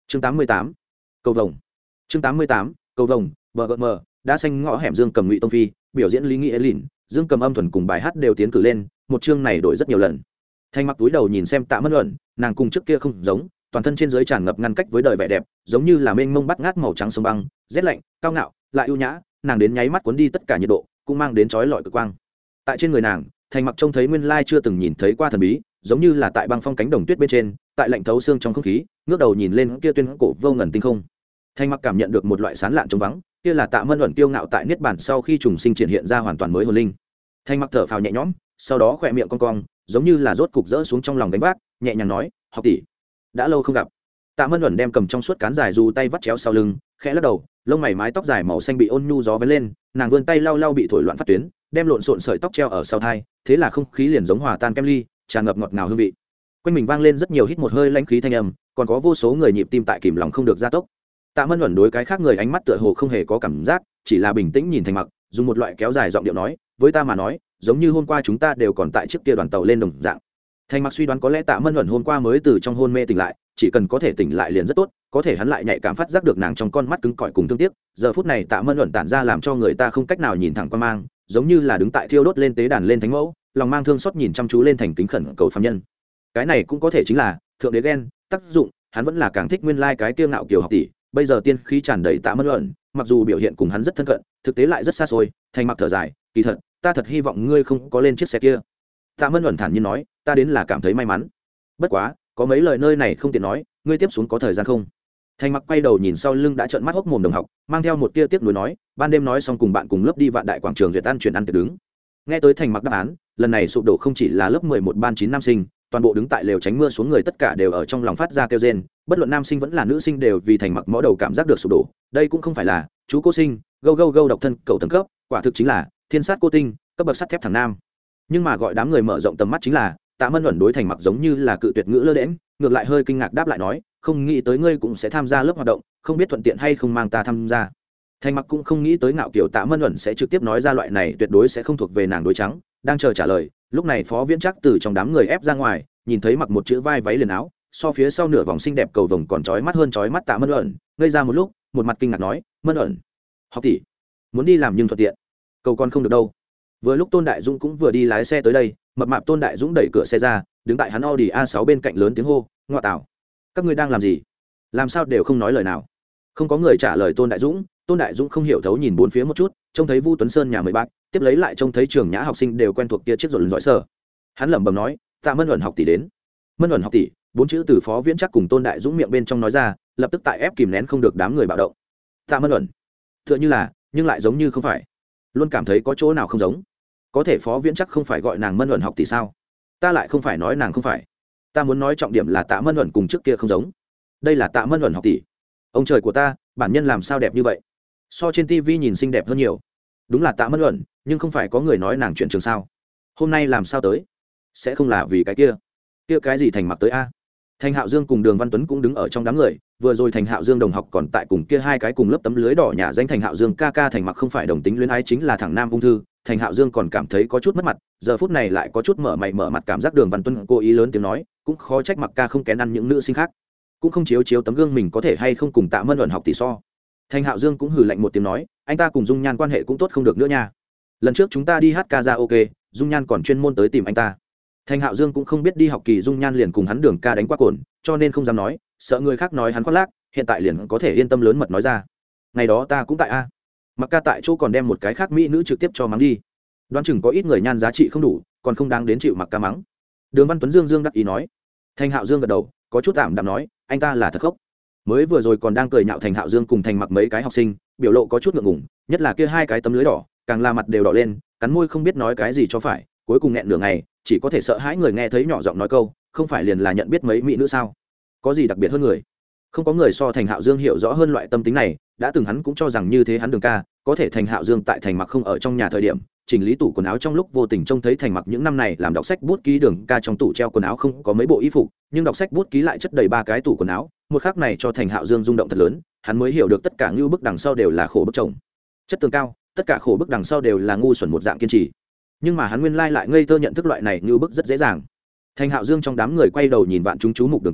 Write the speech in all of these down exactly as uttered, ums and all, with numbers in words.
chương tám mươi tám cầu vồng. chương tám mươi tám cầu vồng. bgm đã xanh ngõ hẻm Dương Cầm, Ngụy Tông Phi biểu diễn lý nghĩa lìn, Dương Cầm âm thuần cùng bài hát đều tiến cử lên, một chương này đổi rất nhiều lần. Thanh mặc túi đầu nhìn xem Tạ Mân Uẩn, nàng cùng trước kia không giống, toàn thân trên dưới tràn ngập ngăn cách với đời vẻ đẹp, giống như là mênh mông bắt ngát màu trắng sông băng, rét lạnh, cao ngạo, lại ưu nhã, nàng đến nháy mắt cuốn đi tất cả nhiệt độ, cũng mang đến chói lọi cực quang. Tại trên người nàng, Thanh mặc trông thấy nguyên lai chưa từng nhìn thấy qua thần bí, giống như là tại băng phong cánh đồng tuyết bên trên, tại lạnh thấu xương trong không khí, ngước đầu nhìn lên kia tuyên cổ vô ngần tinh không. Thanh mặc cảm nhận được một loại sán lạn trống vắng, kia là Tạ Mân Uẩn kiêu ngạo tại niết bàn sau khi trùng sinh triển hiện ra hoàn toàn mới hồn linh. Thanh mặc thở phào nhẹ nhõm, sau đó khỏe miệng cong cong, giống như là rốt cục rỡ xuống trong lòng gánh vác, nhẹ nhàng nói, học tỷ, đã lâu không gặp. Tạ Mân Uẩn đem cầm trong suốt cán dài dù tay vắt chéo sau lưng, khẽ lắc đầu, lông mày mái tóc dài màu xanh bị ôn nhu gió vén lên, nàng vươn tay lau lau bị thổi loạn phát tuyến, đem lộn xộn sợi tóc treo ở sau thai, thế là không khí liền giống hòa tan kem ly, tràn ngập ngọt ngào hương vị. Quanh mình vang lên rất nhiều hít một hơi lãnh khí thanh âm, còn có vô số người nhịp tim tại kìm lòng không được gia tốc. Tạ Mân Uẩn đối cái khác người ánh mắt tựa hồ không hề có cảm giác, chỉ là bình tĩnh nhìn Thành Mặc, dùng một loại kéo dài giọng điệu nói, với ta mà nói, giống như hôm qua chúng ta đều còn tại chiếc kia đoàn tàu lên đồng dạng. Thành Mặc suy đoán có lẽ Tạ Mân Uẩn hôm qua mới từ trong hôn mê tỉnh lại, chỉ cần có thể tỉnh lại liền rất tốt, có thể hắn lại nhạy cảm phát giác được nàng trong con mắt cứng cỏi cùng thương tiếc. Giờ phút này Tạ Mân Uẩn tản ra làm cho người ta không cách nào nhìn thẳng qua mang, giống như là đứng tại thiêu đốt lên tế đàn lên thánh mẫu, lòng mang thương xót nhìn chăm chú lên thành kính khẩn cầu phàm nhân. Cái này cũng có thể chính là thượng đế ghen tác dụng, hắn vẫn là càng thích nguyên lai cái kiêu ngạo kiều học tỷ, bây giờ tiên khí tràn đầy Tạ Mân Uẩn, mặc dù biểu hiện cùng hắn rất thân cận, thực tế lại rất xa xôi. Thành Mặc thở dài, kỳ thật ta thật hy vọng ngươi không có lên chiếc xe kia. Tạ Mân Uẩn thản nhiên nói, ta đến là cảm thấy may mắn, bất quá có mấy lời nơi này không tiện nói, ngươi tiếp xuống có thời gian không? Thành Mặc quay đầu nhìn sau lưng đã trợn mắt hốc mồm đồng học, mang theo một tia tiếc nuối nói, ban đêm nói xong cùng bạn cùng lớp đi Vạn Đại quảng trường duyệt ăn chuyển ăn tiệc đứng. Nghe tới Thành Mặc đáp án, lần này sụp đổ không chỉ là lớp mười một ban chín nam sinh, toàn bộ đứng tại lều tránh mưa xuống người tất cả đều ở trong lòng phát ra kêu rên, bất luận nam sinh vẫn là nữ sinh đều vì Thành Mặc mõ đầu cảm giác được sụp đổ. Đây cũng không phải là chú cô sinh gâu gâu gâu độc thân cầu tầng cấp, quả thực chính là thiên sát cô tinh cấp bậc sắt thép thằng nam. Nhưng mà gọi đám người mở rộng tầm mắt chính là Tạ Mân Uẩn đối Thành Mặc giống như là cự tuyệt ngữ lơ đễnh, ngược lại hơi kinh ngạc đáp lại nói, không nghĩ tới ngươi cũng sẽ tham gia lớp hoạt động, không biết thuận tiện hay không mang ta tham gia. Thành Mặc cũng không nghĩ tới ngạo kiểu Tạ Mân Uẩn sẽ trực tiếp nói ra loại này tuyệt đối sẽ không thuộc về nàng đối trắng, đang chờ trả lời, lúc này Phó Viễn Trắc từ trong đám người ép ra ngoài, nhìn thấy mặc một chữ vai váy liền áo, so phía sau nửa vòng xinh đẹp cầu vồng còn chói mắt hơn chói mắt Tạ Mân Uẩn, ngây ra một lúc, một mặt kinh ngạc nói, Mân Uẩn, học tỷ, muốn đi làm nhưng thuận tiện, cầu con không được đâu. Vừa lúc Tôn Đại Dũng cũng vừa đi lái xe tới đây, mập mạp Tôn Đại Dũng đẩy cửa xe ra, đứng tại hắn Audi a sáu bên cạnh lớn tiếng hô, ngoại tảo, các ngươi đang làm gì? Làm sao đều không nói lời nào? Không có người trả lời Tôn Đại Dũng. Tôn Đại Dũng không hiểu thấu nhìn bốn phía một chút, trông thấy Vu Tuấn Sơn nhà mười bác, tiếp lấy lại trông thấy Trường Nhã học sinh đều quen thuộc kia chiếc rộn giỏi sở. Hắn lẩm bẩm nói, Tạ Mân Uẩn học tỷ đến. Mân Uẩn học tỷ, bốn chữ từ Phó Viễn Trắc cùng Tôn Đại Dũng miệng bên trong nói ra, lập tức tại ép kìm nén không được đám người bạo động. Tạ Mân Uẩn, tựa như là, nhưng lại giống như không phải, luôn cảm thấy có chỗ nào không giống. Có thể Phó Viễn Trắc không phải gọi nàng Mân Uẩn học tỷ sao? Ta lại không phải nói nàng không phải. Ta muốn nói trọng điểm là Tạ Mân Uẩn cùng trước kia không giống. Đây là Tạ Mân Uẩn học tỷ. Ông trời của ta, bản nhân làm sao đẹp như vậy? So trên tivi nhìn xinh đẹp hơn nhiều. Đúng là Tạ Mân Uẩn, nhưng không phải có người nói nàng chuyện trường sao? Hôm nay làm sao tới? Sẽ không là vì cái kia? Kia cái gì Thành Mặc tới a? Thành Hạo Dương cùng Đường Văn Tuấn cũng đứng ở trong đám người, vừa rồi Thành Hạo Dương đồng học còn tại cùng kia hai cái cùng lớp tấm lưới đỏ nhà danh Thành Hạo Dương ca ca Thành Mặc không phải đồng tính luyến ái chính là thằng nam ung thư. Thành Hạo Dương còn cảm thấy có chút mất mặt, giờ phút này lại có chút mở mày mở mặt cảm giác Đường Văn Tuấn cố ý lớn tiếng nói, cũng khó trách Mặc ca không kén ăn những nữ sinh khác, cũng không chiếu chiếu tấm gương mình có thể hay không cùng Tạ Mân Uẩn học tỷ so. Thành Hạo Dương cũng hừ lạnh một tiếng nói, anh ta cùng Dung Nhan quan hệ cũng tốt không được nữa nha. Lần trước chúng ta đi hát karaoke, Dung Nhan còn chuyên môn tới tìm anh ta. Thành Hạo Dương cũng không biết đi học kỳ Dung Nhan liền cùng hắn Đường ca đánh qua cồn, cho nên không dám nói, sợ người khác nói hắn khoác lác, hiện tại liền có thể yên tâm lớn mật nói ra. Ngày đó ta cũng tại a. Mặc ca tại chỗ còn đem một cái khác mỹ nữ trực tiếp cho mắng đi. Đoán chừng có ít người nhan giá trị không đủ, còn không đáng đến chịu Mặc ca mắng. Đường Văn Tuấn Dương Dương đắc ý nói. Thành Hạo Dương gật đầu, có chút tạm đạm nói, anh ta là thật khốc. Mới vừa rồi còn đang cười nhạo Thành Hạo Dương cùng Thành Mặc mấy cái học sinh, biểu lộ có chút ngượng ngùng, nhất là kia hai cái tấm lưới đỏ, càng là mặt đều đỏ lên, cắn môi không biết nói cái gì cho phải, cuối cùng nghẹn nửa ngày, chỉ có thể sợ hãi người nghe thấy nhỏ giọng nói câu, không phải liền là nhận biết mấy mỹ nữ sao? Có gì đặc biệt hơn người? Không có người so Thành Hạo Dương hiểu rõ hơn loại tâm tính này, đã từng hắn cũng cho rằng như thế hắn Đường ca, có thể Thành Hạo Dương tại Thành Mặc không ở trong nhà thời điểm, chỉnh lý tủ quần áo trong lúc vô tình trông thấy Thành Mặc những năm này làm đọc sách bút ký Đường ca trong tủ treo quần áo không có mấy bộ y phục, nhưng đọc sách bút ký lại chất đầy ba cái tủ quần áo, một khắc này cho Thành Hạo Dương rung động thật lớn, hắn mới hiểu được tất cả ngưu bức đằng sau đều là khổ bức chồng chất tường cao, tất cả khổ bức đằng sau đều là ngu xuẩn một dạng kiên trì. Nhưng mà hắn nguyên lai lại ngây thơ nhận thức loại này ngưu bức rất dễ dàng. Thành Hạo Dương trong đám người quay đầu nhìn Vạn Chúng chú mục Đường ca,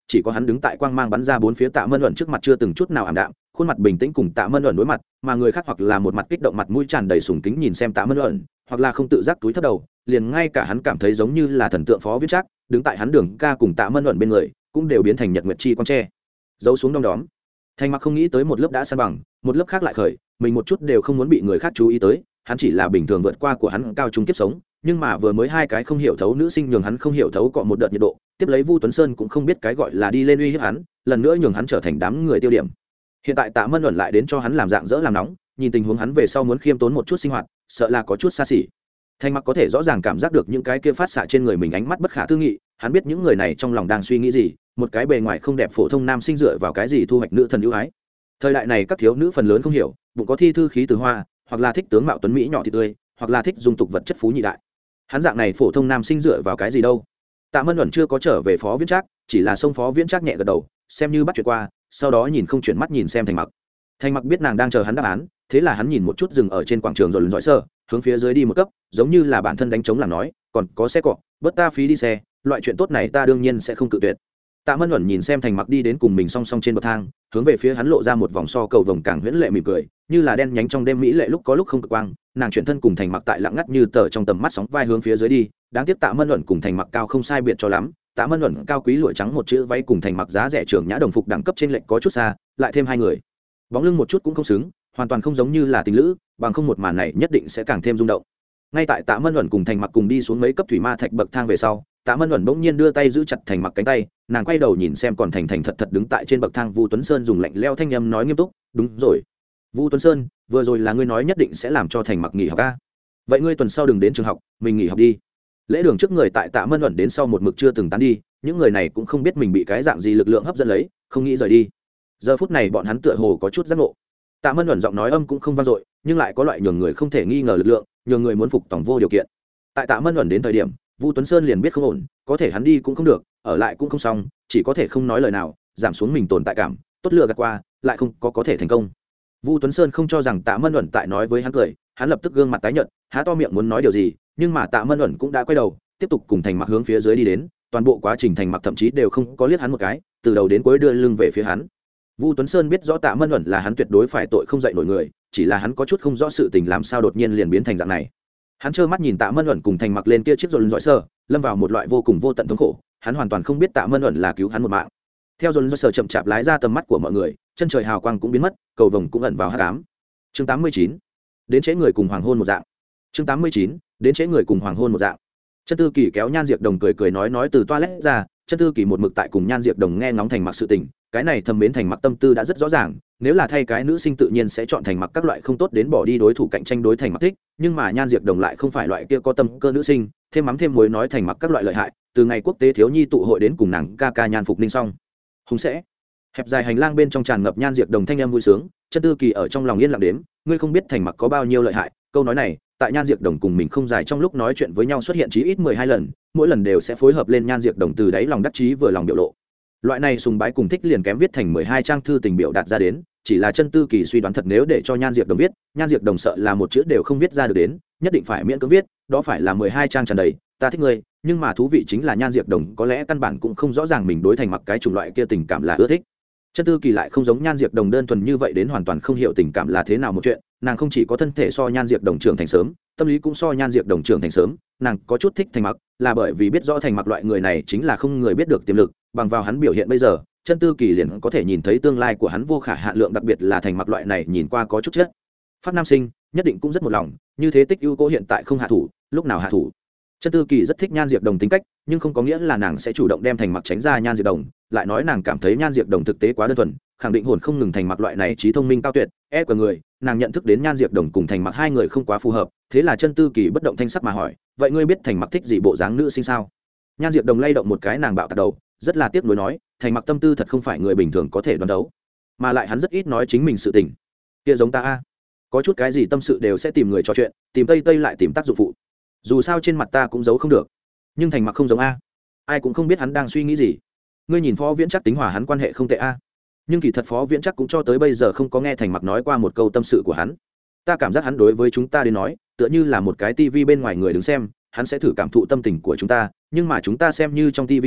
chỉ có hắn đứng tại quang mang bắn ra bốn phía Tạ Mân Ẩn trước mặt chưa từng chút nào ảm đạm, khuôn mặt bình tĩnh cùng Tạ Mân Ẩn đối mặt, mà người khác hoặc là một mặt kích động mặt mũi tràn đầy sùng kính nhìn xem Tạ Mân Ẩn, hoặc là không tự giác túi thấp đầu, liền ngay cả hắn cảm thấy giống như là thần tượng Phó Viễn Trác, đứng tại hắn đường ca cùng Tạ Mân Ẩn bên người, cũng đều biến thành nhật nguyệt chi quang tre giấu xuống đom đóm. Thành Mặc không nghĩ tới một lớp đã san bằng, một lớp khác lại khởi, mình một chút đều không muốn bị người khác chú ý tới, hắn chỉ là bình thường vượt qua của hắn cao trung kiếp sống, nhưng mà vừa mới hai cái không hiểu thấu nữ sinh nhường hắn không hiểu thấu cọ một đợt nhiệt độ, tiếp lấy Vu Tuấn Sơn cũng không biết cái gọi là đi lên uy hiếp hắn, lần nữa nhường hắn trở thành đám người tiêu điểm. Hiện tại Tạ Mân Ẩn lại đến cho hắn làm dạng dỡ làm nóng, nhìn tình huống hắn về sau muốn khiêm tốn một chút sinh hoạt, sợ là có chút xa xỉ. Thành Mặc có thể rõ ràng cảm giác được những cái kia phát xạ trên người mình ánh mắt bất khả tư nghị, hắn biết những người này trong lòng đang suy nghĩ gì, một cái bề ngoài không đẹp phổ thông nam sinh dựa vào cái gì thu hoạch nữ thần ưu ái. Thời đại này các thiếu nữ phần lớn không hiểu, bụng có thi thư khí từ hoa, hoặc là thích tướng mạo tuấn mỹ nhỏ thịt tươi, hoặc là thích dung tục vật chất phú nhị đại. Hắn dạng này phổ thông nam sinh dựa vào cái gì đâu? Tạ Mân Ẩn chưa có trở về Phó Viễn Trác, chỉ là xông Phó Viễn Trác nhẹ gật đầu, xem như bắt chuyện qua, sau đó nhìn không chuyển mắt nhìn xem Thành Mặc. Thành Mặc biết nàng đang chờ hắn đáp án, thế là hắn nhìn một chút dừng ở trên quảng trường rồi lần dõi sơ, hướng phía dưới đi một cấp, giống như là bản thân đánh trống làm nói, còn có xe cộ, bớt ta phí đi xe, loại chuyện tốt này ta đương nhiên sẽ không cự tuyệt. Tạ Mân Ẩn nhìn xem Thành Mặc đi đến cùng mình song song trên bậc thang, hướng về phía hắn lộ ra một vòng so cầu vồng càng huyễn lệ mỉm cười, như là đen nhánh trong đêm mỹ lệ lúc có lúc không cực quang, nàng chuyển thân cùng Thành Mặc tại lặng ngắt như tờ trong tầm mắt sóng vai hướng phía dưới đi, đáng tiếc Tạ Mân Ẩn cùng Thành Mặc cao không sai biệt cho lắm, Tạ Mân Ẩn cao quý lụa trắng một chữ váy cùng Thành Mặc giá rẻ trưởng nhã đồng phục đẳng cấp trên lệnh có chút xa, lại thêm hai người, bóng lưng một chút cũng không xứng, hoàn toàn không giống như là tình lữ, bằng không một màn này nhất định sẽ càng thêm rung động. Ngay tại Tạ Mân Ẩn cùng Thành Mặc cùng đi xuống mấy cấp thủy ma thạch bậc thang về sau, Tạ Mân Ẩn bỗng nhiên đưa tay giữ chặt Thành Mặc cánh tay, nàng quay đầu nhìn xem còn thành thành thật thật đứng tại trên bậc thang Vu Tuấn Sơn, dùng lạnh lẽo thanh âm nói nghiêm túc, "Đúng rồi, Vu Tuấn Sơn, vừa rồi là ngươi nói nhất định sẽ làm cho Thành Mặc nghỉ học a. Vậy ngươi tuần sau đừng đến trường học, mình nghỉ học đi." Lễ đường trước người tại Tạ Mân Ẩn đến sau một mực chưa từng tán đi, những người này cũng không biết mình bị cái dạng gì lực lượng hấp dẫn lấy, không nghĩ rời đi. Giờ phút này bọn hắn tựa hồ có chút giác ngộ. Tạ Mân Ẩn giọng nói âm cũng không vang dội, nhưng lại có loại nhường người không thể nghi ngờ lực lượng, nhường người muốn phục tòng vô điều kiện. Tại Tạ Mân Ẩn đến thời điểm, Vu Tuấn Sơn liền biết không ổn, có thể hắn đi cũng không được, ở lại cũng không xong, chỉ có thể không nói lời nào, giảm xuống mình tồn tại cảm, tốt lừa gạt qua, lại không có có thể thành công. Vu Tuấn Sơn không cho rằng Tạ Mân Ẩn tại nói với hắn cười, hắn lập tức gương mặt tái nhợt, há to miệng muốn nói điều gì, nhưng mà Tạ Mân Ẩn cũng đã quay đầu, tiếp tục cùng Thành Mặc hướng phía dưới đi đến, toàn bộ quá trình Thành Mặc thậm chí đều không có liếc hắn một cái, từ đầu đến cuối đưa lưng về phía hắn. Vu Tuấn Sơn biết rõ Tạ Mân Ẩn là hắn tuyệt đối phải tội không dậy nổi người, chỉ là hắn có chút không rõ sự tình làm sao đột nhiên liền biến thành dạng này. Hắn trơ mắt nhìn Tạ Mân Ẩn cùng Thành Mặc lên kia chiếc dồn dõi sơ, lâm vào một loại vô cùng vô tận thống khổ, hắn hoàn toàn không biết Tạ Mân Ẩn là cứu hắn một mạng. Theo dồn dõi sơ chậm chạp lái ra tầm mắt của mọi người, chân trời hào quang cũng biến mất, cầu vồng cũng ẩn vào hắc ám. Chương tám mươi chín, đến chế người cùng hoàng hôn một dạng. Chương tám mươi chín, đến chế người cùng hoàng hôn một dạng. Chân Tư Kỳ kéo Nhan Diệp Đồng cười cười nói nói từ toilet ra, Chân Tư Kỳ một mực tại cùng Nhan Diệp Đồng nghe ngóng Thành Mặc sự tình, cái này thầm mến Thành Mặc tâm tư đã rất rõ ràng, nếu là thay cái nữ sinh tự nhiên sẽ chọn Thành Mặc các loại không tốt đến bỏ đi đối thủ cạnh tranh đối Thành Mặc thích, nhưng mà Nhan Diệp Đồng lại không phải loại kia có tâm cơ nữ sinh, thêm mắm thêm muối nói Thành Mặc các loại lợi hại, từ ngày quốc tế thiếu nhi tụ hội đến cùng nàng ca ca Nhan Phục Ninh xong, hùng sẽ hẹp dài hành lang bên trong tràn ngập Nhan Diệp Đồng thanh em vui sướng, Chân Tư Kỳ ở trong lòng yên lặng đếm, ngươi không biết Thành Mặc có bao nhiêu lợi hại, câu nói này tại Nhan Diệp Đồng cùng mình không dài trong lúc nói chuyện với nhau xuất hiện chí ít mười hai lần, mỗi lần đều sẽ phối hợp lên Nhan Diệp Đồng từ đáy lòng đắc chí vừa lòng biểu lộ. Loại này sùng bái cùng thích liền kém viết thành mười hai trang thư tình biểu đạt ra đến, chỉ là Chân Tư Kỳ suy đoán thật nếu để cho Nhan Diệp Đồng viết, Nhan Diệp Đồng sợ là một chữ đều không viết ra được đến, nhất định phải miễn cưỡng viết, đó phải là mười hai trang tràn đầy, ta thích ngươi, nhưng mà thú vị chính là Nhan Diệp Đồng có lẽ căn bản cũng không rõ ràng mình đối Thành Mặc cái chủng loại kia tình cảm là ưa thích. Chân Tư Kỳ lại không giống Nhan Diệp Đồng đơn thuần như vậy đến hoàn toàn không hiểu tình cảm là thế nào một chuyện, nàng không chỉ có thân thể so Nhan Diệp Đồng trưởng thành sớm, tâm lý cũng so Nhan Diệp Đồng trưởng thành sớm, nàng có chút thích Thành Mặc, là bởi vì biết rõ Thành Mặc loại người này chính là không người biết được tiềm lực, bằng vào hắn biểu hiện bây giờ, Chân Tư Kỳ liền có thể nhìn thấy tương lai của hắn vô khả hạn lượng, đặc biệt là Thành Mặc loại này nhìn qua có chút chất phát nam sinh, nhất định cũng rất một lòng, như thế Tích Ưu Cố hiện tại không hạ thủ, lúc nào hạ thủ. Chân Tư Kỳ rất thích Nhan Diệp Đồng tính cách, nhưng không có nghĩa là nàng sẽ chủ động đem Thành Mặc tránh ra Nhan Diệp Đồng, lại nói nàng cảm thấy Nhan Diệp Đồng thực tế quá đơn thuần, khẳng định hồn không ngừng Thành Mặc loại này trí thông minh cao tuyệt, e của người, nàng nhận thức đến Nhan Diệp Đồng cùng Thành Mặc hai người không quá phù hợp, thế là Chân Tư Kỳ bất động thanh sắc mà hỏi, vậy ngươi biết Thành Mặc thích gì bộ dáng nữ sinh sao? Nhan Diệp Đồng lay động một cái nàng bạo tạc đầu, rất là tiếc nuối nói, Thành Mặc tâm tư thật không phải người bình thường có thể đoán đấu, mà lại hắn rất ít nói chính mình sự tình. Kia giống ta a, có chút cái gì tâm sự đều sẽ tìm người trò chuyện, tìm tây tây lại tìm tác dụng phụ. Dù sao trên mặt ta cũng giấu không được, nhưng Thành Mặc không giống a, ai cũng không biết hắn đang suy nghĩ gì. Ngươi nhìn Phó Viễn Trác tính hòa hắn quan hệ không tệ a, nhưng kỳ thật Phó Viễn Trác cũng cho tới bây giờ không có nghe Thành Mặc nói qua một câu tâm sự của hắn. Ta cảm giác hắn đối với chúng ta đến nói tựa như là một cái tivi bên ngoài người đứng xem, hắn sẽ thử cảm thụ tâm tình của chúng ta, nhưng mà chúng ta xem như trong tivi người,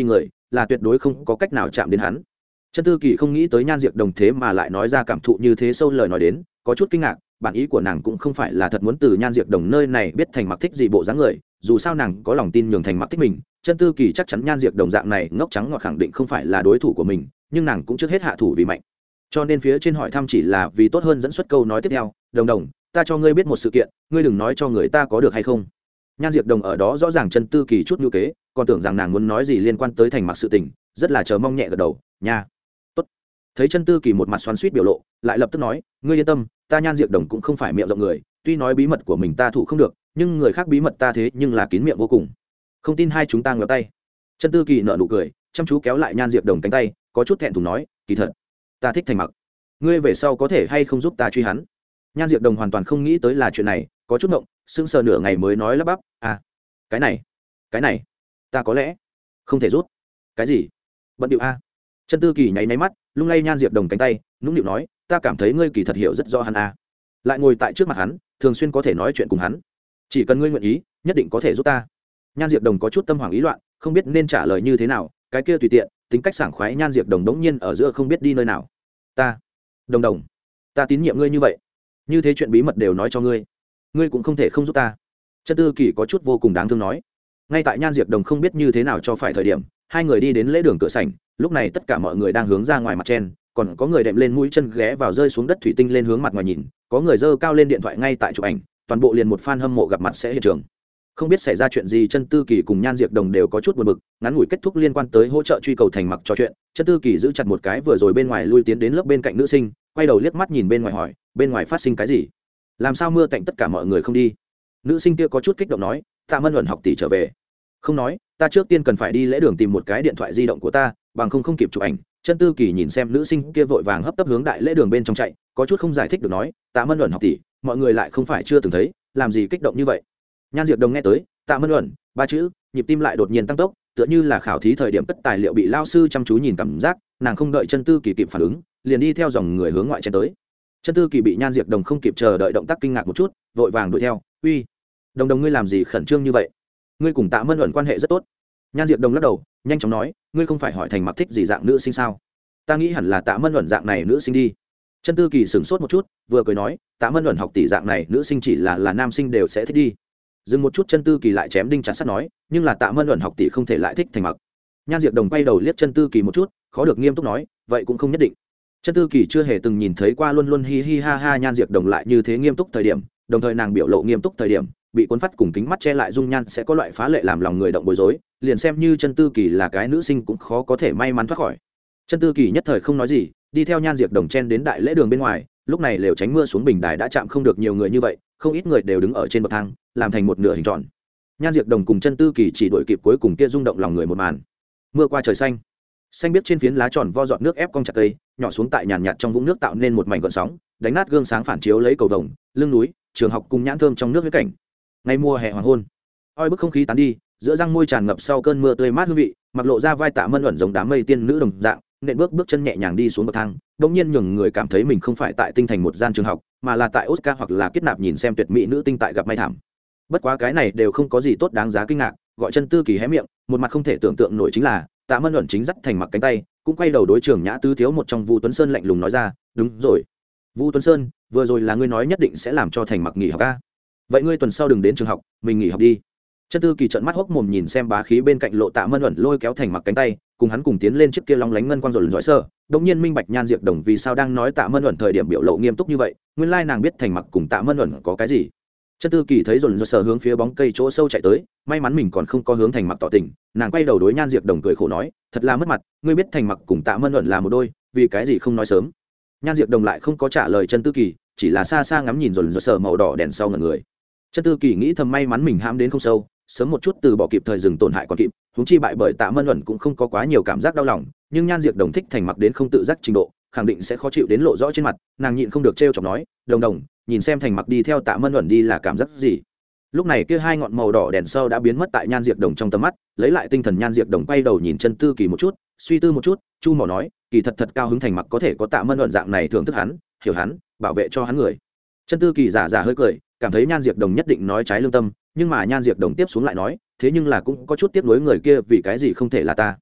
là tuyệt đối không có cách nào chạm đến hắn. Chân Tư Kỳ không nghĩ tới Nhan Diệp Đồng thế mà lại nói ra cảm thụ như thế sâu lời nói đến, có chút kinh ngạc. Bản ý của nàng cũng không phải là thật muốn từ Nhan Diệp Đồng nơi này biết Thành Mặc thích gì bộ dáng người, dù sao nàng có lòng tin nhường Thành Mặc thích mình. Chân Tư Kỳ chắc chắn Nhan Diệp Đồng dạng này ngốc trắng ngọt khẳng định không phải là đối thủ của mình, nhưng nàng cũng trước hết hạ thủ vì mạnh. Cho nên phía trên hỏi thăm chỉ là vì tốt hơn dẫn xuất câu nói tiếp theo. Đồng Đồng, ta cho ngươi biết một sự kiện, ngươi đừng nói cho người ta có được hay không. Nhan Diệp Đồng ở đó rõ ràng Chân Tư Kỳ chút nhu kế, còn tưởng rằng nàng muốn nói gì liên quan tới Thành Mặc sự tình, rất là chờ mong nhẹ gật đầu. Nha, tốt. Thấy Chân Tư Kỳ một mặt xoắn xuýt biểu lộ, lại lập tức nói, ngươi yên tâm, ta Nhan Diệp Đồng cũng không phải miệng rộng người, tuy nói bí mật của mình ta thủ không được, nhưng người khác bí mật ta thế nhưng là kín miệng vô cùng. Không tin hai chúng ta ngửa tay. Chân Tư Kỳ nở nụ cười, chăm chú kéo lại Nhan Diệp Đồng cánh tay, có chút thẹn thùng nói, kỳ thật, ta thích Thành Mặc, ngươi về sau có thể hay không giúp ta truy hắn. Nhan Diệp Đồng hoàn toàn không nghĩ tới là chuyện này, có chút ngộng, sững sờ nửa ngày mới nói lắp bắp, à, cái này, cái này, ta có lẽ không thể rút. Cái gì? Bận điệu a. Chân Tư Kỳ nháy nháy mắt, lung lay Nhan Diệp Đồng cánh tay, nũng nịu nói, ta cảm thấy ngươi kỳ thật hiểu rất rõ hắn a. Lại ngồi tại trước mặt hắn, thường xuyên có thể nói chuyện cùng hắn, chỉ cần ngươi nguyện ý, nhất định có thể giúp ta. Nhan Diệp Đồng có chút tâm hoảng ý loạn, không biết nên trả lời như thế nào, cái kia tùy tiện, tính cách sảng khoái Nhan Diệp Đồng đống nhiên ở giữa không biết đi nơi nào. Ta, Đồng Đồng, ta tín nhiệm ngươi như vậy, như thế chuyện bí mật đều nói cho ngươi, ngươi cũng không thể không giúp ta. Chân Tư Kỳ có chút vô cùng đáng thương nói. Ngay tại Nhan Diệp Đồng không biết như thế nào cho phải thời điểm, hai người đi đến lễ đường cửa sảnh, lúc này tất cả mọi người đang hướng ra ngoài mặt trên, còn có người đệm lên mũi chân ghé vào rơi xuống đất thủy tinh lên hướng mặt ngoài nhìn, có người giơ cao lên điện thoại ngay tại chụp ảnh, toàn bộ liền một fan hâm mộ gặp mặt sẽ hiện trường. Không biết xảy ra chuyện gì, Chân Tư Kỳ cùng Nhan Diệp Đồng đều có chút buồn bực, ngắn ngủi kết thúc liên quan tới hỗ trợ truy cầu Thành Mặc trò chuyện, Chân Tư Kỳ giữ chặt một cái vừa rồi bên ngoài lui tiến đến lớp bên cạnh nữ sinh, quay đầu liếc mắt nhìn bên ngoài hỏi, bên ngoài phát sinh cái gì? Làm sao mưa tạnh tất cả mọi người không đi? Nữ sinh kia có chút kích động nói, Tạ Mân Luận học tỷ trở về. Không nói, ta trước tiên cần phải đi lễ đường tìm một cái điện thoại di động của ta, bằng không không kịp chụp ảnh. Chân Tư Kỳ nhìn xem nữ sinh kia vội vàng hấp tấp hướng đại lễ đường bên trong chạy, có chút không giải thích được nói, Tạ Mân Luận học tỷ, mọi người lại không phải chưa từng thấy, làm gì kích động như vậy? Nhan Diệp Đồng nghe tới Tạ Mân Luận ba chữ, nhịp tim lại đột nhiên tăng tốc, tựa như là khảo thí thời điểm cất tài liệu bị lao sư chăm chú nhìn cảm giác, nàng không đợi Chân Tư Kỳ kịp phản ứng, liền đi theo dòng người hướng ngoại chen tới. Chân Tư Kỳ bị Nhan Diệp Đồng không kịp chờ đợi động tác kinh ngạc một chút, vội vàng đuổi theo, uy, Đồng Đồng ngươi làm gì khẩn trương như vậy? Ngươi cùng Tạ Mân Luận quan hệ rất tốt. Nhan Diệp Đồng lắc đầu, nhanh chóng nói, ngươi không phải hỏi Thành Mặc thích gì dạng nữ sinh sao? Ta nghĩ hẳn là Tạ Mân Luận dạng này nữ sinh đi. Chân Tư Kỳ sửng sốt một chút, vừa cười nói, Tạ Mân Luận học tỷ dạng này nữ sinh chỉ là là nam sinh đều sẽ thích đi. Dừng một chút, Chân Tư Kỳ lại chém đinh chặt sắt nói, nhưng là Tạ Mân Luận học tỷ không thể lại thích Thành Mặc. Nhan Diệp Đồng quay đầu liếc Chân Tư Kỳ một chút, khó được nghiêm túc nói, vậy cũng không nhất định. Chân Tư Kỳ chưa hề từng nhìn thấy qua luôn luôn hi hi ha ha Nhan Diệp Đồng lại như thế nghiêm túc thời điểm, đồng thời nàng biểu lộ nghiêm túc thời điểm, bị cuốn phát cùng kính mắt che lại dung nhan sẽ có loại phá lệ làm lòng người động bối rối, liền xem như Chân Tư Kỳ là cái nữ sinh cũng khó có thể may mắn thoát khỏi. Chân Tư Kỳ nhất thời không nói gì, đi theo Nhan Diệp Đồng chen đến đại lễ đường bên ngoài, lúc này lều tránh mưa xuống bình đài đã chạm không được nhiều người như vậy, không ít người đều đứng ở trên bậc thang, làm thành một nửa hình tròn. Nhan Diệp Đồng cùng Chân Tư Kỳ chỉ đuổi kịp cuối cùng kia rung động lòng người một màn. Mưa qua trời xanh, xanh biết trên phiến lá tròn vo giọt nước ép cong chặt cây, nhỏ xuống tại nhàn nhạt trong vũng nước tạo nên một mảnh gợn sóng, đánh nát gương sáng phản chiếu lấy cầu vồng, lưng núi, trường học cùng nhãn thơm trong nước huyết cảnh. Ngày mùa hè hoàng hôn, oi bức không khí tán đi, giữa răng môi tràn ngập sau cơn mưa tươi mát hương vị, mặc lộ ra vai Tạ Mân Luận giống đám mây tiên nữ đồng dạng, nện bước bước chân nhẹ nhàng đi xuống bậc thang, đột nhiên nhường người cảm thấy mình không phải tại tinh thành một gian trường học, mà là tại Oscar hoặc là kết nạp nhìn xem tuyệt mỹ nữ tinh tại gặp may thảm. Bất quá cái này đều không có gì tốt đáng giá kinh ngạc, gọi Chân Tư Kỳ hé miệng, một mặt không thể tưởng tượng nổi chính là, Tạ Mân Luận chính dắt Thành Mặc cánh tay, cũng quay đầu đối Trường Nhã Tứ thiếu một trong Vu Tuấn Sơn lạnh lùng nói ra, đúng rồi, Vu Tuấn Sơn, vừa rồi là ngươi nói nhất định sẽ làm cho Thành Mặc nghỉ học a, vậy ngươi tuần sau đừng đến trường học, mình nghỉ học đi. Chân Tư Kỳ trợn mắt hốc mồm nhìn xem bá khí bên cạnh lộ Tạ Mân Luận lôi kéo Thành Mặc cánh tay, cùng hắn cùng tiến lên chiếc kia long lánh ngân quang rộn rõi sơ, đột nhiên minh bạch Nhan Diệp Đồng vì sao đang nói Tạ Mân Luận thời điểm biểu lộ nghiêm túc như vậy, nguyên lai nàng biết Thành Mặc cùng Tạ Mân Luận có cái gì. Chân Tư Kỳ thấy rộn rõi sơ hướng phía bóng cây chỗ sâu chạy tới, may mắn mình còn không có hướng Thành Mặc tỏ tình, nàng quay đầu đối Nhan Diệp Đồng cười khổ nói, thật là mất mặt, ngươi biết Thành Mặc cùng Tạ Mân Luận là một đôi, vì cái gì không nói sớm. Nhan Diệp Đồng lại không có trả lời Chân Tư Kỳ, chỉ là xa xa ngắm nhìn rộn rõi sơ màu đỏ đèn sau ngẩn người. Chân Tư Kỳ nghĩ thầm may mắn mình hãm đến không sâu, sớm một chút từ bỏ kịp thời dừng tổn hại còn kịp, huống chi bại bởi Tạ Mân Luận cũng không có quá nhiều cảm giác đau lòng, nhưng Nhan Diệp Đồng thích Thành Mặc đến không tự giác trình độ, khẳng định sẽ khó chịu đến lộ rõ trên mặt, nàng nhịn không được trêu chọc nói, "Đồng Đồng, nhìn xem Thành Mặc đi theo Tạ Mân Luận đi là cảm giác gì?" Lúc này kia hai ngọn màu đỏ đèn sâu đã biến mất tại Nhan Diệp Đồng trong tầm mắt, lấy lại tinh thần Nhan Diệp Đồng quay đầu nhìn Chân Tư Kỳ một chút, suy tư một chút, chu mỏ nói, kỳ thật thật cao hứng Thành Mặc có thể có Tạ Mân Luận dạng này thưởng thức hắn, hiểu hắn, bảo vệ cho hắn người. Chân Tư Kỳ giả giả hơi cười, cảm thấy Nhan Diệp Đồng nhất định nói trái lương tâm, nhưng mà Nhan Diệp Đồng tiếp xuống lại nói, thế nhưng là cũng có chút tiếc nuối người kia vì cái gì không thể là ta.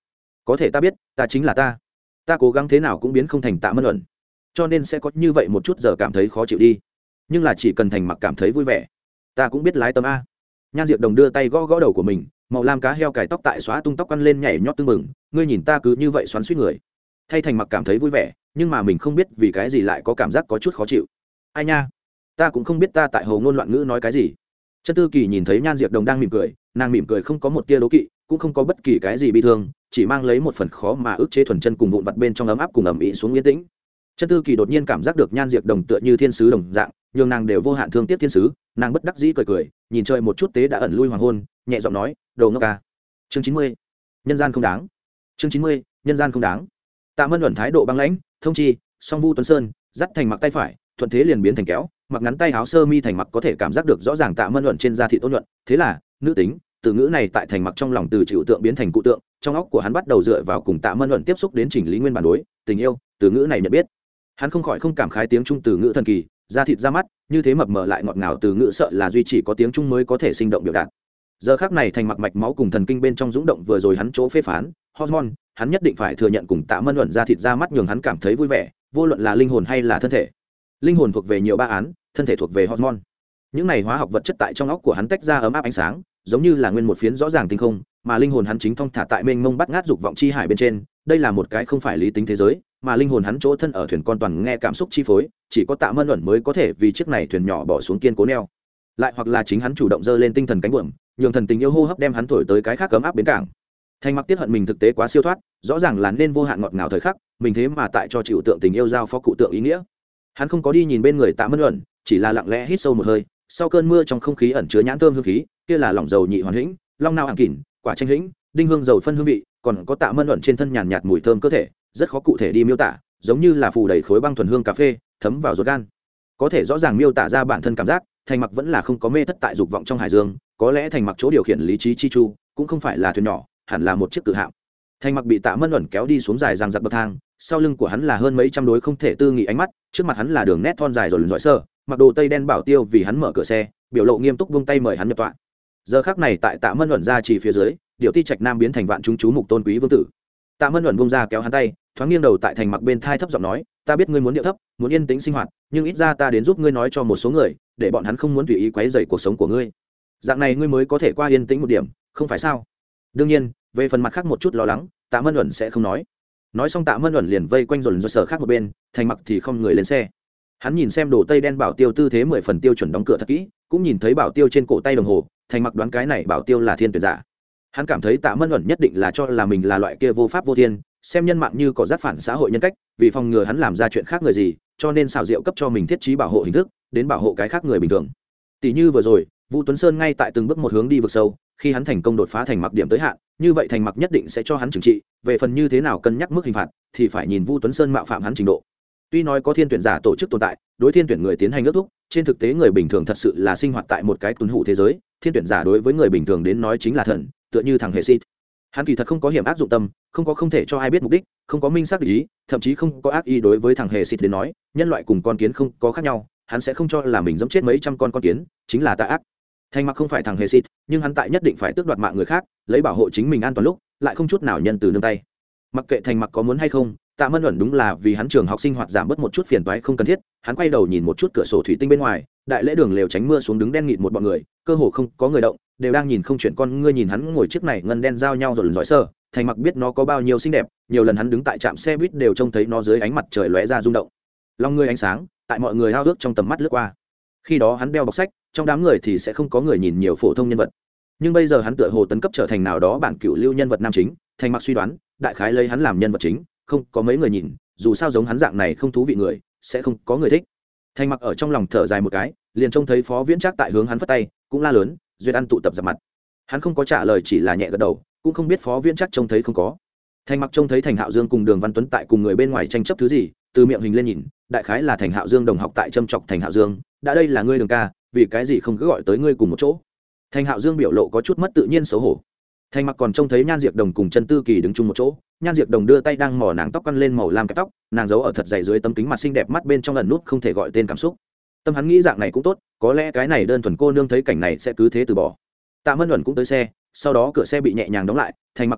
có thể ta biết ta chính là ta, ta cố gắng thế nào cũng biến không thành Tạ Mân Ẩn, cho nên sẽ có như vậy một chút giờ cảm thấy khó chịu đi, nhưng là chỉ cần Thành Mặc cảm thấy vui vẻ, ta cũng biết lái tấm a. Nhan Diệp Đồng đưa tay gõ gõ đầu của mình, màu lam cá heo cài tóc tại xóa tung tóc quăn lên nhảy nhót tưng mừng, ngươi nhìn ta cứ như vậy xoắn suýt người. Thay Thành Mặc cảm thấy vui vẻ, nhưng mà mình không biết vì cái gì lại có cảm giác có chút khó chịu. Ai nha, ta cũng không biết ta tại hồ ngôn loạn ngữ nói cái gì. Chân Tư Kỳ nhìn thấy Nhan Diệp Đồng đang mỉm cười, nàng mỉm cười không có một tia đố kỵ, cũng không có bất kỳ cái gì bi thương, chỉ mang lấy một phần khó mà ức chế thuần chân cùng vụn vặt bên trong ấm áp cùng ẩm ĩ xuống yên tĩnh. Chân Tư Kỳ đột nhiên cảm giác được Nhan Diệp Đồng tựa như thiên sứ đồng dạng, nhường nàng đều vô hạn thương tiếc thiên sứ, nàng bất đắc dĩ cười cười, nhìn trời một chút tế đã ẩn lui hoàng hôn, nhẹ giọng nói, đồ ngốc ca. Chương chín mươi, nhân gian không đáng. Chương chín mươi, nhân gian không đáng. Tạ Mân Ẩn thái độ băng lãnh, thông chi, Song Vu Tuấn Sơn, dắt Thành Mặc tay phải, thuận thế liền biến thành kéo, mặc ngắn tay áo sơ mi Thành Mặc có thể cảm giác được rõ ràng Tạ Mân Ẩn trên da thịt ôn nhuận, thế là, nữ tính, từ ngữ này tại Thành Mặc trong lòng từ chịu tượng biến thành cụ tượng, trong óc của hắn bắt đầu dựa vào cùng Tạ Mân Ẩn tiếp xúc đến chỉnh lý nguyên bản đối, tình yêu, từ ngữ này nhận biết. Hắn không khỏi không cảm khái tiếng Trung từ ngữ thần kỳ, da thịt ra mắt, như thế mập mờ lại ngọt ngào từ ngữ sợ là duy chỉ có tiếng Trung mới có thể sinh động biểu đạt. Giờ khắc này Thành Mặc mạch máu cùng thần kinh bên trong dũng động vừa rồi hắn chỗ phê phán, hormone, hắn nhất định phải thừa nhận cùng Tạ Mân Ẩn da thịt ra mắt nhường hắn cảm thấy vui vẻ, vô luận là linh hồn hay là thân thể. Linh hồn thuộc về nhiều ba án, thân thể thuộc về hormone. Những này hóa học vật chất tại trong óc của hắn tách ra ấm áp ánh sáng, giống như là nguyên một phiến rõ ràng tinh không, mà linh hồn hắn chính thong thả tại mênh mông bắt ngát dục vọng chi hải bên trên, đây là một cái không phải lý tính thế giới, mà linh hồn hắn chỗ thân ở thuyền con toàn nghe cảm xúc chi phối, chỉ có Tạ Mân Ẩn mới có thể vì chiếc này thuyền nhỏ bỏ xuống kiên cố neo. Lại hoặc là chính hắn chủ động dơ lên tinh thần cánh buồm, nhường thần tình yêu hô hấp đem hắn thổi tới cái khác ấm áp bến cảng. Thành Mặc tiết hận mình thực tế quá siêu thoát, rõ ràng là nên vô hạn ngọt ngào thời khắc, mình thế mà tại cho chịu tượng tình yêu giao phó cụ tượng ý nghĩa. Hắn không có đi nhìn bên người Tạ Mân Ẩn, chỉ là lặng lẽ hít sâu một hơi, sau cơn mưa trong không khí ẩn chứa nhãn thơm hương khí, kia là lỏng dầu nhị hoàn hĩnh, long nao hàng kỉn, quả chanh hĩnh, đinh hương dầu phân hương vị, còn có Tạ Mân Ẩn trên thân nhàn nhạt mùi thơm cơ thể, rất khó cụ thể đi miêu tả, giống như là phủ đầy khối băng thuần hương cà phê, thấm vào ruột gan. Có thể rõ ràng miêu tả ra bản thân cảm giác, Thành Mặc vẫn là không có mê thất tại dục vọng trong hải dương, có lẽ Thành Mặc chỗ điều khiển lý trí chi chu, cũng không phải là thuyền nhỏ, hẳn là một chiếc cự hạm. Thành Mặc bị Tạ Mân Ẩn kéo đi xuống dài dằng dặc bậc thang, sau lưng của hắn là hơn mấy trăm đối không thể tư nghị ánh mắt, trước mặt hắn là đường nét thon dài rồi lần dõi sơ, mặc đồ tây đen bảo tiêu vì hắn mở cửa xe, biểu lộ nghiêm túc vung tay mời hắn nhập tọa. Giờ khắc này tại Tạ Mân Ẩn ra chỉ phía dưới, điệu ti trạch nam biến thành vạn chúng chú mục tôn quý vương tử. Tạ Mân Ẩn vung ra kéo hắn tay, thoáng nghiêng đầu tại Thành Mặc bên thai thấp giọng nói, ta biết ngươi muốn điệu thấp, muốn yên tĩnh sinh hoạt, nhưng ít ra ta đến giúp ngươi nói cho một số người, để bọn hắn không muốn tùy ý quấy rầy cuộc sống của ngươi. Dạng này ngươi mới có thể qua yên tĩnh một điểm, không phải sao? Đương nhiên, về phần mặt khác một chút lo lắng, Tạ Mân Ẩn sẽ không nói. Nói xong Tạ Mân Ẩn liền vây quanh rồi do sở khác một bên, Thành Mặc thì không người lên xe. Hắn nhìn xem đồ tây đen bảo tiêu tư thế mười phần tiêu chuẩn đóng cửa thật kỹ, cũng nhìn thấy bảo tiêu trên cổ tay đồng hồ, Thành Mặc đoán cái này bảo tiêu là thiên tuyển giả. Hắn cảm thấy Tạ Mân Ẩn nhất định là cho là mình là loại kia vô pháp vô thiên, xem nhân mạng như có giác phản xã hội nhân cách, vì phòng ngừa hắn làm ra chuyện khác người gì, cho nên xào rượu cấp cho mình thiết trí bảo hộ hình thức, đến bảo hộ cái khác người bình thường. Tỷ như vừa rồi, Vũ Tuấn Sơn ngay tại từng bước một hướng đi vực sâu, khi hắn thành công đột phá Thành Mặc điểm tới hạn, như vậy Thành Mặc nhất định sẽ cho hắn trừng trị, về phần như thế nào cân nhắc mức hình phạt, thì phải nhìn Vũ Tuấn Sơn mạo phạm hắn trình độ. Tuy nói có thiên tuyển giả tổ chức tồn tại, đối thiên tuyển người tiến hành ước thúc, trên thực tế người bình thường thật sự là sinh hoạt tại một cái tuần hủ thế giới, thiên tuyển giả đối với người bình thường đến nói chính là thần, tựa như thằng hệ xít. Hắn kỳ thật không có hiểm ác dụng tâm, không có không thể cho ai biết mục đích, không có minh xác ý, thậm chí không có ác ý đối với thằng hệ xít đến nói, nhân loại cùng con kiến không có khác nhau, hắn sẽ không cho là mình giẫm chết mấy trăm con con kiến, chính là tà ác. Thành Mặc không phải thằng hệ xít, nhưng hắn tại nhất định phải tước đoạt mạng người khác, lấy bảo hộ chính mình an toàn lúc, lại không chút nào nhân từ nương tay. Mặc kệ Thành Mặc có muốn hay không, Tạ Mân Ẩn đúng là vì hắn trường học sinh hoạt giảm bớt một chút phiền toái không cần thiết, hắn quay đầu nhìn một chút cửa sổ thủy tinh bên ngoài, đại lễ đường lều tránh mưa xuống đứng đen nghịt một bọn người, cơ hồ không có người động, đều đang nhìn không chuyển con ngươi nhìn hắn ngồi chiếc này ngân đen giao nhau rồi lần dõi sơ, Thành Mặc biết nó có bao nhiêu xinh đẹp, nhiều lần hắn đứng tại trạm xe buýt đều trông thấy nó dưới ánh mặt trời lóe ra rung động. Long ngươi ánh sáng, tại mọi người hao ước trong tầm mắt lướt qua. Khi đó hắn đeo bọc sách, trong đám người thì sẽ không có người nhìn nhiều phổ thông nhân vật. Nhưng bây giờ hắn tựa hồ tấn cấp trở thành nào đó bản cựu lưu nhân vật nam chính, Thành Mặc suy đoán, đại khái lấy hắn làm nhân vật chính, không có mấy người nhìn, dù sao giống hắn dạng này không thú vị người, sẽ không có người thích. Thành Mặc ở trong lòng thở dài một cái, liền trông thấy Phó Viễn Trác tại hướng hắn phất tay, cũng la lớn, duyệt ăn tụ tập gặp mặt. Hắn không có trả lời, chỉ là nhẹ gật đầu, cũng không biết Phó Viễn Trác trông thấy không có. Thành Mặc trông thấy Thành Hạo Dương cùng Đường Văn Tuấn tại cùng người bên ngoài tranh chấp thứ gì, từ miệng hình lên nhìn, đại khái là Thành Hạo Dương đồng học tại châm chọc Thành Hạo Dương, đã đây là ngươi Đường ca, vì cái gì không cứ gọi tới ngươi cùng một chỗ. Thành Hạo Dương biểu lộ có chút mất tự nhiên xấu hổ. Thành Mặc còn trông thấy Nhan Diệp Đồng cùng Chân Tư Kỳ đứng chung một chỗ, Nhan Diệp Đồng đưa tay đang mò nàng tóc quăn lên màu lam kẹp tóc, nàng giấu ở thật dày dưới tấm kính mặt xinh đẹp mắt bên trong ẩn nút không thể gọi tên cảm xúc. Tâm hắn nghĩ dạng này cũng tốt, có lẽ cái này đơn thuần cô nương thấy cảnh này sẽ cứ thế từ bỏ. Tạ Mân Ẩn cũng tới xe, sau đó cửa xe bị nhẹ nhàng đóng lại, Thành Mặc quay đầu,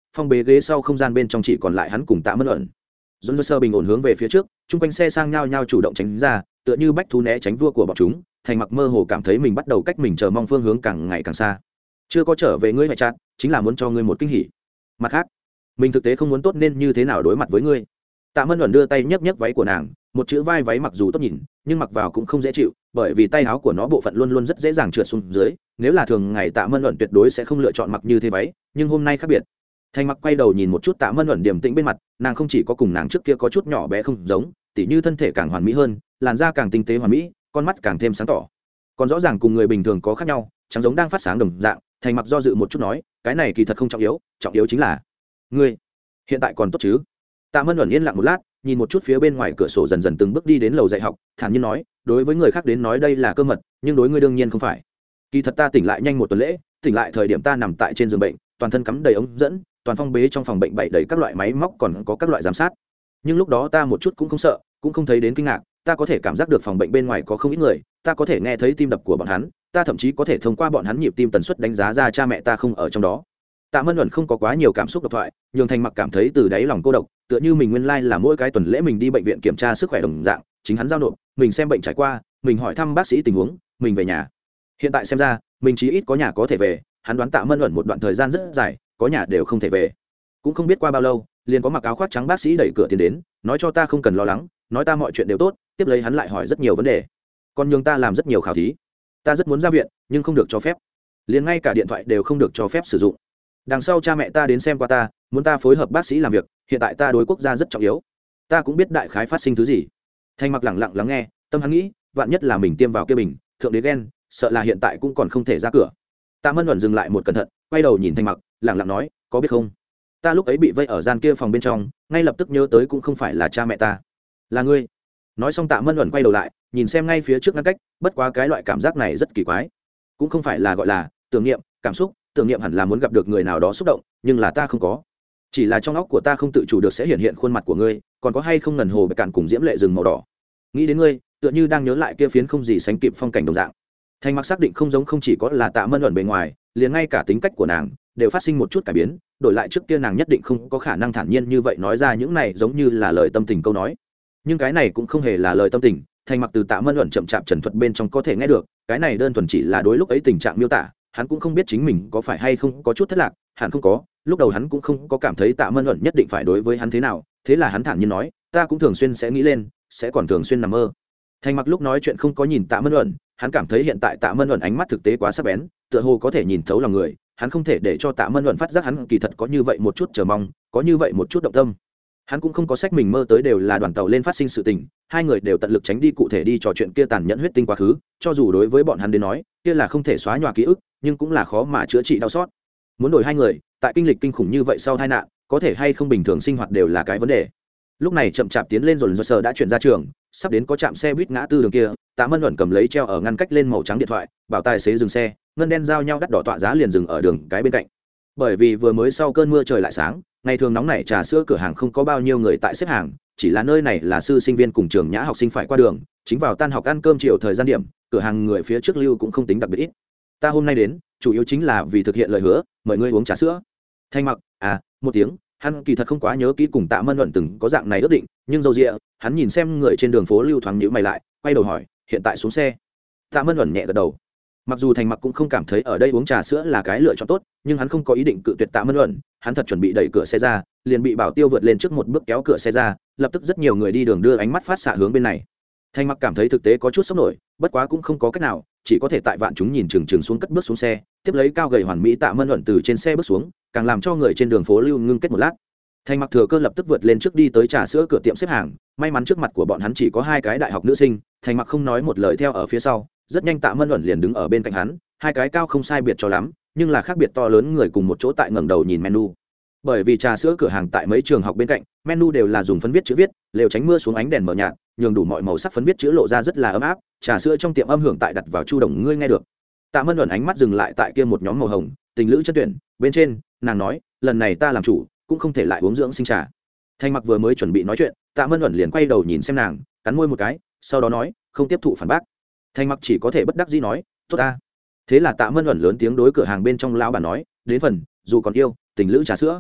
phong bế ghế sau không gian bên trong chỉ còn lại hắn cùng Tạ Mân Ẩn. Dồn sơ bình ổn hướng về phía trước, chung quanh xe sang nhau nhau chủ động tránh ra, tựa như bách thú né tránh vua của bọn chúng. Thành Mặc mơ hồ cảm thấy mình bắt đầu cách mình chờ mong phương hướng càng ngày càng xa. Chưa có trở về ngươi ngoại chặt, chính là muốn cho ngươi một kinh hỉ. Mặt khác, mình thực tế không muốn tốt nên như thế nào đối mặt với ngươi. Tạ Mân Ẩn đưa tay nhấc nhấc váy của nàng, một chữ vai váy mặc dù tốt nhìn, nhưng mặc vào cũng không dễ chịu, bởi vì tay áo của nó bộ phận luôn luôn rất dễ dàng trượt xuống dưới. Nếu là thường ngày Tạ Mân Ẩn tuyệt đối sẽ không lựa chọn mặc như thế váy, nhưng hôm nay khác biệt. Thành Mặc quay đầu nhìn một chút Tạ Mân Ẩn điềm tĩnh bên mặt, nàng không chỉ có cùng nàng trước kia có chút nhỏ bé không giống, tỉ như thân thể càng hoàn mỹ hơn, làn da càng tinh tế hoàn mỹ, con mắt càng thêm sáng tỏ. Còn rõ ràng cùng người bình thường có khác nhau, chẳng giống đang phát sáng đồng dạng. Thành Mặc do dự một chút nói, cái này kỳ thật không trọng yếu, trọng yếu chính là ngươi hiện tại còn tốt chứ? Tạ Mân Ẩn yên lặng một lát, nhìn một chút phía bên ngoài cửa sổ, dần dần từng bước đi đến lầu dạy học, thản nhiên nói, đối với người khác đến nói đây là cơ mật, nhưng đối ngươi đương nhiên không phải. Kỳ thật ta tỉnh lại nhanh một tuần lễ, tỉnh lại thời điểm ta nằm tại trên giường bệnh, toàn thân cắm đầy ống dẫn, toàn phong bế trong phòng bệnh bày đầy các loại máy móc, còn có các loại giám sát. Nhưng lúc đó ta một chút cũng không sợ, cũng không thấy đến kinh ngạc, ta có thể cảm giác được phòng bệnh bên ngoài có không ít người, ta có thể nghe thấy tim đập của bọn hắn, ta thậm chí có thể thông qua bọn hắn nhịp tim tần suất đánh giá ra cha mẹ ta không ở trong đó. Tạ Mân Ẩn không có quá nhiều cảm xúc độc thoại, nhường Thành Mặc cảm thấy từ đáy lòng cô độc, tựa như mình nguyên lai là mỗi cái tuần lễ mình đi bệnh viện kiểm tra sức khỏe đồng dạng, chính hắn giao nộp, mình xem bệnh trải qua, mình hỏi thăm bác sĩ tình huống, mình về nhà. Hiện tại xem ra, mình chí ít có nhà có thể về, hắn đoán Tạ Mân Ẩn một đoạn thời gian rất dài, có nhà đều không thể về. Cũng không biết qua bao lâu, liền có mặc áo khoác trắng bác sĩ đẩy cửa tiến đến, nói cho ta không cần lo lắng, nói ta mọi chuyện đều tốt, tiếp lấy hắn lại hỏi rất nhiều vấn đề. Còn nhường ta làm rất nhiều khảo thí. Ta rất muốn ra viện, nhưng không được cho phép. Liền ngay cả điện thoại đều không được cho phép sử dụng. Đằng sau cha mẹ ta đến xem qua ta, muốn ta phối hợp bác sĩ làm việc, hiện tại ta đối quốc gia rất trọng yếu. Ta cũng biết đại khái phát sinh thứ gì. Thành Mặc lẳng lặng lắng nghe, tâm hắn nghĩ, vạn nhất là mình tiêm vào kia bình, thượng đế ghen, sợ là hiện tại cũng còn không thể ra cửa. Tạ Mân Ẩn dừng lại một cẩn thận, quay đầu nhìn Thành Mặc, lẳng lặng nói, có biết không? Ta lúc ấy bị vây ở gian kia phòng bên trong, ngay lập tức nhớ tới cũng không phải là cha mẹ ta, là ngươi. Nói xong Tạ Mân Ẩn quay đầu lại, nhìn xem ngay phía trước ngăn cách, bất quá cái loại cảm giác này rất kỳ quái, cũng không phải là gọi là tưởng niệm, cảm xúc, tưởng niệm hẳn là muốn gặp được người nào đó xúc động, nhưng là ta không có, chỉ là trong óc của ta không tự chủ được sẽ hiện hiện khuôn mặt của ngươi, còn có hay không ngần hồ bạch cạn cùng diễm lệ rừng màu đỏ, nghĩ đến ngươi tựa như đang nhớ lại kia phiến không gì sánh kịp phong cảnh đồng dạng. Thành Mặc xác định không giống không chỉ có là Tạ Mân Ẩn bề ngoài, liền ngay cả tính cách của nàng đều phát sinh một chút cải biến, đổi lại trước kia nàng nhất định không có khả năng thản nhiên như vậy nói ra những này giống như là lời tâm tình câu nói, nhưng cái này cũng không hề là lời tâm tình. Thành Mặc từ Tạ Mân Ẩn chậm chạp trần thuật bên trong có thể nghe được, cái này đơn thuần chỉ là đối lúc ấy tình trạng miêu tả, hắn cũng không biết chính mình có phải hay không có chút thất lạc, hẳn không có, lúc đầu hắn cũng không có cảm thấy Tạ Mân Ẩn nhất định phải đối với hắn thế nào, thế là hắn thản nhiên nói, ta cũng thường xuyên sẽ nghĩ lên, sẽ còn thường xuyên nằm mơ. Thành Mặc lúc nói chuyện không có nhìn Tạ Mân Ẩn, hắn cảm thấy hiện tại Tạ Mân Ẩn ánh mắt thực tế quá sắc bén, tựa hồ có thể nhìn thấu lòng người, hắn không thể để cho Tạ Mân Ẩn phát giác hắn kỳ thật có như vậy một chút chờ mong, có như vậy một chút động tâm. Hắn cũng không có sách mình mơ tới đều là đoàn tàu lên phát sinh sự tình, hai người đều tận lực tránh đi cụ thể đi trò chuyện kia tàn nhẫn huyết tinh quá khứ, cho dù đối với bọn hắn đến nói, kia là không thể xóa nhòa ký ức, nhưng cũng là khó mà chữa trị đau xót. Muốn đổi hai người, tại kinh lịch kinh khủng như vậy sau tai nạn, có thể hay không bình thường sinh hoạt đều là cái vấn đề. Lúc này chậm chạp tiến lên rồi rồi sờ đã chuyển ra trường, sắp đến có trạm xe buýt ngã tư đường kia, Tạ Mân Ẩn cầm lấy treo ở ngăn cách lên màu trắng điện thoại, bảo tài xế dừng xe, ngân đen giao nhau đắt đỏ tọa giá liền dừng ở đường cái bên cạnh. Bởi vì vừa mới sau cơn mưa trời lại sáng, ngày thường nóng nảy trà sữa cửa hàng không có bao nhiêu người tại xếp hàng, chỉ là nơi này là sư sinh viên cùng trường nhã học sinh phải qua đường, chính vào tan học ăn cơm chiều thời gian điểm, cửa hàng người phía trước lưu cũng không tính đặc biệt ít. Ta hôm nay đến, chủ yếu chính là vì thực hiện lời hứa, mời ngươi uống trà sữa. Thành Mặc, à, một tiếng, hắn kỳ thật không quá nhớ kỹ cùng Tạ Mân Ẩn từng có dạng này ước định, nhưng dâu dịa, hắn nhìn xem người trên đường phố lưu thoáng nhíu mày lại, quay đầu hỏi, hiện tại xuống xe. Tạ Mân Ẩn nhẹ gật đầu. Mặc dù Thành Mặc cũng không cảm thấy ở đây uống trà sữa là cái lựa chọn tốt, nhưng hắn không có ý định cự tuyệt Tạ Mân Ẩn, hắn thật chuẩn bị đẩy cửa xe ra, liền bị Bảo Tiêu vượt lên trước một bước kéo cửa xe ra, lập tức rất nhiều người đi đường đưa ánh mắt phát xạ hướng bên này. Thành Mặc cảm thấy thực tế có chút sốc nổi, bất quá cũng không có cách nào, chỉ có thể tại vạn chúng nhìn chừng chừng xuống cất bước xuống xe, tiếp lấy cao gầy hoàn mỹ Tạ Mân Ẩn từ trên xe bước xuống, càng làm cho người trên đường phố lưu ngưng kết một lát. Thành Mặc thừa cơ lập tức vượt lên trước đi tới trà sữa cửa tiệm xếp hàng, may mắn trước mặt của bọn hắn chỉ có hai cái đại học nữ sinh, Thành Mặc không nói một lời theo ở phía sau, rất nhanh Tạ Mân Ẩn liền đứng ở bên cạnh hắn, hai cái cao không sai biệt cho lắm, nhưng là khác biệt to lớn người cùng một chỗ tại ngẩng đầu nhìn menu. Bởi vì trà sữa cửa hàng tại mấy trường học bên cạnh, menu đều là dùng phấn viết chữ viết, lều tránh mưa xuống ánh đèn mờ nhạt, nhường đủ mọi màu sắc phấn viết chữ lộ ra rất là ấm áp, trà sữa trong tiệm âm hưởng tại đặt vào chu đồng ngươi nghe được. Tạ Mân Ẩn ánh mắt dừng lại tại kia một nhóm màu hồng, tình lữ chân tuyển, bên trên, nàng nói, lần này ta làm chủ, cũng không thể lại uống dưỡng sinh trà. Thành Mặc vừa mới chuẩn bị nói chuyện, Tạ Mân Ẩn liền quay đầu nhìn xem nàng, cắn môi một cái, sau đó nói, không tiếp thụ phản bác. Thành Mặc chỉ có thể bất đắc dĩ nói, tốt ta. Thế là Tạ Mân Ẩn lớn tiếng đối cửa hàng bên trong lão bản nói, đến phần, dù còn yêu, tình lữ trà sữa.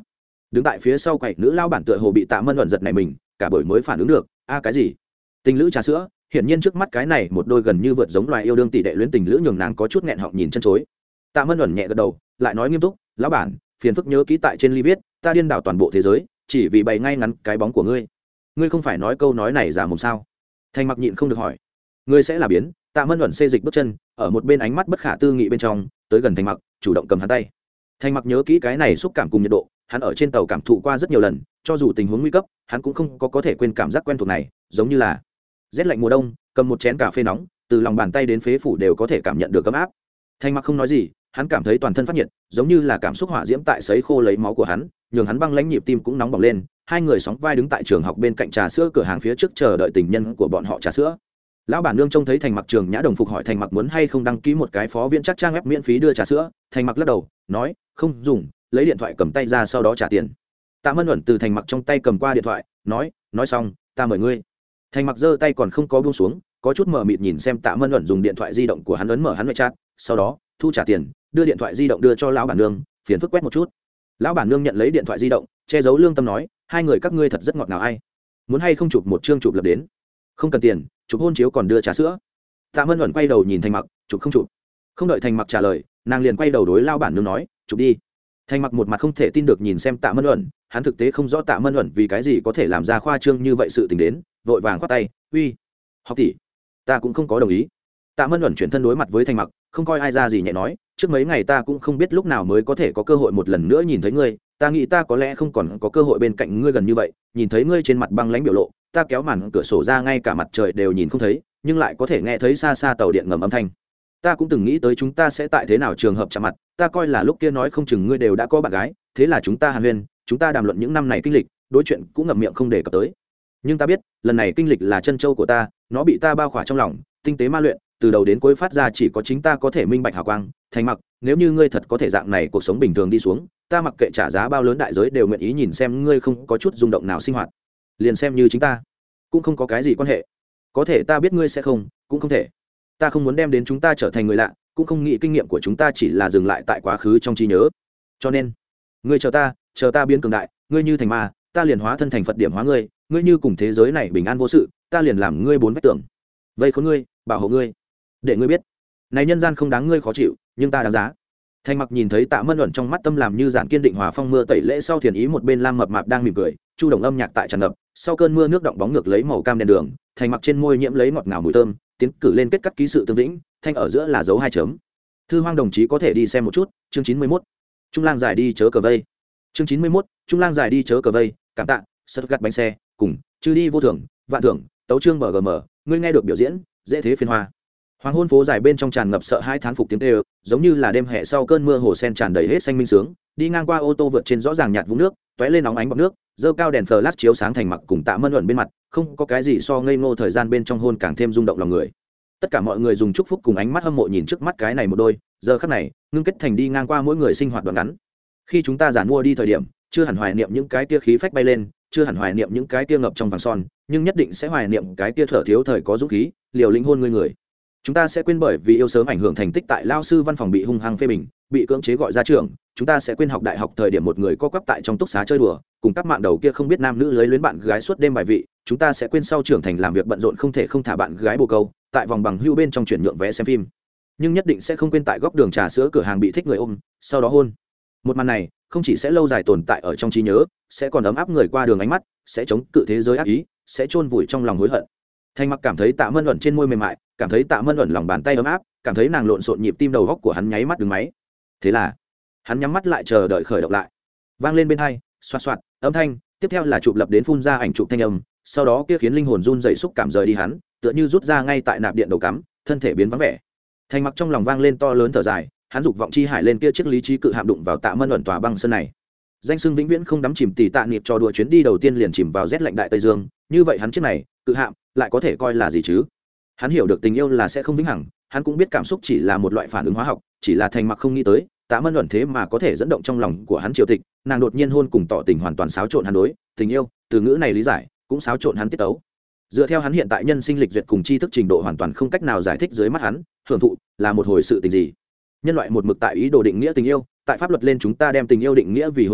đứng tại phía sau quầy nữ lao bản tựa hồ bị Tạ Mân Luận giật này mình cả buổi mới phản ứng được. A cái gì? Tình lữ trà sữa? Hiển nhiên trước mắt cái này một đôi gần như vượt giống loài yêu đương tỷ đệ luyến tình lữ nhường nàng có chút nghẹn họng nhìn chân chối. Tạ Mân Luận nhẹ gật đầu, lại nói nghiêm túc, lão bản, phiền phức nhớ kỹ tại trên ly viết, ta điên đảo toàn bộ thế giới, chỉ vì bày ngay ngắn cái bóng của ngươi. Ngươi không phải nói câu nói này giả mồm sao? Thành Mặc nhịn không được hỏi. Ngươi sẽ là biến? Tạ Mân Luận xê dịch bước chân, ở một bên ánh mắt bất khả tư nghị bên trong, tới gần Thành Mặc, chủ động cầm hắn tay. Thành Mặc nhớ kỹ cái này xúc cảm cùng nhiệt độ, hắn ở trên tàu cảm thụ qua rất nhiều lần, cho dù tình huống nguy cấp, hắn cũng không có có thể quên cảm giác quen thuộc này, giống như là rét lạnh mùa đông, cầm một chén cà phê nóng, từ lòng bàn tay đến phế phủ đều có thể cảm nhận được ấm áp. Thành Mặc không nói gì, hắn cảm thấy toàn thân phát nhiệt, giống như là cảm xúc hỏa diễm tại sấy khô lấy máu của hắn, nhường hắn băng lãnh nhịp tim cũng nóng bỏng lên. Hai người sóng vai đứng tại trường học bên cạnh trà sữa cửa hàng phía trước chờ đợi tình nhân của bọn họ trà sữa. Lão bản nương trông thấy Thành Mặc Trường Nhã đồng phục hỏi Thành Mặc muốn hay không đăng ký một cái phó viên chắc trang web miễn phí đưa trà sữa. Thành Mặc lắc đầu, nói không dùng, lấy điện thoại cầm tay ra sau đó trả tiền. Tạ Mân Luận từ Thành Mặc trong tay cầm qua điện thoại, nói nói xong, ta mời ngươi. Thành Mặc giơ tay còn không có buông xuống, có chút mờ mịt nhìn xem Tạ Mân Luận dùng điện thoại di động của hắn ấn mở hắn ngoại chat, sau đó thu trả tiền, đưa điện thoại di động đưa cho lão bản nương, phiền phức quét một chút. Lão bản nương nhận lấy điện thoại di động, che giấu lương tâm nói, hai người các ngươi thật rất ngọt ngào ai, muốn hay không chụp một chương chụp lập đến? Không cần tiền, chụp hôn chiếu còn đưa trà sữa. Tạ Mân Luận quay đầu nhìn Thành Mặc, chụp không chụp? Không đợi Thành Mặc trả lời, nàng liền quay đầu đối lão bản nương nói, chụp đi. Thành Mặc một mặt không thể tin được nhìn xem Tạ Mân Luận, hắn thực tế không rõ Tạ Mân Luận vì cái gì có thể làm ra khoa trương như vậy sự tình đến, vội vàng khoát tay, uy, học tỷ, ta cũng không có đồng ý. Tạ Mân Luận chuyển thân đối mặt với Thành Mặc, không coi ai ra gì nhẹ nói, trước mấy ngày ta cũng không biết lúc nào mới có thể có cơ hội một lần nữa nhìn thấy ngươi, ta nghĩ ta có lẽ không còn có cơ hội bên cạnh ngươi gần như vậy, nhìn thấy ngươi trên mặt băng lãnh biểu lộ, ta kéo màn cửa sổ ra ngay cả mặt trời đều nhìn không thấy, nhưng lại có thể nghe thấy xa xa tàu điện ngầm âm thanh. Ta cũng từng nghĩ tới chúng ta sẽ tại thế nào trường hợp chạm mặt, ta coi là lúc kia nói không chừng ngươi đều đã có bạn gái, thế là chúng ta hàn huyên, chúng ta đàm luận những năm này kinh lịch, đối chuyện cũng ngậm miệng không đề cập tới. Nhưng ta biết, lần này kinh lịch là chân châu của ta, nó bị ta bao khỏa trong lòng, tinh tế ma luyện, từ đầu đến cuối phát ra chỉ có chính ta có thể minh bạch hào quang. Thành Mặc, nếu như ngươi thật có thể dạng này cuộc sống bình thường đi xuống, ta mặc kệ trả giá bao lớn đại giới đều nguyện ý nhìn xem ngươi không có chút rung động nào sinh hoạt, liền xem như chính ta cũng không có cái gì quan hệ. Có thể ta biết ngươi sẽ không, cũng không thể. Ta không muốn đem đến chúng ta trở thành người lạ, cũng không nghĩ kinh nghiệm của chúng ta chỉ là dừng lại tại quá khứ trong trí nhớ. Cho nên ngươi chờ ta, chờ ta biến cường đại, ngươi như thành ma, ta liền hóa thân thành Phật điểm hóa ngươi, ngươi như cùng thế giới này bình an vô sự, ta liền làm ngươi bốn vách tường, vây khốn ngươi, bảo hộ ngươi, để ngươi biết này nhân gian không đáng ngươi khó chịu, nhưng ta đáng giá. Thành Mặc nhìn thấy Tạ Mân Luận trong mắt tâm làm như giản kiên định hòa phong mưa tẩy lễ sau thiền ý, một bên lam mập mạp đang mỉm cười, chu đồng âm nhạc tại tràn ngập, sau cơn mưa nước động bóng ngược lấy màu cam đèn đường, Thành Mặc trên môi nhiễm lấy ngọt ngào mùi thơm, tiến cử lên kết cắt ký sự tương vĩnh, thanh ở giữa là dấu hai chấm. Thư Hoang đồng chí có thể đi xem một chút, chương chín mươi mốt. Trung lang giải đi chớ cờ vây. Chương chín mươi mốt, Trung lang giải đi chớ cờ vây, cảm tạ, sất gắt bánh xe, cùng, chư đi vô thưởng, vạn thưởng, tấu chương bờ gm, ngươi nghe được biểu diễn, dễ thế phiên hoa. Hoàng hôn phố dài bên trong tràn ngập sợ hai thán phục tiếng kêu, giống như là đêm hè sau cơn mưa hồ sen tràn đầy hết xanh minh sướng, đi ngang qua ô tô vượt trên rõ ràng nhạt vũng nước, tóe lên nóng ánh bọt nước, dơ cao đèn flash chiếu sáng Thành Mặc cùng Tạ Mân Luận bên mặt, không có cái gì so ngây ngô thời gian bên trong hôn càng thêm rung động lòng người. Tất cả mọi người dùng chúc phúc cùng ánh mắt hâm mộ nhìn trước mắt cái này một đôi, giờ khắc này, ngưng kết thành đi ngang qua mỗi người sinh hoạt đoạn ngắn. Khi chúng ta giản mua đi thời điểm, chưa hẳn hoài niệm những cái tia khí phách bay lên, chưa hẳn hoài niệm những cái tia ngập trong vàng son, nhưng nhất định sẽ hoài niệm cái tia thở thiếu thời có dũng khí, liều lĩnh hôn người người. Chúng ta sẽ quên bởi vì yêu sớm ảnh hưởng thành tích tại lao sư văn phòng bị hung hăng phê bình, bị cưỡng chế gọi ra trường. Chúng ta sẽ quên học đại học thời điểm một người co quắp tại trong túc xá chơi đùa, cùng các mạng đầu kia không biết nam nữ lưới luyến bạn gái suốt đêm bài vị. Chúng ta sẽ quên sau trưởng thành làm việc bận rộn không thể không thả bạn gái bồ câu, tại vòng bằng hưu bên trong chuyển nhượng vé xem phim. Nhưng nhất định sẽ không quên tại góc đường trà sữa cửa hàng bị thích người ôm, sau đó hôn. Một màn này không chỉ sẽ lâu dài tồn tại ở trong trí nhớ, sẽ còn ấm áp người qua đường ánh mắt, sẽ chống cự thế giới ác ý, sẽ chôn vùi trong lòng hối hận. Thành Mặc cảm thấy Tạ Mân Luận trên môi mềm mại, cảm thấy Tạ Mân Luận lòng bàn tay ấm áp, cảm thấy nàng lộn xộn nhịp tim đầu góc của hắn nháy mắt đứng máy. Thế là hắn nhắm mắt lại chờ đợi khởi động lại. Vang lên bên tai, xoạt xoạt, âm thanh, tiếp theo là chụp lập đến phun ra ảnh chụp thanh âm, sau đó kia khiến linh hồn run rẩy xúc cảm rời đi hắn, tựa như rút ra ngay tại nạp điện đầu cắm, thân thể biến vắng vẻ. Thành Mặc trong lòng vang lên to lớn thở dài, hắn dục vọng chi hải lên kia chiếc lý trí cự hạm đụng vào Tạ Mân Luận tòa băng sơn này. Danh xưng vĩnh viễn không đắm chìm tỷ tạ niệm cho đùa chuyến đi đầu tiên liền chìm vào rét lạnh đại tây dương, như vậy hắn chiếc này cự hạm lại có thể coi là gì chứ? Hắn hiểu được tình yêu là sẽ không vĩnh hằng, hắn cũng biết cảm xúc chỉ là một loại phản ứng hóa học, chỉ là Thành Mặc không nghĩ tới Tạ Mân Luận thế mà có thể dẫn động trong lòng của hắn triều tịch, nàng đột nhiên hôn cùng tỏ tình hoàn toàn xáo trộn hắn đối tình yêu từ ngữ này lý giải cũng xáo trộn hắn tiết tấu. Dựa theo hắn hiện tại nhân sinh lịch duyệt cùng tri thức trình độ hoàn toàn không cách nào giải thích dưới mắt hắn hưởng thụ là một hồi sự tình gì. Nhân loại một mực tại ý đồ định nghĩa tình yêu, tại pháp luật lên chúng ta đem tình yêu định nghĩa vì hôn nhân,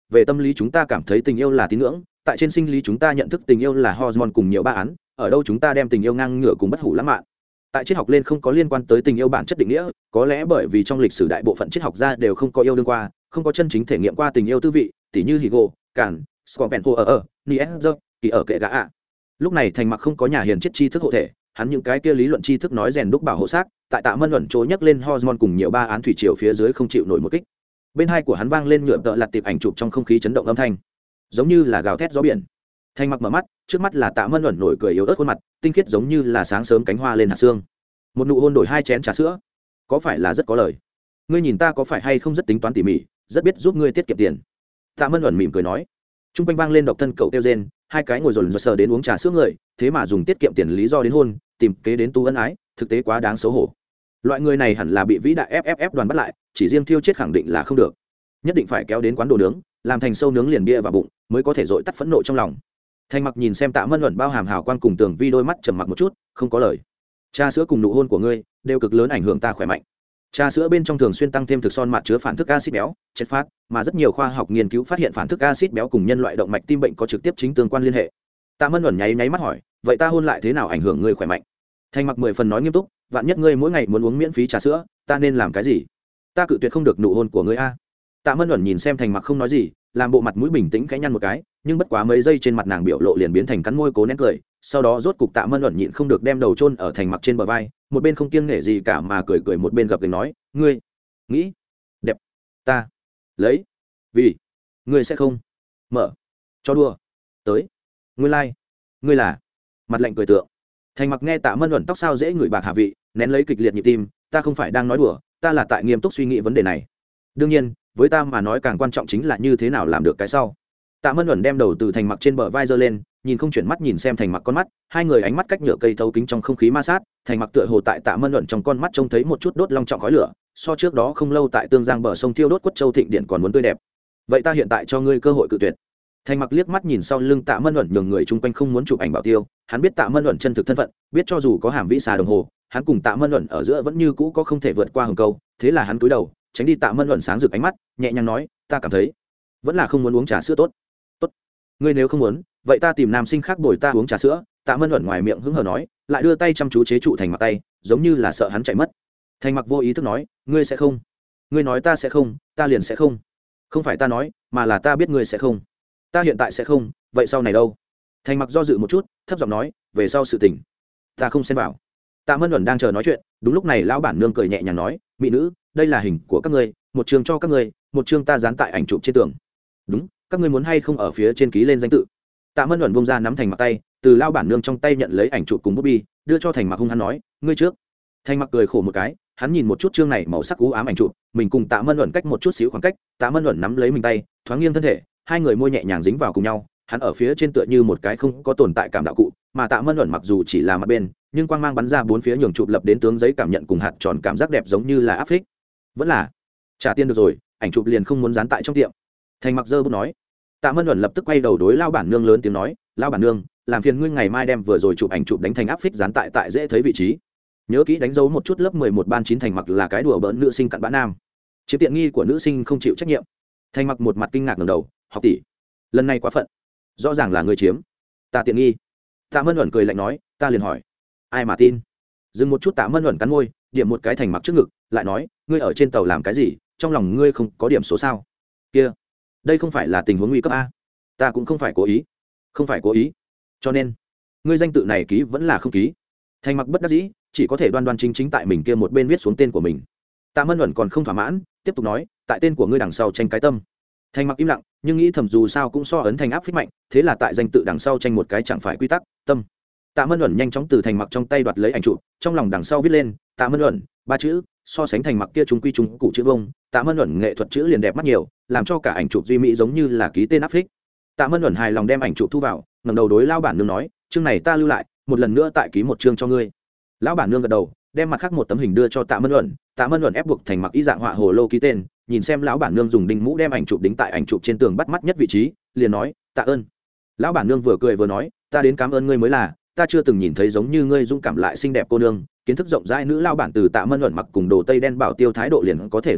về tâm lý chúng ta cảm thấy tình yêu là tín ngưỡng, tại trên sinh lý chúng ta nhận thức tình yêu là hormone cùng nhiều ba án, ở đâu chúng ta đem tình yêu ngang ngửa cùng bất hủ lãng mạn. Tại triết học lên không có liên quan tới tình yêu bản chất định nghĩa, có lẽ bởi vì trong lịch sử đại bộ phận triết học gia đều không có yêu đương qua, không có chân chính thể nghiệm qua tình yêu tư vị, tỉ như Higo, Kant, Schopenhauer, Nietzsche, kỳ ở kệ gã ạ. Lúc này Thành Mặc không có nhà hiền triết tri thức hộ thể, hắn những cái kia lý luận tri thức nói rèn đúc bảo hộ xác, tại Tạ Mân ẩn chối nhắc lên hormone cùng nhiều ba án thủy triều phía dưới không chịu nổi một kích. Bên hai của hắn vang lên nhựa tợ lật tiệp ảnh chụp trong không khí chấn động âm thanh, giống như là gào thét gió biển. Thành Mặc mở mắt, trước mắt là Tạ Mân ẩn nổi cười yếu ớt khuôn mặt, tinh khiết giống như là sáng sớm cánh hoa lên hạt sương. Một nụ hôn đổi hai chén trà sữa, có phải là rất có lời? Ngươi nhìn ta có phải hay không rất tính toán tỉ mỉ, rất biết giúp ngươi tiết kiệm tiền. Tạ Mân ẩn mỉm cười nói. Trung quanh vang lên độc thân cậu kêu rên, hai cái ngồi dồn dồn sờ đến uống trà sữa người, thế mà dùng tiết kiệm tiền lý do đến hôn, tìm kế đến tu ân ái, thực tế quá đáng xấu hổ. Loại người này hẳn là bị vĩ đại ép ép ép đoàn bắt lại, chỉ riêng thiêu chết khẳng định là không được, nhất định phải kéo đến quán đồ nướng, làm thành sâu nướng liền bia vào bụng, mới có thể dội tắt phẫn nộ trong lòng. Thành Mặc nhìn xem Tạ Mân ẩn bao hàm hào quang cùng tường vi đôi mắt trầm mặc một chút, không có lời. Trà sữa cùng nụ hôn của ngươi đều cực lớn ảnh hưởng ta khỏe mạnh. Trà sữa bên trong thường xuyên tăng thêm thực son mặt chứa phản thức axit béo, chất phát, mà rất nhiều khoa học nghiên cứu phát hiện phản thức axit béo cùng nhân loại động mạch tim bệnh có trực tiếp chính tương quan liên hệ. Tạ Mân ẩn nháy nháy mắt hỏi, vậy ta hôn lại thế nào ảnh hưởng ngươi khỏe mạnh? Thành Mặc mười phần nói nghiêm túc, vạn nhất ngươi mỗi ngày muốn uống miễn phí trà sữa, ta nên làm cái gì? Ta cự tuyệt không được nụ hôn của ngươi a. Tạ Mân ẩn nhìn xem Thành Mặc không nói gì, làm bộ mặt mũi bình tĩnh khẽ nhăn một cái, nhưng bất quá mấy giây trên mặt nàng biểu lộ liền biến thành cắn môi cố nén cười, sau đó rốt cục Tạ Mân ẩn nhịn không được đem đầu chôn ở Thành Mặc trên bờ vai, một bên không kiêng nể gì cả mà cười cười một bên gập gành nói, ngươi nghĩ đẹp ta lấy vì ngươi sẽ không mở cho đùa tới ngươi lai、like. Ngươi là mặt lạnh cười tượng. Thành Mặc nghe Tạ Mân ẩn tóc sao dễ người bạc hạ vị, nén lấy kịch liệt nhịp tim, ta không phải đang nói đùa, ta là tại nghiêm túc suy nghĩ vấn đề này. Đương nhiên với ta mà nói càng quan trọng chính là như thế nào làm được cái sau. Tạ Mân ẩn đem đầu từ Thành Mặc trên bờ vai giơ lên, nhìn không chuyển mắt nhìn xem Thành Mặc con mắt, hai người ánh mắt cách nhựa cây thấu kính trong không khí ma sát. Thành Mặc tựa hồ tại Tạ Mân ẩn trong con mắt trông thấy một chút đốt long trọng khói lửa, so trước đó không lâu tại Tương Giang bờ sông thiêu đốt quất châu thịnh điện còn muốn tươi đẹp. Vậy ta hiện tại cho ngươi cơ hội cự tuyệt. Thành Mặc liếc mắt nhìn sau lưng Tạ Mân ẩn nhường người chung quanh không muốn chụp ảnh bảo tiêu, hắn biết Tạ Mân ẩn chân thực thân phận, biết cho dù có hàm vĩ xà đồng hồ, hắn cùng Tạ Mân ẩn ở giữa vẫn như cũ có không thể vượt qua hừng câu, thế là hắn cúi đầu, tránh đi Tạ Mân ẩn sáng rực ánh mắt, nhẹ nhàng nói, ta cảm thấy vẫn là không muốn uống trà sữa tốt. Tốt. Ngươi nếu không muốn, vậy ta tìm nam sinh khác bồi ta uống trà sữa. Tạ Mân ẩn ngoài miệng hứng hờ nói, lại đưa tay chăm chú chế trụ Thành Mặc tay, giống như là sợ hắn chạy mất. Thành Mặc vô ý thức nói, ngươi sẽ không. Ngươi nói ta sẽ không, ta liền sẽ không. Không phải ta nói, mà là ta biết ngươi sẽ không. Ta hiện tại sẽ không, vậy sau này đâu? Thành Mặc do dự một chút, thấp giọng nói, về sau sự tình ta không xen vào. Tạ Mân ẩn đang chờ nói chuyện, đúng lúc này lão bản nương cười nhẹ nhàng nói, mỹ nữ, đây là hình của các ngươi, một chương cho các ngươi, một chương ta dán tại ảnh chụp trên tường. Đúng, các ngươi muốn hay không ở phía trên ký lên danh tự. Tạ Mân ẩn bông ra nắm Thành Mặc tay, từ lão bản nương trong tay nhận lấy ảnh chụp cùng bút bi, đưa cho Thành Mặc hung hăng nói, ngươi trước. Thành Mặc cười khổ một cái, hắn nhìn một chút chương này màu sắc u ám ảnh chụp, mình cùng Tạ Mân ẩn cách một chút xíu khoảng cách, Tạ Mân ẩn nắm lấy mình tay, thoáng nghiêng thân thể, hai người môi nhẹ nhàng dính vào cùng nhau, hắn ở phía trên tựa như một cái không có tồn tại cảm đạo cụ, mà Tạ Mân ẩn mặc dù chỉ là mặt bên, nhưng quang mang bắn ra bốn phía nhường chụp lập đến tướng giấy cảm nhận cùng hạt tròn cảm giác đẹp giống như là áp phích. Vẫn là trả tiền được rồi, ảnh chụp liền không muốn dán tại trong tiệm. Thành Mặc dơ bút nói. Tạ Mân ẩn lập tức quay đầu đối lao bản nương lớn tiếng nói, lao bản nương, làm phiền ngươi ngày mai đem vừa rồi chụp ảnh chụp đánh thành áp phích dán tại tại dễ thấy vị trí. Nhớ kỹ đánh dấu một chút lớp mười một ban chín. Thành Mặc là cái đùa bỡn nữ sinh cặn bã nam, chiếm tiện nghi của nữ sinh không chịu trách nhiệm. Thành Mặc một mặt kinh ngạc ngẩng đầu, học tỷ, lần này quá phận, rõ ràng là ngươi chiếm ta tiện nghi. Tạ Mân ẩn cười lạnh nói, ta liền hỏi, ai mà tin. Dừng một chút, Tạ Mân ẩn cắn môi, điểm một cái Thành Mặc trước ngực, lại nói, ngươi ở trên tàu làm cái gì, trong lòng ngươi không có điểm số sao? Kia, đây không phải là tình huống nguy cấp a. Ta cũng không phải cố ý, không phải cố ý, cho nên ngươi danh tự này ký vẫn là không ký. Thành Mặc bất đắc dĩ, chỉ có thể đoan đoan chính chính tại mình kia một bên viết xuống tên của mình. Tạ Mân ẩn còn không thỏa mãn, tiếp tục nói, tại tên của ngươi đằng sau tranh cái tâm. Thành Mặc im lặng, nhưng nghĩ thầm dù sao cũng so ấn thành áp phích mạnh, thế là tại danh tự đằng sau tranh một cái chẳng phải quy tắc, tâm. Tạ Mân ẩn nhanh chóng từ Thành Mặc trong tay đoạt lấy ảnh chụp, trong lòng đằng sau viết lên, Tạ Mân ẩn, ba chữ, so sánh Thành Mặc kia trung quy trung cụ chữ vông, Tạ Mân ẩn nghệ thuật chữ liền đẹp mắt nhiều, làm cho cả ảnh chụp duy mỹ giống như là ký tên áp phích. Tạ Mân ẩn hài lòng đem ảnh chụp thu vào, ngẩng đầu đối lão bản nương nói, chương này ta lưu lại, một lần nữa tại ký một chương cho ngươi. Lão bản nương gật đầu, đem mặt khác một tấm hình đưa cho Tạ Mân ẩn. Tạ Mân ẩn ép buộc Thành Mặc y dạng họa hồ lô ký tên, nhìn xem lão bản nương dùng đinh mũ đem ảnh chụp đính tại ảnh chụp trên tường bắt mắt nhất vị trí, liền nói, tạ ơn. Lão bản nương vừa cười vừa nói, ta đến cảm ơn ngươi mới là, ta chưa từng nhìn thấy giống như ngươi dũng cảm lại xinh đẹp cô nương. Kiến thức rộng rãi nữ lão bản từ Tạ Mân ẩn mặc cùng đồ tây đen bảo tiêu thái độ liền có thể đoán được,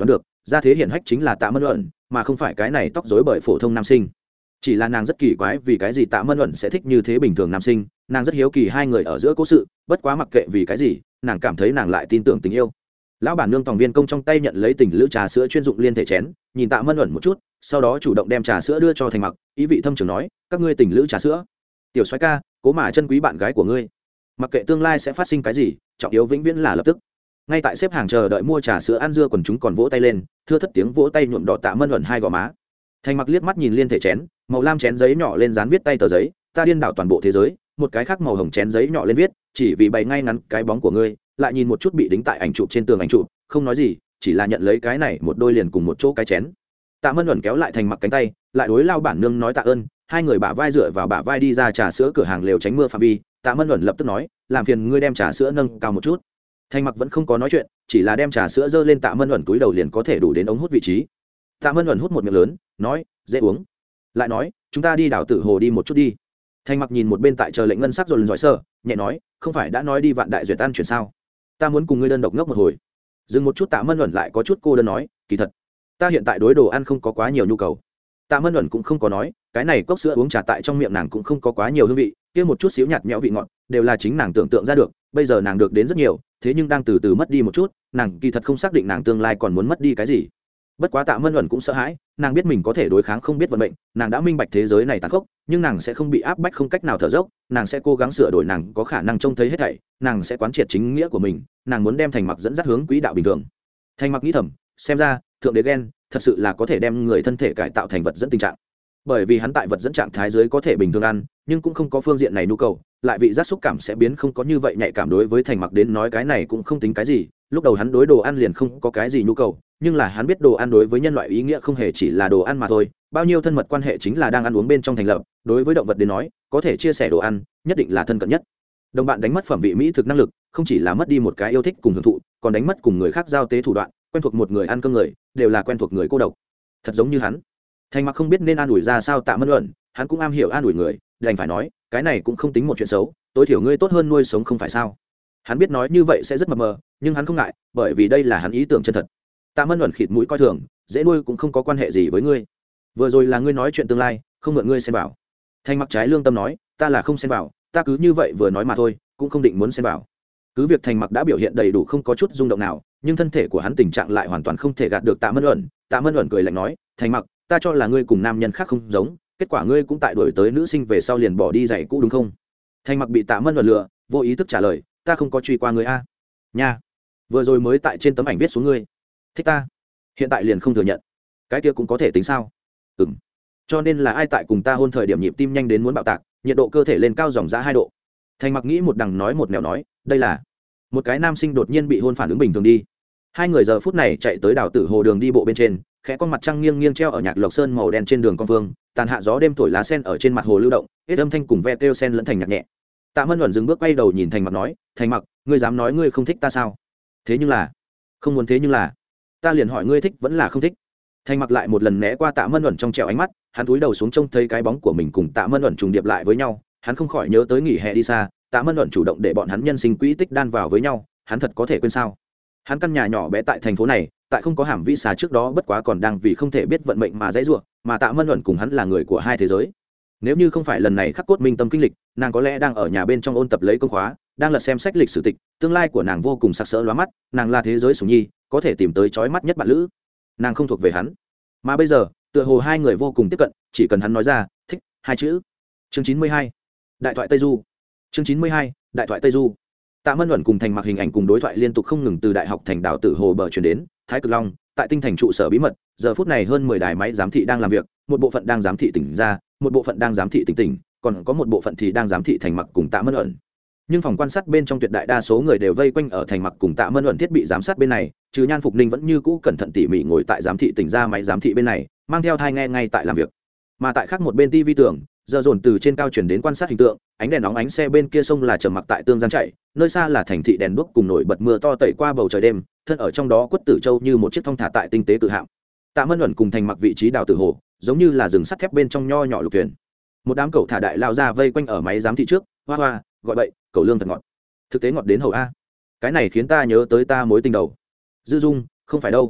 gia thế hiển hách chính là Tạ Mân Luận, mà không phải cái này tóc rối bởi phổ thông nam sinh. Chỉ là nàng rất kỳ quái vì cái gì Tạ Mân Luận sẽ thích như thế bình thường nam sinh, nàng rất hiếu kỳ hai người ở giữa cố sự, bất quá mặc kệ vì cái gì, nàng cảm thấy nàng lại tin tưởng tình yêu. Lão bản nương tòng viên công trong tay nhận lấy tình lữ trà sữa chuyên dụng liên thể chén, nhìn Tạ Mân Luận một chút, sau đó chủ động đem trà sữa đưa cho Thành Mặc, ý vị thâm trường nói, các ngươi tình lữ trà sữa. Tiểu soái ca, cố mà chân quý bạn gái của ngươi. Mặc kệ tương lai sẽ phát sinh cái gì, trọng yếu vĩnh viễn là lập tức. Ngay tại xếp hàng chờ đợi mua trà sữa ăn dưa quần chúng còn vỗ tay lên, thưa thất tiếng vỗ tay nhuộm đỏ Tạ Mân Luận hai gò má. Thành Mặc liếc mắt nhìn liên thể chén, màu lam chén giấy nhỏ lên dán viết tay tờ giấy, ta điên đảo toàn bộ thế giới, một cái khác màu hồng chén giấy nhỏ lên viết, chỉ vì bày ngay ngắn cái bóng của ngươi, lại nhìn một chút bị đính tại ảnh chụp trên tường ảnh chụp, không nói gì, chỉ là nhận lấy cái này một đôi liền cùng một chỗ cái chén. Tạ Mân Luận kéo lại Thành Mặc cánh tay, lại đối lao bản nương nói tạ ơn, hai người bả vai dựa vào bả vai đi ra trà sữa cửa hàng lều tránh mưa phạm vi. Tạ Mân Luận lập tức nói, làm phiền ngươi đem trà sữa nâng cao một chút. Thành Mặc vẫn không có nói chuyện, chỉ là đem trà sữa dơ lên Tạ Mân Luận túi đầu liền có thể đủ đến ống hút vị trí. Tạ Mân Luận hút một miệng lớn, nói, dễ uống. Lại nói, chúng ta đi đảo Tử Hồ đi một chút đi. Thành Mặc nhìn một bên tại chờ lệnh ngân sắc rồi giỏi sơ, nhẹ nói, không phải đã nói đi Vạn Đại Duyệt ăn chuyển sao? Ta muốn cùng ngươi đơn độc ngốc một hồi. Dừng một chút Tạ Mân Luận lại có chút cô đơn nói, kỳ thật, ta hiện tại đối đồ ăn không có quá nhiều nhu cầu. Tạ Mân Luận cũng không có nói, cái này cốc sữa uống trà tại trong miệng nàng cũng không có quá nhiều hương vị, kia một chút xíu nhạt nhẽo vị ngọt, đều là chính nàng tưởng tượng ra được, bây giờ nàng được đến rất nhiều, thế nhưng đang từ từ mất đi một chút, nàng kỳ thật không xác định nàng tương lai còn muốn mất đi cái gì. Bất quá Tạ Mân Luận cũng sợ hãi, nàng biết mình có thể đối kháng không biết vận mệnh, nàng đã minh bạch thế giới này tàn khốc, nhưng nàng sẽ không bị áp bách không cách nào thở dốc, nàng sẽ cố gắng sửa đổi, nàng có khả năng trông thấy hết thảy, nàng sẽ quán triệt chính nghĩa của mình, nàng muốn đem Thành Mặc dẫn dắt hướng quỹ đạo bình thường. Thành Mặc nghĩ thầm, xem ra thượng đế ghen thật sự là có thể đem người thân thể cải tạo thành vật dẫn tình trạng, bởi vì hắn tại vật dẫn trạng thái dưới có thể bình thường ăn, nhưng cũng không có phương diện này nhu cầu, lại vị giác xúc cảm sẽ biến không có như vậy nhạy cảm. Đối với Thành Mặc đến nói cái này cũng không tính cái gì, lúc đầu hắn đối đồ ăn liền không có cái gì nhu cầu, nhưng là hắn biết đồ ăn đối với nhân loại ý nghĩa không hề chỉ là đồ ăn mà thôi, bao nhiêu thân mật quan hệ chính là đang ăn uống bên trong thành lập. Đối với động vật đến nói, có thể chia sẻ đồ ăn nhất định là thân cận nhất. Đồng bạn đánh mất phẩm vị mỹ thực năng lực, không chỉ là mất đi một cái yêu thích cùng hưởng thụ, còn đánh mất cùng người khác giao tế thủ đoạn, quen thuộc một người ăn cơm người, đều là quen thuộc người cô độc. Thật giống như hắn. Thành Mặc không biết nên an ủi ra sao Tạ Mân Luận, hắn cũng am hiểu an ủi người, đành phải nói, cái này cũng không tính một chuyện xấu, tối thiểu ngươi tốt hơn nuôi sống không phải sao? Hắn biết nói như vậy sẽ rất mập mờ, nhưng hắn không ngại, bởi vì đây là hắn ý tưởng chân thật. Tạ Mân Luận khịt mũi coi thường, dễ nuôi cũng không có quan hệ gì với ngươi. Vừa rồi là ngươi nói chuyện tương lai, không mượn ngươi xen vào. Thành Mặc trái lương tâm nói, ta là không xen vào, ta cứ như vậy vừa nói mà thôi, cũng không định muốn xen vào. Cứ việc Thành Mặc đã biểu hiện đầy đủ không có chút rung động nào, nhưng thân thể của hắn tình trạng lại hoàn toàn không thể gạt được Tạ Mân Luận. Tạ Mân Luận cười lạnh nói, Thành Mặc, ta cho là ngươi cùng nam nhân khác không giống, kết quả ngươi cũng tại đuổi tới nữ sinh về sau liền bỏ đi giày cũ đúng không? Thành Mặc bị Tạ Mân Luận lừa, vô ý thức trả lời, ta không có truy qua ngươi a. Nha, vừa rồi mới tại trên tấm ảnh viết xuống ngươi thích ta, hiện tại liền không thừa nhận, cái kia cũng có thể tính sao? Ừm, cho nên là ai tại cùng ta hôn thời điểm nhịp tim nhanh đến muốn bạo tạc, nhiệt độ cơ thể lên cao dòng dã hai độ. Thành Mặc nghĩ một đằng nói một nẻo nói, đây là một cái nam sinh đột nhiên bị hôn phản ứng bình thường đi. Hai người giờ phút này chạy tới đảo Tử Hồ đường đi bộ bên trên, khẽ con mặt trăng nghiêng nghiêng treo ở nhạc lộc sơn màu đen trên đường con vương, tàn hạ gió đêm thổi lá sen ở trên mặt hồ lưu động, hết âm thanh cùng ve kêu sen lẫn thành nhạc nhẹ. Tạ Mân Luận dừng bước quay đầu nhìn Thành Mặc nói, Thành Mặc, ngươi dám nói ngươi không thích ta sao? Thế nhưng là, không muốn thế nhưng là, ta liền hỏi ngươi thích vẫn là không thích? Thành Mặc lại một lần né qua Tạ Mân Luận trong trẻo ánh mắt, hắn cúi đầu xuống trông thấy cái bóng của mình cùng Tạ Mân Luận trùng điệp lại với nhau, hắn không khỏi nhớ tới nghỉ hè đi xa, Tạ Mân Luận chủ động để bọn hắn nhân sinh quỹ tích đan vào với nhau, hắn thật có thể quên sao? Hắn căn nhà nhỏ bé tại thành phố này, tại không có hàm vĩ xà trước đó bất quá còn đang vì không thể biết vận mệnh mà dãy rủa, mà Tạ Mân Luận cùng hắn là người của hai thế giới. Nếu như không phải lần này khắc cốt minh tâm kinh lịch, nàng có lẽ đang ở nhà bên trong ôn tập lấy công khóa, đang lật xem sách lịch sử tịch, tương lai của nàng vô cùng sặc sỡ lóa mắt, nàng là thế giới sủng nhi, có thể tìm tới chói mắt nhất bạn lữ. Nàng không thuộc về hắn. Mà bây giờ, tựa hồ hai người vô cùng tiếp cận, chỉ cần hắn nói ra thích hai chữ. Chương chín mươi hai, Đại thoại Tây Du. Chương chín mươi hai, Đại thoại Tây Du. Tạ Mân Luận cùng Thành Mặc hình ảnh cùng đối thoại liên tục không ngừng từ đại học thành đảo Tử Hồ bờ truyền đến, Thái Cực Long, tại tinh thành trụ sở bí mật, giờ phút này hơn mười đài máy giám thị đang làm việc, một bộ phận đang giám thị tỉnh ra, một bộ phận đang giám thị tỉnh tỉnh, còn có một bộ phận thì đang giám thị Thành Mặc cùng Tạ Mân Luận. Nhưng phòng quan sát bên trong tuyệt đại đa số người đều vây quanh ở Thành Mặc cùng Tạ Mân Luận thiết bị giám sát bên này, trừ Nhan Phục Ninh vẫn như cũ cẩn thận tỉ mỉ ngồi tại giám thị tỉnh ra máy giám thị bên này, mang theo thai nghe ngay tại làm việc. Mà tại khác một bên ti vi tưởng, giờ dồn từ trên cao chuyển đến quan sát hình tượng, ánh đèn nóng ánh xe bên kia sông là trầm mặc tại tương giang chạy, nơi xa là thành thị đèn đuốc cùng nổi bật mưa to tẩy qua bầu trời đêm, thân ở trong đó Quất Tử Châu như một chiếc thong thả tại tinh tế cự hạm. Tạ Mân Luận cùng Thành Mặc vị trí đảo Tử Hồ, giống như là rừng sắt thép bên trong nho nhỏ lục thuyền. Một đám cậu thả đại lao ra vây quanh ở máy giám thị trước, hoa hoa, gọi bậy, cậu lương thật ngọt. Thực tế ngọt đến hầu a. Cái này khiến ta nhớ tới ta mối tình đầu. Dư Dung, không phải đâu.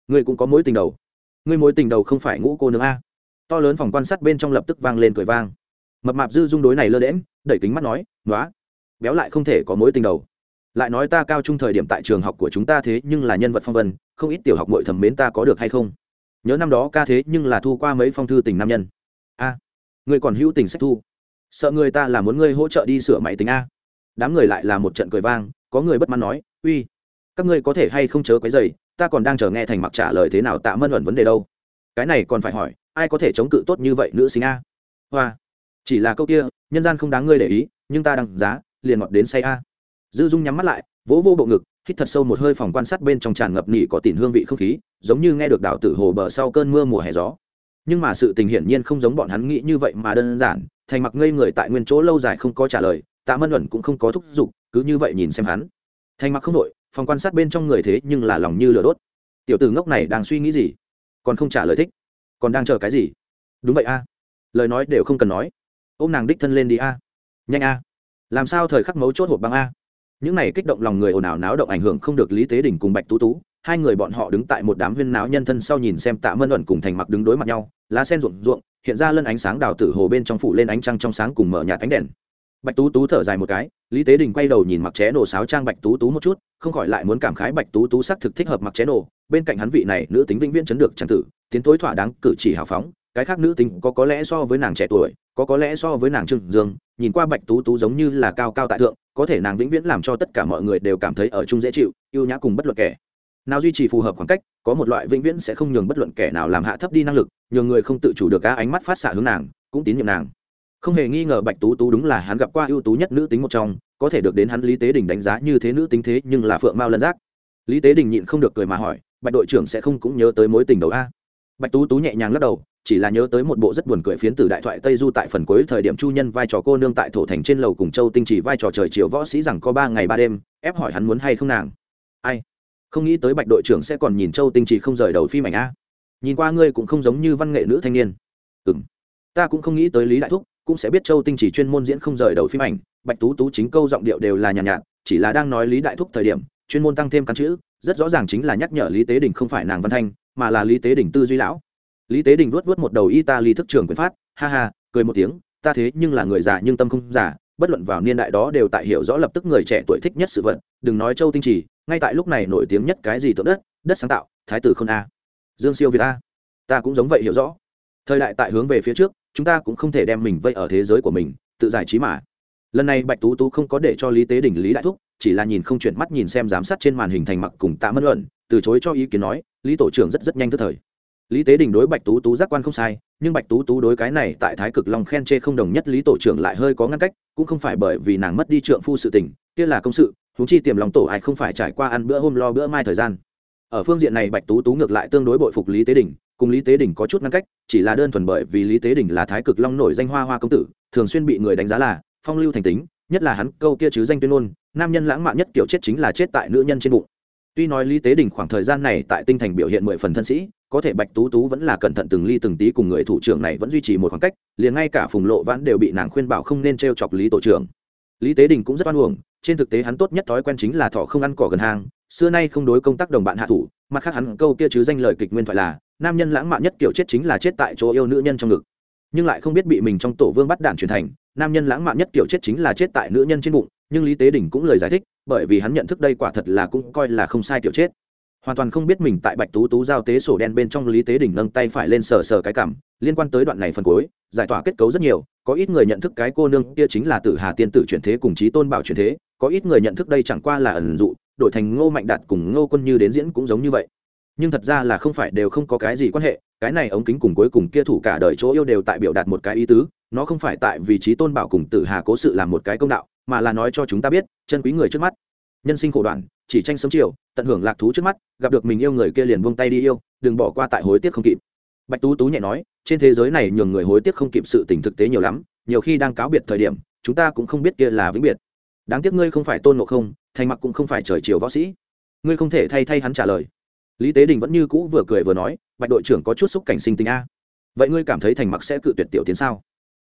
ngươi cũng có mối tình đầu. Ngươi mối tình đầu không phải Ngũ cô nương a? To lớn phòng quan sát bên trong lập tức vang lên cười vang. Mập mạp dư dung đối này lơ đễm, đẩy kính mắt nói, "Nóa, béo lại không thể có mối tình đầu. Lại nói ta cao trung thời điểm tại trường học của chúng ta thế nhưng là nhân vật phong vân, không ít tiểu học muội thầm mến ta có được hay không? Nhớ năm đó ca thế nhưng là thu qua mấy phong thư tình nam nhân. A, ngươi còn hữu tình sách thu? Sợ người ta là muốn ngươi hỗ trợ đi sửa máy tính a?" Đám người lại là một trận cười vang, có người bất mãn nói, "Uy, các ngươi có thể hay không chớ quấy rầy, ta còn đang chờ nghe Thành Mặc trả lời thế nào Tạ Mân Ẩn vấn đề đâu. Cái này còn phải hỏi, ai có thể chống cự tốt như vậy nữ sinh a?" Hoa, chỉ là câu kia, nhân gian không đáng ngươi để ý, nhưng ta đăng giá, liền ngọt đến say a. Dư Dung nhắm mắt lại, vỗ vô bộ ngực, hít thật sâu một hơi, phòng quan sát bên trong tràn ngập nỉ có tỉn hương vị không khí, giống như nghe được đảo tử hồ bờ sau cơn mưa mùa hè gió. Nhưng mà sự tình hiển nhiên không giống bọn hắn nghĩ như vậy mà đơn giản. Thành Mặc ngây người tại nguyên chỗ lâu dài không có trả lời, Tạ Mân Ẩn cũng không có thúc giục, cứ như vậy nhìn xem hắn. Thành Mặc không đổi, phòng quan sát bên trong người thế nhưng là lòng như lửa đốt. Tiểu tử ngốc này đang suy nghĩ gì? Còn không trả lời thích, còn đang chờ cái gì? Đúng vậy a, lời nói đều không cần nói, ôm nàng đích thân lên đi a, nhanh a. Làm sao thời khắc mấu chốt hộp băng a? Những này kích động lòng người ồn ào náo động ảnh hưởng không được Lý Tế Đình cùng Bạch Tú Tú, hai người bọn họ đứng tại một đám huyên náo nhân thân sau nhìn xem Tạ Mân Ẩn cùng Thành Mặc đứng đối mặt nhau, lá sen ruộng ruộng, hiện ra lân ánh sáng đào tử hồ bên trong phủ lên ánh trăng trong sáng cùng mở nhạt ánh đèn. Bạch Tú Tú thở dài một cái, Lý Tế Đình quay đầu nhìn mặc ché nổ sáo trang Bạch Tú Tú một chút, không khỏi lại muốn cảm khái Bạch Tú Tú sắc thực thích hợp mặc ché nổ, bên cạnh hắn vị này nữ tính vĩnh viễn chấn được chẳng tử, tiến tối thỏa đáng cử chỉ hào phóng, cái khác nữ tính có có lẽ so với nàng trẻ tuổi, có có lẽ so với nàng Trương Dương, nhìn qua Bạch Tú Tú giống như là cao cao tại thượng, có thể nàng vĩnh viễn làm cho tất cả mọi người đều cảm thấy ở chung dễ chịu, yêu nhã cùng bất luận kẻ nào duy trì phù hợp khoảng cách, có một loại vĩnh viễn sẽ không nhường bất luận kẻ nào làm hạ thấp đi năng lực, nhường người không tự chủ được cá ánh mắt phát xạ hướng nàng, cũng tín nhiệm nàng. Không hề nghi ngờ Bạch Tú Tú đúng là hắn gặp qua ưu tú nhất nữ tính một trong, có thể được đến hắn Lý Tế Đình đánh giá như thế nữ tính thế nhưng là phượng mao lân giác. Lý Tế Đình nhịn không được cười mà hỏi, Bạch đội trưởng sẽ không cũng nhớ tới mối tình đầu a? Bạch Tú Tú nhẹ nhàng lắc đầu, chỉ là nhớ tới một bộ rất buồn cười phiến tử đại thoại Tây Du tại phần cuối thời điểm Chu Nhân vai trò cô nương tại thổ thành trên lầu cùng Châu Tinh chỉ vai trò trời chiều võ sĩ rằng có ba ngày ba đêm, ép hỏi hắn muốn hay không nàng. Ai? Không nghĩ tới Bạch đội trưởng sẽ còn nhìn Châu Tinh chỉ không rời đầu phim ảnh a. Nhìn qua ngươi cũng không giống như văn nghệ nữ thanh niên. Ừm. Ta cũng không nghĩ tới Lý đại thúc cũng sẽ biết Châu Tinh chỉ chuyên môn diễn không rời đầu phim ảnh. Bạch Tú Tú chính câu giọng điệu đều là nhàn nhạt, nhạt, chỉ là đang nói Lý đại thúc thời điểm, chuyên môn tăng thêm căn chữ, rất rõ ràng chính là nhắc nhở Lý Tế Đình không phải nàng Văn Thanh, mà là Lý Tế Đình tư duy lão. Lý Tế Đình vuốt vuốt một đầu Italy thức trưởng quyền phát, ha ha, cười một tiếng, ta thế nhưng là người già nhưng tâm không già, bất luận vào niên đại đó đều tại hiểu rõ lập tức người trẻ tuổi thích nhất sự vật, đừng nói Châu Tinh Chỉ, ngay tại lúc này nổi tiếng nhất cái gì tượng đất, đất sáng tạo, thái tử Khôn a, Dương Siêu Việt a, ta cũng giống vậy hiểu rõ. Thời đại tại hướng về phía trước, chúng ta cũng không thể đem mình vây ở thế giới của mình, tự giải trí mà. Lần này Bạch Tú Tú không có để cho Lý Tế Đình Lý đại thúc, chỉ là nhìn không chuyển mắt nhìn xem giám sát trên màn hình Thành Mặc cùng Tạ Mân Luận, từ chối cho ý kiến nói, Lý tổ trưởng rất rất nhanh tức thời. Lý Tế Đình đối Bạch Tú Tú giác quan không sai, nhưng Bạch Tú Tú đối cái này tại Thái Cực Long khen chê không đồng nhất Lý tổ trưởng lại hơi có ngăn cách, cũng không phải bởi vì nàng mất đi trượng phu sự tình, kia là công sự, huống chi tiềm lòng tổ ai không phải trải qua ăn bữa hôm lo bữa mai thời gian. Ở phương diện này Bạch Tú Tú ngược lại tương đối bội phục Lý Tế Đình, cùng Lý Tế Đình có chút ngăn cách, chỉ là đơn thuần bởi vì Lý Tế Đình là Thái Cực Long nổi danh hoa hoa công tử, thường xuyên bị người đánh giá là phong lưu thành tính, nhất là hắn câu kia chứ danh tuyên ngôn, nam nhân lãng mạn nhất kiểu chết chính là chết tại nữ nhân trên bụng. Tuy nói Lý Tế Đình khoảng thời gian này tại tinh thành biểu hiện mười phần thân sĩ, có thể Bạch Tú Tú vẫn là cẩn thận từng ly từng tí cùng người thủ trưởng này vẫn duy trì một khoảng cách, liền ngay cả Phùng Lộ Vãn đều bị nàng khuyên bảo không nên trêu chọc Lý tổ trưởng. Lý Tế Đình cũng rất oan uổng, trên thực tế hắn tốt nhất thói quen chính là thọ không ăn cỏ gần hang, xưa nay không đối công tác đồng bạn hạ thủ, mặt khác hắn câu kia chứ danh lời kịch nguyên thoại là nam nhân lãng mạn nhất kiểu chết chính là chết tại chỗ yêu nữ nhân trong ngực, nhưng lại không biết bị mình trong tổ vương bắt đạn truyền thành nam nhân lãng mạn nhất kiểu chết chính là chết tại nữ nhân trên bụng, nhưng Lý Tế Đình cũng lời giải thích, bởi vì hắn nhận thức đây quả thật là cũng coi là không sai kiểu chết. Hoàn toàn không biết mình tại Bạch Tú Tú giao tế sổ đen bên trong Lý Tế Đình nâng tay phải lên sờ sờ cái cằm, liên quan tới đoạn này phần cuối, giải tỏa kết cấu rất nhiều, có ít người nhận thức cái cô nương kia chính là Tử Hà tiên tử chuyển thế cùng Chí Tôn Bảo chuyển thế, có ít người nhận thức đây chẳng qua là ẩn dụ, đổi thành Ngô Mạnh Đạt cùng Ngô Quân Như đến diễn cũng giống như vậy. Nhưng thật ra là không phải đều không có cái gì quan hệ, cái này ống kính cùng cuối cùng kia thủ cả đời chỗ yêu đều tại biểu đạt một cái ý tứ, nó không phải tại vì Chí Tôn Bảo cùng Tử Hà cố sự làm một cái công đạo, mà là nói cho chúng ta biết, chân quý người trước mắt. Nhân sinh khổ đoạn, chỉ tranh sớm chiều, tận hưởng lạc thú trước mắt, gặp được mình yêu người kia liền buông tay đi yêu, đừng bỏ qua tại hối tiếc không kịp. Bạch Tú Tú nhẹ nói, trên thế giới này nhường người hối tiếc không kịp sự tình thực tế nhiều lắm, nhiều khi đang cáo biệt thời điểm, chúng ta cũng không biết kia là vĩnh biệt. Đáng tiếc ngươi không phải Tôn Ngộ Không, Thành Mặc cũng không phải trời chiều võ sĩ, ngươi không thể thay thay hắn trả lời. Lý Tế Đình vẫn như cũ vừa cười vừa nói, Bạch đội trưởng có chút xúc cảnh sinh tình a. Vậy ngươi cảm thấy Thành Mặc sẽ cự tuyệt tiểu tiến sao?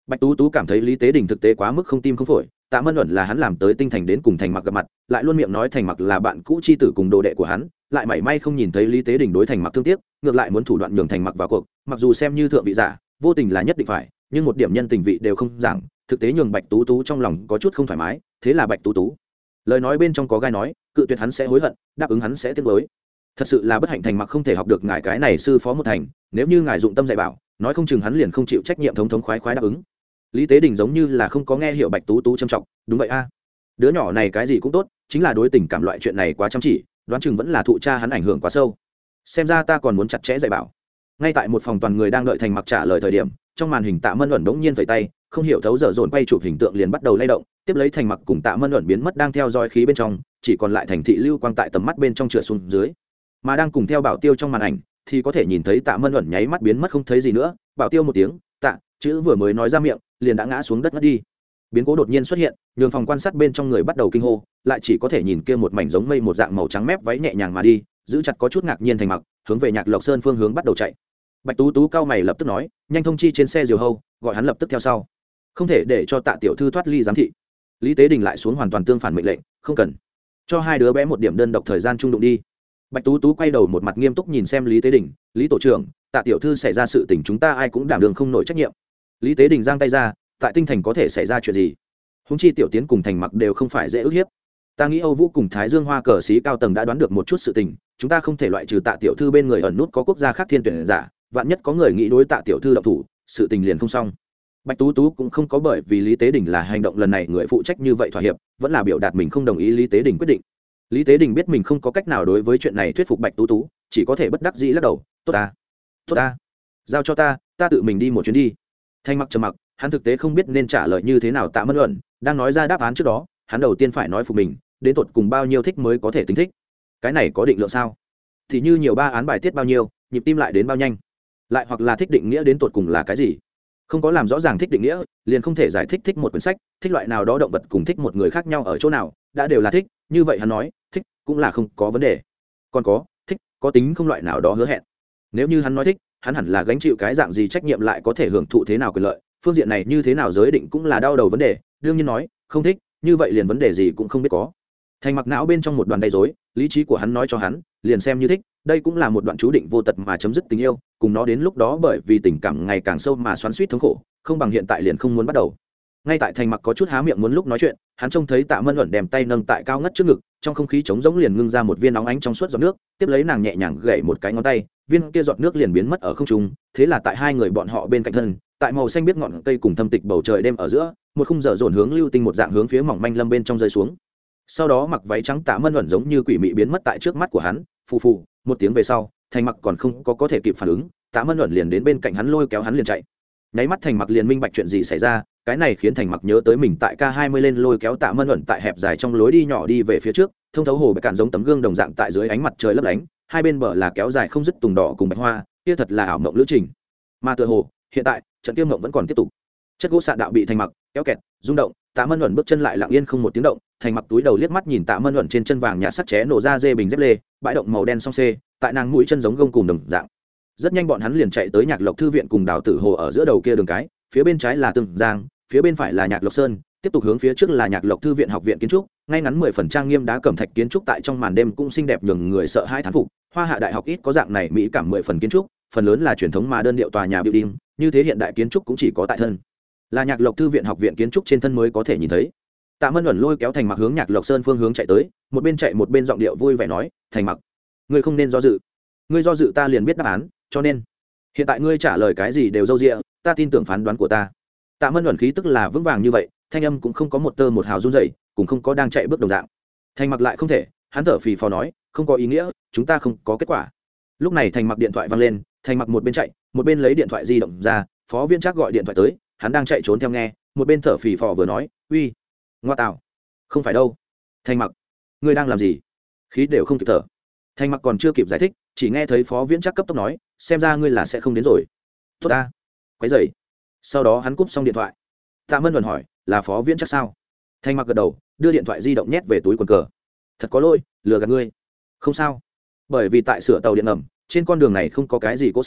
Bạch tú tú cảm thấy Lý Tế Đình thực tế quá mức không tim không phổi. Tạ Mân Uẩn là hắn làm tới Tinh Thành đến cùng Thành Mặc gặp mặt, lại luôn miệng nói Thành Mặc là bạn cũ chi tử cùng đồ đệ của hắn, lại mảy may không nhìn thấy Lý Tế Đình đối Thành Mặc thương tiếc, ngược lại muốn thủ đoạn nhường Thành Mặc vào cuộc, mặc dù xem như thượng vị giả, vô tình là nhất định phải, nhưng một điểm nhân tình vị đều không giảng, thực tế nhường Bạch tú tú trong lòng có chút không thoải mái. Thế là Bạch tú tú lời nói bên trong có gai nói, cự tuyệt hắn sẽ hối hận, đáp ứng hắn sẽ tiếc nuối. Thật sự là bất hạnh Thành Mặc không thể học được ngài cái này sư phó một thành, nếu như ngài dụng tâm dạy bảo, nói không chừng hắn liền không chịu trách nhiệm thống thống khoái khoái đáp ứng. Lý Tế Đình giống như là không có nghe hiểu Bạch tú tú trầm trọng, đúng vậy a, đứa nhỏ này cái gì cũng tốt, chính là đối tình cảm loại chuyện này quá chăm chỉ, đoán chừng vẫn là thụ cha hắn ảnh hưởng quá sâu. Xem ra ta còn muốn chặt chẽ dạy bảo. Ngay tại một phòng toàn người đang đợi Thành Mặc trả lời thời điểm, trong màn hình Tạ Mân Uẩn bỗng nhiên vẫy tay, không hiểu thấu dở dồn quay chụp hình tượng liền bắt đầu lay động, tiếp lấy Thành Mặc cùng Tạ Mân Uẩn biến mất đang theo dõi khí bên trong, chỉ còn lại thành thị lưu quang tại tầm mắt bên trong trượt xuống dưới. Mà đang cùng theo Bảo Tiêu trong màn ảnh, thì có thể nhìn thấy Tạ Mân Uẩn nháy mắt biến mất không thấy gì nữa, Bảo Tiêu một tiếng, "Tạ", chữ vừa mới nói ra miệng, liền đã ngã xuống đất ngất đi. Biến cố đột nhiên xuất hiện, nhường phòng quan sát bên trong người bắt đầu kinh hô, lại chỉ có thể nhìn kia một mảnh giống mây một dạng màu trắng mép váy nhẹ nhàng mà đi, giữ chặt có chút ngạc nhiên Thành Mặc, hướng về Nhạc Lộc Sơn phương hướng bắt đầu chạy. Bạch tú tú cao mày lập tức nói, nhanh thông chi trên xe diều hâu, gọi hắn lập tức theo sau, không thể để cho Tạ tiểu thư thoát ly giám thị. Lý Tế Đình lại xuống hoàn toàn tương phản mệnh lệnh, không cần, cho hai đứa bé một điểm đơn độc thời gian chung đụng đi. Bạch tú tú quay đầu một mặt nghiêm túc nhìn xem Lý Tế Đình, Lý tổ trưởng, Tạ tiểu thư xảy ra sự tình chúng ta ai cũng đảm đương không nổi trách nhiệm. Lý Tế Đình giang tay ra, tại Tinh Thành có thể xảy ra chuyện gì? Húng chi tiểu tiến cùng Thành Mặc đều không phải dễ ức hiếp. Ta nghĩ Âu Vũ cùng Thái Dương Hoa cờ sĩ cao tầng đã đoán được một chút sự tình, chúng ta không thể loại trừ Tạ tiểu thư bên người ẩn nút có quốc gia khác thiên tuyển giả, vạn nhất có người nghĩ đối Tạ tiểu thư động thủ, sự tình liền không xong. Bạch tú tú cũng không có bởi vì Lý Tế Đình là hành động lần này người phụ trách như vậy thỏa hiệp, vẫn là biểu đạt mình không đồng ý Lý Tế Đình quyết định. Lý Tế Đình biết mình không có cách nào đối với chuyện này thuyết phục Bạch tú tú, chỉ có thể bất đắc dĩ lắc đầu, tốt ta, tốt ta, giao cho ta, ta tự mình đi một chuyến đi. Thành Mặc trầm mặc, hắn thực tế không biết nên trả lời như thế nào. Tạ Mân Uẩn đang nói ra đáp án trước đó, hắn đầu tiên phải nói phục mình, đến tột cùng bao nhiêu thích mới có thể tính thích. Cái này có định lượng sao? Thì như nhiều ba án bài tiết bao nhiêu, nhịp tim lại đến bao nhanh, lại hoặc là thích định nghĩa đến tột cùng là cái gì? Không có làm rõ ràng thích định nghĩa, liền không thể giải thích thích một quyển sách, thích loại nào đó động vật cùng thích một người khác nhau ở chỗ nào, đã đều là thích, như vậy hắn nói, thích cũng là không có vấn đề. Còn có, thích có tính không loại nào đó hứa hẹn. Nếu như hắn nói thích, hắn hẳn là gánh chịu cái dạng gì trách nhiệm, lại có thể hưởng thụ thế nào quyền lợi, phương diện này như thế nào giới định cũng là đau đầu vấn đề. Đương nhiên nói không thích, như vậy liền vấn đề gì cũng không biết có. Thành Mặc não bên trong một đoàn đầy rối, lý trí của hắn nói cho hắn, liền xem như thích, đây cũng là một đoạn chú định vô tật mà chấm dứt tình yêu, cùng nó đến lúc đó bởi vì tình cảm ngày càng sâu mà xoắn xuýt thống khổ, không bằng hiện tại liền không muốn bắt đầu. Ngay tại Thành Mặc có chút há miệng muốn lúc nói chuyện, hắn trông thấy Tạ Mân Uẩn đem tay nâng tại cao ngất trước ngực, trong không khí trống rỗng liền ngưng ra một viên óng ánh trong suốt giọt nước, tiếp lấy nàng nhẹ nhàng gảy một cái ngón tay, viên kia giọt nước liền biến mất ở không trung. Thế là tại hai người bọn họ bên cạnh thân, tại màu xanh biết ngọn cây cùng thâm tịch bầu trời đêm ở giữa, một khung dở dồn hướng lưu tinh một dạng hướng phía mỏng manh lâm bên trong rơi xuống. Sau đó mặc váy trắng Tạ Mân Uẩn giống như quỷ mị biến mất tại trước mắt của hắn, phù phù, một tiếng về sau, Thành Mặc còn không có có thể kịp phản ứng, Tạ Mân Uẩn liền đến bên cạnh hắn lôi kéo hắn liền chạy. Nháy mắt Thành Mặc liền minh bạch chuyện gì xảy ra, cái này khiến Thành Mặc nhớ tới mình tại K hai mươi lên lôi kéo Tạ Mân Uẩn tại hẹp dài trong lối đi nhỏ đi về phía trước, thông thấu hồ bạch cạn giống tấm gương đồng dạng tại dưới ánh mặt trời lấp lánh, hai bên bờ là kéo dài không dứt tùng đỏ cùng bạch hoa, kia thật là ảo mộng lữ trình. Mà tựa hồ, hiện tại, trận tiêu mộng vẫn còn tiếp tục. Chất gỗ sạn đạo bị Thành Mặc kéo kẹt, rung động, Tạ Mân Uẩn bước chân lại lặng yên không một tiếng động, Thành Mặc túi đầu liếc mắt nhìn Tạ Mân Uẩn trên chân vàng nhạt sắt ché nổ ra dê bình dép lê, bãi động màu đen song xê, tại nàng mũi chân giống gông cùng đồng dạng. Rất nhanh bọn hắn liền chạy tới Nhạc Lộc thư viện cùng Đào Tử Hồ ở giữa đầu kia đường cái, phía bên trái là Từng Giang, phía bên phải là Nhạc Lộc Sơn, tiếp tục hướng phía trước là Nhạc Lộc thư viện học viện kiến trúc, ngay ngắn mười phần trang nghiêm đá cẩm thạch kiến trúc tại trong màn đêm cũng xinh đẹp nhường người sợ hãi thán phục. Hoa Hạ đại học ít có dạng này mỹ cảm mười phần kiến trúc, phần lớn là truyền thống mà đơn điệu tòa nhà building, như thế hiện đại kiến trúc cũng chỉ có tại thân là Nhạc Lộc thư viện học viện kiến trúc trên thân mới có thể nhìn thấy. Tạ Mân Uẩn lôi kéo Thành Mặc hướng Nhạc Lộc Sơn phương hướng chạy tới, một bên chạy một bên giọng điệu vui vẻ nói, Thành Mặc, ngươi không nên do dự, ngươi do dự ta liền biết đáp án, cho nên hiện tại ngươi trả lời cái gì đều dâu dịa, ta tin tưởng phán đoán của ta. Tạ Mân Uẩn khí tức là vững vàng như vậy, thanh âm cũng không có một tơ một hào run rẩy, cũng không có đang chạy bước đồng dạng. Thành Mặc lại không thể, hắn thở phì phò nói, không có ý nghĩa, chúng ta không có kết quả. Lúc này Thành Mặc điện thoại vang lên, Thành Mặc một bên chạy, một bên lấy điện thoại di động ra, phó viên Trác gọi điện thoại tới, hắn đang chạy trốn theo nghe, một bên thở phì phò vừa nói, uy, ngoa tạo, không phải đâu, Thành Mặc, ngươi đang làm gì? Khí đều không kịp thở. Thành Mặc còn chưa kịp giải thích, chỉ nghe thấy phó viễn Trác cấp tốc nói, xem ra ngươi là sẽ không đến rồi. Tốt ta, quấy rầy. Sau đó hắn cúp xong điện thoại. Tạ Mân Uẩn hỏi, là phó viễn Trác sao? Thành Mặc gật đầu, đưa điện thoại di động nhét về túi quần cờ. Thật có lỗi, lừa gạt ngươi. Không sao, bởi vì tại sửa tàu điện ngầm, trên con đường này không có cái gì cỗ xe,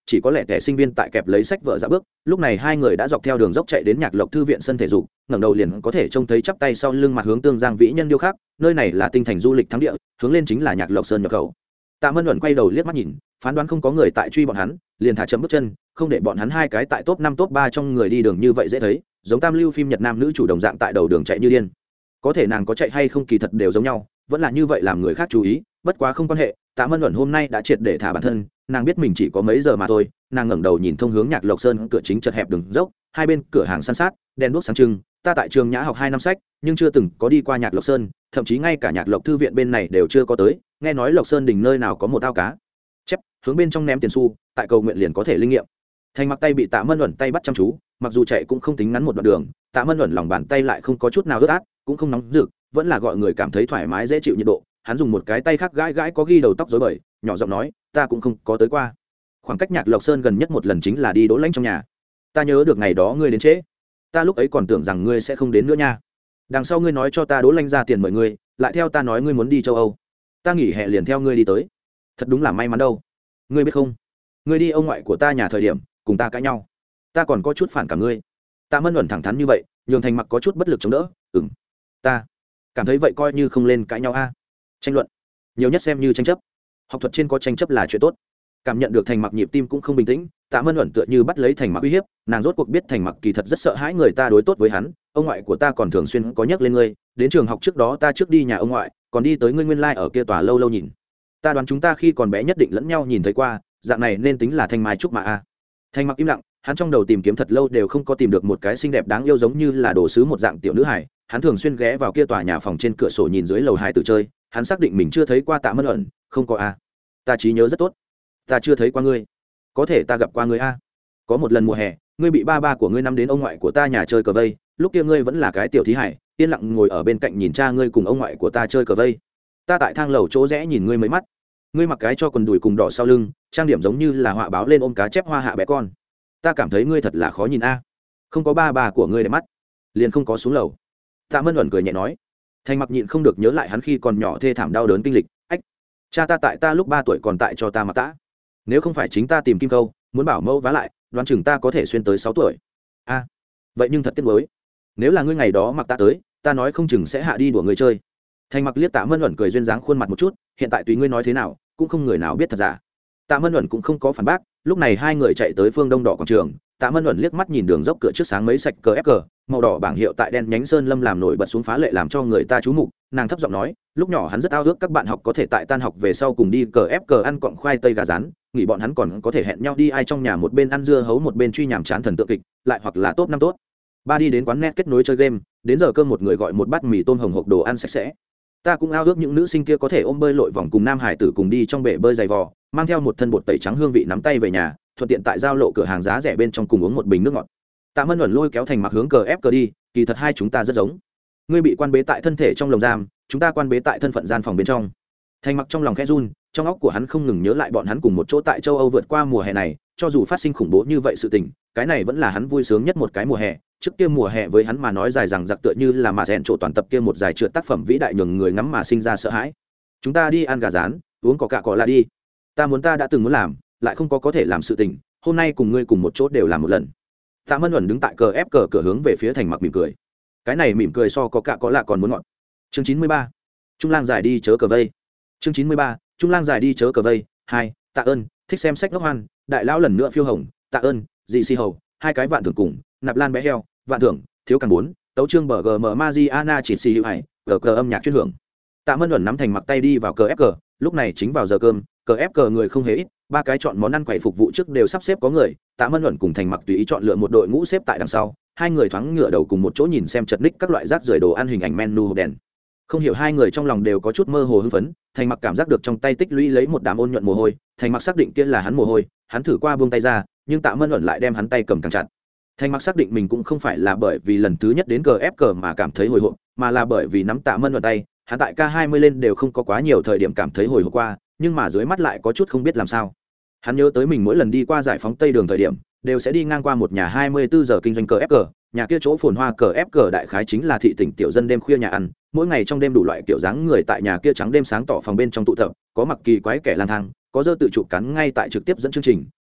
chỉ có lẽ kẻ sinh viên tại kẹp lấy sách vợ ra bước. Lúc này hai người đã dọc theo đường dốc chạy đến Nhạc Lộc thư viện sân thể dục, ngẩng đầu liền có thể trông thấy chắp tay sau lưng mặt hướng tương giang vĩ nhân điêu khắc, nơi này là tinh thành du lịch thắng địa, hướng lên chính là Nhạc Lộc sơn nhập khẩu. Tạ Mân Luận quay đầu liếc mắt nhìn, phán đoán không có người tại truy bọn hắn, liền thả chậm bước chân, không để bọn hắn hai cái tại top năm top ba trong người đi đường như vậy dễ thấy, giống tam lưu phim Nhật Nam nữ chủ đồng dạng tại đầu đường chạy như điên. Có thể nàng có chạy hay không kỳ thật đều giống nhau, vẫn là như vậy làm người khác chú ý, bất quá không quan hệ. Tạ Mân Luận hôm nay đã triệt để thả bản thân, nàng biết mình chỉ có mấy giờ mà thôi. Nàng ngẩng đầu nhìn thông hướng Nhạc Lộc sơn cửa chính chật hẹp đường dốc, hai bên cửa hàng san sát, đèn đuốc sáng trưng. Ta tại trường Nhã học hai năm sách, nhưng chưa từng có đi qua Nhạc Lộc sơn, thậm chí ngay cả Nhạc Lộc thư viện bên này đều chưa có tới. Nghe nói Lộc sơn đỉnh nơi nào có một ao cá chép, hướng bên trong ném tiền xu, tại cầu nguyện liền có thể linh nghiệm. Thành Mặc tay bị Tạ Mân Luận tay bắt chăm chú, mặc dù chạy cũng không tính ngắn một đoạn đường, Tạ Mân Luận lòng bàn tay lại không có chút nào ướt át, cũng không nóng rực, vẫn là gọi người cảm thấy thoải mái dễ chịu nhiệt độ. Hắn dùng một cái tay khác gãi gãi có ghi đầu tóc rối bời, nhỏ giọng nói, ta cũng không có tới qua. Khoảng cách Nhạc Lộc sơn gần nhất một lần chính là đi Đỗ Lãnh trong nhà. Ta nhớ được ngày đó ngươi đến trễ, ta lúc ấy còn tưởng rằng ngươi sẽ không đến nữa nha. Đằng sau ngươi nói cho ta Đỗ Lãnh ra tiền mời ngươi, lại theo ta nói ngươi muốn đi châu Âu, ta nghỉ hè liền theo ngươi đi tới. Thật đúng là may mắn đâu. Ngươi biết không, ngươi đi ông ngoại của ta nhà thời điểm cùng ta cãi nhau, ta còn có chút phản cảm ngươi. Tạ Mân Luận thẳng thắn như vậy, nhường Thành Mặc có chút bất lực chống đỡ. Ừm, ta cảm thấy vậy coi như không lên cãi nhau a. Tranh luận nhiều nhất xem như tranh chấp, học thuật trên có tranh chấp là chuyện tốt. Cảm nhận được Thành Mặc nhịp tim cũng không bình tĩnh, Tạ Mân Luận tựa như bắt lấy Thành Mặc uy hiếp, nàng rốt cuộc biết Thành Mặc kỳ thật rất sợ hãi người ta đối tốt với hắn. Ông ngoại của ta còn thường xuyên có nhắc lên ngươi, đến trường học trước đó ta trước đi nhà ông ngoại, còn đi tới ngươi nguyên lai like ở kia tòa lâu lâu nhìn. Ta đoán chúng ta khi còn bé nhất định lẫn nhau nhìn thấy qua, dạng này nên tính là thanh mai trúc mã a. Thành Mặc im lặng, hắn trong đầu tìm kiếm thật lâu đều không có tìm được một cái xinh đẹp đáng yêu giống như là đồ sứ một dạng tiểu nữ hài. Hắn thường xuyên ghé vào kia tòa nhà phòng trên cửa sổ nhìn dưới lầu hài tử chơi, hắn xác định mình chưa thấy qua Tạ Mân Luận, không có a. Ta trí nhớ rất tốt, ta chưa thấy qua ngươi, có thể ta gặp qua ngươi a. Có một lần mùa hè, ngươi bị ba ba của ngươi năm đến ông ngoại của ta nhà chơi cờ vây, lúc kia ngươi vẫn là cái tiểu thí hải, yên lặng ngồi ở bên cạnh nhìn cha ngươi cùng ông ngoại của ta chơi cờ vây. Ta tại thang lầu chỗ rẽ nhìn ngươi mấy mắt, ngươi mặc cái cho quần đùi cùng đỏ sau lưng, trang điểm giống như là họa báo lên ôm cá chép hoa hạ bé con. Ta cảm thấy ngươi thật là khó nhìn a. Không có ba bà của ngươi để mắt, liền không có xuống lầu. Tạ Mân Luận cười nhẹ nói. Thành Mặc nhịn không được nhớ lại hắn khi còn nhỏ thê thảm đau đớn kinh lịch. Ách, cha ta tại ta lúc ba tuổi còn tại cho ta mặc tã, nếu không phải chính ta tìm kim câu muốn bảo mẫu vá lại, đoán chừng ta có thể xuyên tới sáu tuổi. A, vậy nhưng thật tiếc nuối, nếu là ngươi ngày đó mặc ta tới, ta nói không chừng sẽ hạ đi đùa người chơi. Thành Mặc liếc Tạ Mân Luận cười duyên dáng khuôn mặt một chút, hiện tại tùy ngươi nói thế nào, cũng không người nào biết thật giả. Tạ Mân Luận cũng không có phản bác. Lúc này hai người chạy tới phương đông đỏ quảng trường. Tạ Mân Luận liếc mắt nhìn đường dốc cửa trước sáng mấy sạch cờ ép cờ, màu đỏ bảng hiệu tại đen nhánh sơn lâm làm nổi bật xuống phá lệ làm cho người ta chú mục. Nàng thấp giọng nói, lúc nhỏ hắn rất ao ước các bạn học có thể tại tan học về sau cùng đi cờ ép cờ ăn cọng khoai tây gà rán, nghỉ bọn hắn còn có thể hẹn nhau đi ai trong nhà một bên ăn dưa hấu một bên truy nhàm chán thần tượng kịch, lại hoặc là top năm tốt ba đi đến quán net kết nối chơi game, đến giờ cơm một người gọi một bát mì tôm hồng hộc đồ ăn sạch sẽ. Ta cũng ao ước những nữ sinh kia có thể ôm bơi lội vòng cùng nam hải tử cùng đi trong bể bơi dày vò, mang theo một thân bột tẩy trắng hương vị nắm tay về nhà, thuận tiện tại giao lộ cửa hàng giá rẻ bên trong cùng uống một bình nước ngọt. Tạ Mân Luận lôi kéo Thành Mặc hướng cờ ép cờ đi, kỳ thật hai chúng ta rất giống. Ngươi bị quan bế tại thân thể trong lồng giam, chúng ta quan bế tại thân phận gian phòng bên trong. Thành Mặc trong lòng khẽ run, trong óc của hắn không ngừng nhớ lại bọn hắn cùng một chỗ tại châu Âu vượt qua mùa hè này, cho dù phát sinh khủng bố như vậy sự tình, cái này vẫn là hắn vui sướng nhất một cái mùa hè. Trước kia mùa hè với hắn mà nói dài rằng giặc tựa như là mà rèn trổ toàn tập kia một dài trượt tác phẩm vĩ đại nhường người ngắm mà sinh ra sợ hãi. Chúng ta đi ăn gà rán, uống coca cola đi. Ta muốn ta đã từng muốn làm, lại không có có thể làm sự tình, hôm nay cùng ngươi cùng một chỗ đều làm một lần. Tạ Mân Luận đứng tại cờ ép cờ cửa hướng về phía Thành Mặc mỉm cười. Cái này mỉm cười so có cả có lạ còn muốn ngọt. Chương chín mươi ba, Trung lang giải đi chớ cờ vây. Chương chín mươi ba, Trung lang giải đi chớ cờ vây. Hai, tạ ơn, thích xem sách ngốc hoan, đại lão lần nữa phiêu hồng, tạ ơn, dị si hầu, hai cái vạn thưởng cùng, nạp lan bé heo, vạn thưởng, thiếu càng bốn, tấu chương bờ gm Mariana chỉ xì hữu hải, cờ cờ âm nhạc chuyên hưởng. Tạ Mân Luận nắm Thành Mặc tay đi vào cờ ép cờ, lúc này chính vào giờ cơm, cờ ép cờ người không hề ít, ba cái chọn món ăn quầy phục vụ trước đều sắp xếp có người. Tạ Mân Luận cùng Thành Mặc tùy ý chọn lựa một đội ngũ xếp tại đằng sau, hai người thoáng ngửa đầu cùng một chỗ nhìn xem chật ních các loại rác rưởi đồ ăn hình ảnh menu hộp đèn. Không hiểu hai người trong lòng đều có chút mơ hồ hưng phấn. Thành Mặc cảm giác được trong tay tích lũy lấy một đám ôn nhuận mồ hôi, Thành Mặc xác định kia là hắn mồ hôi, hắn thử qua buông tay ra, nhưng Tạ Mân Luận lại đem hắn tay cầm càng chặt. Thành Mặc xác định mình cũng không phải là bởi vì lần thứ nhất đến cờ ép cờ mà cảm thấy hồi hộp, mà là bởi vì nắm Tạ Mân Luận tay, hắn tại K hai mươi lên đều không có quá nhiều thời điểm cảm thấy hồi hộp qua, nhưng mà dưới mắt lại có chút không biết làm sao. Hắn nhớ tới mình mỗi lần đi qua giải phóng Tây đường thời điểm, đều sẽ đi ngang qua một nhà hai mươi bốn giờ kinh doanh cờ ép cờ, nhà kia chỗ phồn hoa cờ ép cờ đại khái chính là thị tỉnh tiểu dân đêm khuya nhà ăn, mỗi ngày trong đêm đủ loại kiểu dáng người tại nhà kia trắng đêm sáng tỏ phòng bên trong tụ tập, có mặc kỳ quái kẻ lang thang, có dơ tự chụp cắn ngay tại trực tiếp dẫn chương trình,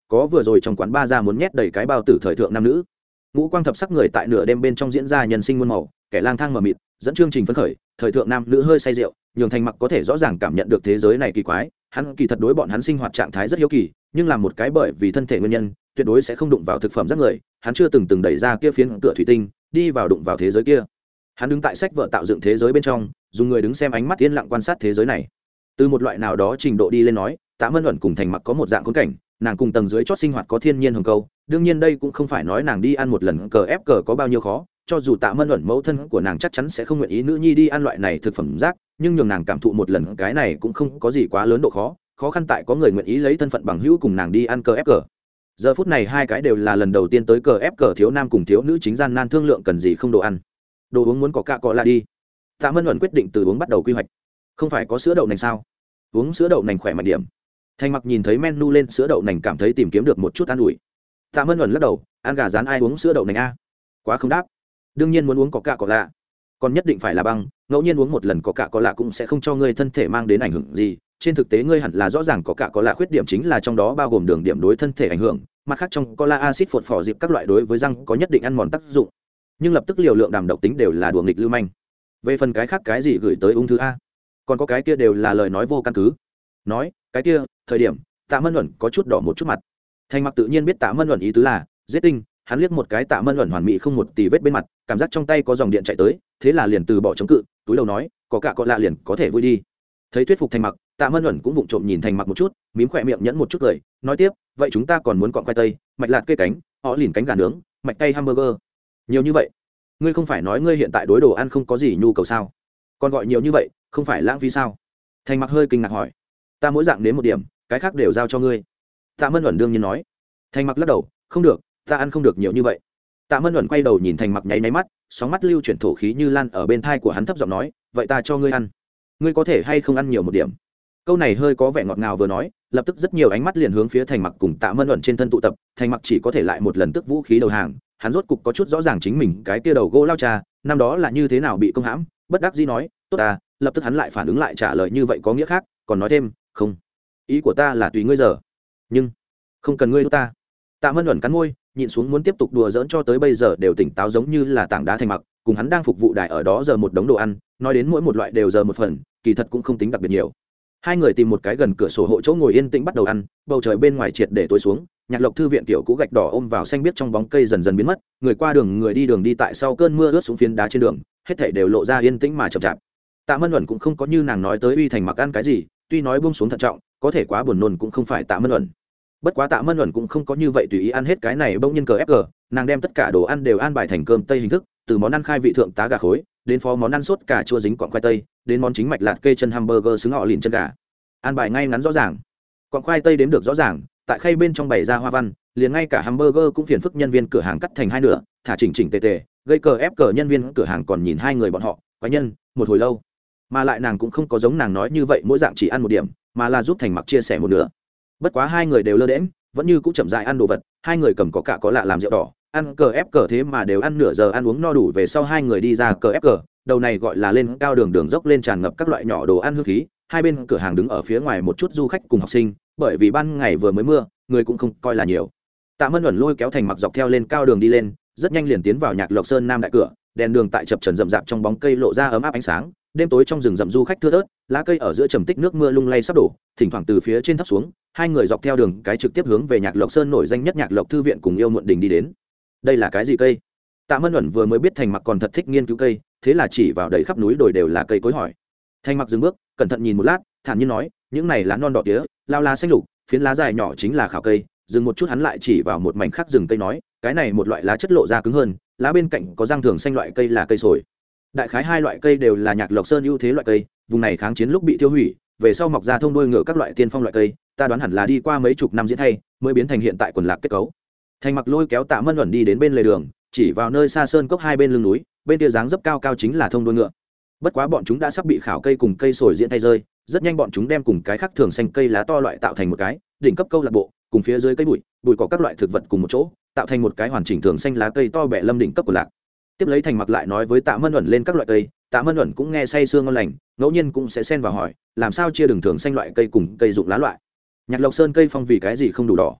có vừa rồi trong quán ba ra muốn nhét đầy cái bao tử thời thượng nam nữ. Ngũ quang thập sắc người tại nửa đêm bên trong diễn ra nhân sinh muôn màu, kẻ lang thang mờ mịt dẫn chương trình phấn khởi, thời thượng nam nữ hơi say rượu, nhường Thành Mặc có thể rõ ràng cảm nhận được thế giới này kỳ quái. Hắn kỳ thật đối bọn hắn sinh hoạt trạng thái rất hiếu kỳ, nhưng làm một cái bởi vì thân thể nguyên nhân tuyệt đối sẽ không đụng vào thực phẩm rác người, hắn chưa từng từng đẩy ra kia phiến cửa thủy tinh đi vào đụng vào thế giới kia. Hắn đứng tại sách vợ tạo dựng thế giới bên trong, dùng người đứng xem ánh mắt yên lặng quan sát thế giới này. Từ một loại nào đó trình độ đi lên nói, Tạ Mân Uẩn cùng Thành Mặc có một dạng khốn cảnh, nàng cùng tầng dưới chót sinh hoạt có thiên nhiên hồng câu. Đương nhiên đây cũng không phải nói nàng đi ăn một lần cờ ép cờ có bao nhiêu khó, cho dù Tạ Mân Uẩn mẫu thân của nàng chắc chắn sẽ không nguyện ý nữ nhi đi ăn loại này thực phẩm rác, nhưng nhường nàng cảm thụ một lần cái này cũng không có gì quá lớn độ khó. Khó khăn tại có người nguyện ý lấy thân phận bằng hữu cùng nàng đi ăn cờ ép cờ. Giờ phút này hai cái đều là lần đầu tiên tới cờ ép cờ, thiếu nam cùng thiếu nữ chính gian nan thương lượng cần gì không đồ ăn, đồ uống muốn có cạ cọ là đi. Tạ Mân Uẩn quyết định từ uống bắt đầu quy hoạch. Không phải có sữa đậu nành sao? Uống sữa đậu nành khỏe mạnh điểm. Thành Mặc nhìn thấy menu lên sữa đậu nành cảm thấy tìm kiếm được một chút an ủi. Tạ Mân Uẩn lắc đầu, ăn gà rán ai uống sữa đậu nành a? Quá không đáp. Đương nhiên muốn uống có cạ cọ lạ, còn nhất định phải là băng, ngẫu nhiên uống một lần có cạ cọ lạ cũng sẽ không cho ngươi thân thể mang đến ảnh hưởng gì. Trên thực tế ngươi hẳn là rõ ràng có cạ có lạ khuyết điểm chính là trong đó bao gồm đường điểm đối thân thể ảnh hưởng, mặt khác trong cola acid phột phỏ dịp các loại đối với răng có nhất định ăn mòn tác dụng, nhưng lập tức liều lượng đàm độc tính đều là đùa nghịch lưu manh. Về phần cái khác cái gì gửi tới ung thư a, còn có cái kia đều là lời nói vô căn cứ. Nói cái kia thời điểm Tạ Mân Uẩn có chút đỏ một chút mặt. Thành Mặc tự nhiên biết Tạ Mân Uẩn ý tứ là giết tinh, hắn liếc một cái Tạ Mân Uẩn hoàn mỹ không một tì vết bên mặt, cảm giác trong tay có dòng điện chạy tới, thế là liền từ bỏ chống cự, túi đầu nói có cạ có lạ liền có thể vui đi. Thấy thuyết phục Thành Mặc, Tạ Mân Uẩn cũng vụng trộm nhìn Thành Mặc một chút, mím khỏe miệng nhẫn một chút cười, nói tiếp vậy chúng ta còn muốn cọn khoai tây, mạch lạt cây cánh, họ lìn cánh gà nướng, mạch tay hamburger, nhiều như vậy. Ngươi không phải nói ngươi hiện tại đối đồ ăn không có gì nhu cầu sao, còn gọi nhiều như vậy không phải lãng phí sao? Thành Mặc hơi kinh ngạc hỏi. Ta mỗi dạng đến một điểm, cái khác đều giao cho ngươi. Tạ Mân Uẩn đương nhiên nói. Thành Mặc lắc đầu, không được, ta ăn không được nhiều như vậy. Tạ Mân Uẩn quay đầu nhìn Thành Mặc nháy nháy mắt, sóng mắt lưu chuyển thổ khí như lan ở bên thai của hắn, thấp giọng nói vậy ta cho ngươi ăn, ngươi có thể hay không ăn nhiều một điểm? Câu này hơi có vẻ ngọt ngào vừa nói, lập tức rất nhiều ánh mắt liền hướng phía Thành Mặc cùng Tạ Mân Uẩn trên thân tụ tập. Thành Mặc chỉ có thể lại một lần tức vũ khí đầu hàng, hắn rốt cục có chút rõ ràng chính mình cái kia đầu gỗ lao trà năm đó là như thế nào bị công hãm, bất đắc dĩ nói tốt ta. Lập tức hắn lại phản ứng lại trả lời như vậy có nghĩa khác, còn nói thêm không, ý của ta là tùy ngươi giờ, nhưng không cần ngươi đút ta. Tạ Mân Uẩn cắn môi nhịn xuống muốn tiếp tục đùa giỡn, cho tới bây giờ đều tỉnh táo giống như là tảng đá. Thành Mặc cùng hắn đang phục vụ đài ở đó giờ một đống đồ ăn, nói đến mỗi một loại đều giờ một phần, kỳ thật cũng không tính đặc biệt nhiều. Hai người tìm một cái gần cửa sổ hộ chỗ ngồi yên tĩnh bắt đầu ăn, bầu trời bên ngoài triệt để tối xuống, Nhạc Lộc thư viện tiểu cũ gạch đỏ ôm vào xanh biếc trong bóng cây dần dần biến mất, người qua đường người đi đường đi tại sau cơn mưa ướt xuống phiến đá trên đường, hết thảy đều lộ ra yên tĩnh mà chậm chạp. Tạ Mân Uẩn cũng không có như nàng nói tới uy Thành Mặc ăn cái gì, tuy nói buông xuống thận trọng, có thể quá buồn nôn cũng không phải Tạ Mân Uẩn. Bất quá Tạ Mân Uẩn cũng không có như vậy tùy ý ăn hết cái này bỗng nhiên cờ ép cờ, nàng đem tất cả đồ ăn đều an bài thành cơm tây hình thức, từ món ăn khai vị thượng tá gà khối, đến phó món ăn sốt cà chua dính quặng khoai tây, đến món chính mạch lạt cây chân hamburger xứng họ lìn chân gà. An bài ngay ngắn rõ ràng. Quặng khoai tây đếm được rõ ràng, tại khay bên trong bày ra hoa văn, liền ngay cả hamburger cũng phiền phức nhân viên cửa hàng cắt thành hai nửa, thả chỉnh chỉnh tề tề, gây cờ ép cờ nhân viên cửa hàng còn nhìn hai người bọn họ, quái nhân, một hồi lâu. Mà lại nàng cũng không có giống nàng nói như vậy mỗi dạng chỉ ăn một điểm, mà là giúp Thành Mặc chia sẻ một nửa. Bất quá hai người đều lơ đễnh, vẫn như cũng chậm rãi ăn đồ vật, hai người cầm có cả có lạ làm rượu đỏ, ăn cờ ép cờ thế mà đều ăn nửa giờ, ăn uống no đủ về sau hai người đi ra cờ ép cờ, đầu này gọi là lên cao đường đường dốc lên tràn ngập các loại nhỏ đồ ăn hương khí, hai bên cửa hàng đứng ở phía ngoài một chút du khách cùng học sinh, bởi vì ban ngày vừa mới mưa, người cũng không coi là nhiều. Tạ Mân Uẩn lôi kéo Thành Mặc dọc theo lên cao đường đi lên, rất nhanh liền tiến vào Nhạc Lộc Sơn Nam đại cửa, đèn đường tại chập chờn rậm rạp trong bóng cây lộ ra ấm áp ánh sáng, đêm tối trong rừng rậm du khách thưa thớt, lá cây ở giữa trầm tích nước mưa lung lay sắp đổ, thỉnh thoảng từ phía trên thấp xuống, hai người dọc theo đường cái trực tiếp hướng về Nhạc Lộc Sơn nổi danh nhất Nhạc Lộc thư viện cùng yêu muộn đình đi đến. Đây là cái gì cây? Tạ Mân Uẩn vừa mới biết Thành Mặc còn thật thích nghiên cứu cây, thế là chỉ vào đầy khắp núi đồi đều là cây cối hỏi. Thành Mặc dừng bước, cẩn thận nhìn một lát, thản nhiên nói, những này lá non đỏ tía, lao lá xanh lục, phiến lá dài nhỏ chính là khảo cây. Dừng một chút hắn lại chỉ vào một mảnh khác rừng cây nói, cái này một loại lá chất lộ ra cứng hơn, lá bên cạnh có răng thường xanh loại cây là cây sồi. Đại khái hai loại cây đều là Nhạc Lộc Sơn ưu thế loại cây, vùng này kháng chiến lúc bị tiêu hủy, về sau mọc ra thông đuôi ngựa các loại tiên phong loại cây, ta đoán hẳn là đi qua mấy chục năm diễn thay mới biến thành hiện tại quần lạc kết cấu. Thành Mặc lôi kéo Tạ Mân Uẩn đi đến bên lề đường, chỉ vào nơi xa sơn cốc hai bên lưng núi, bên kia dáng dấp cao cao chính là thông đuôi ngựa. Bất quá bọn chúng đã sắp bị khảo cây cùng cây sồi diễn thay rơi, rất nhanh bọn chúng đem cùng cái khác thường xanh cây lá to loại tạo thành một cái đỉnh cấp câu lạc bộ, cùng phía dưới cây bụi bụi cỏ các loại thực vật cùng một chỗ, tạo thành một cái hoàn chỉnh thường xanh lá cây to bẹ lâm đỉnh cấp của lạc. Tiếp lấy Thành Mặc lại nói với Tạ Mân Uẩn lên các loại cây, Tạ Mân Uẩn cũng nghe say sương ngon lành, ngẫu nhiên cũng sẽ xen vào hỏi, làm sao chia đường thường xanh loại cây cùng cây dụng lá loại. Nhạc Lộc Sơn cây phong vì cái gì không đủ đỏ?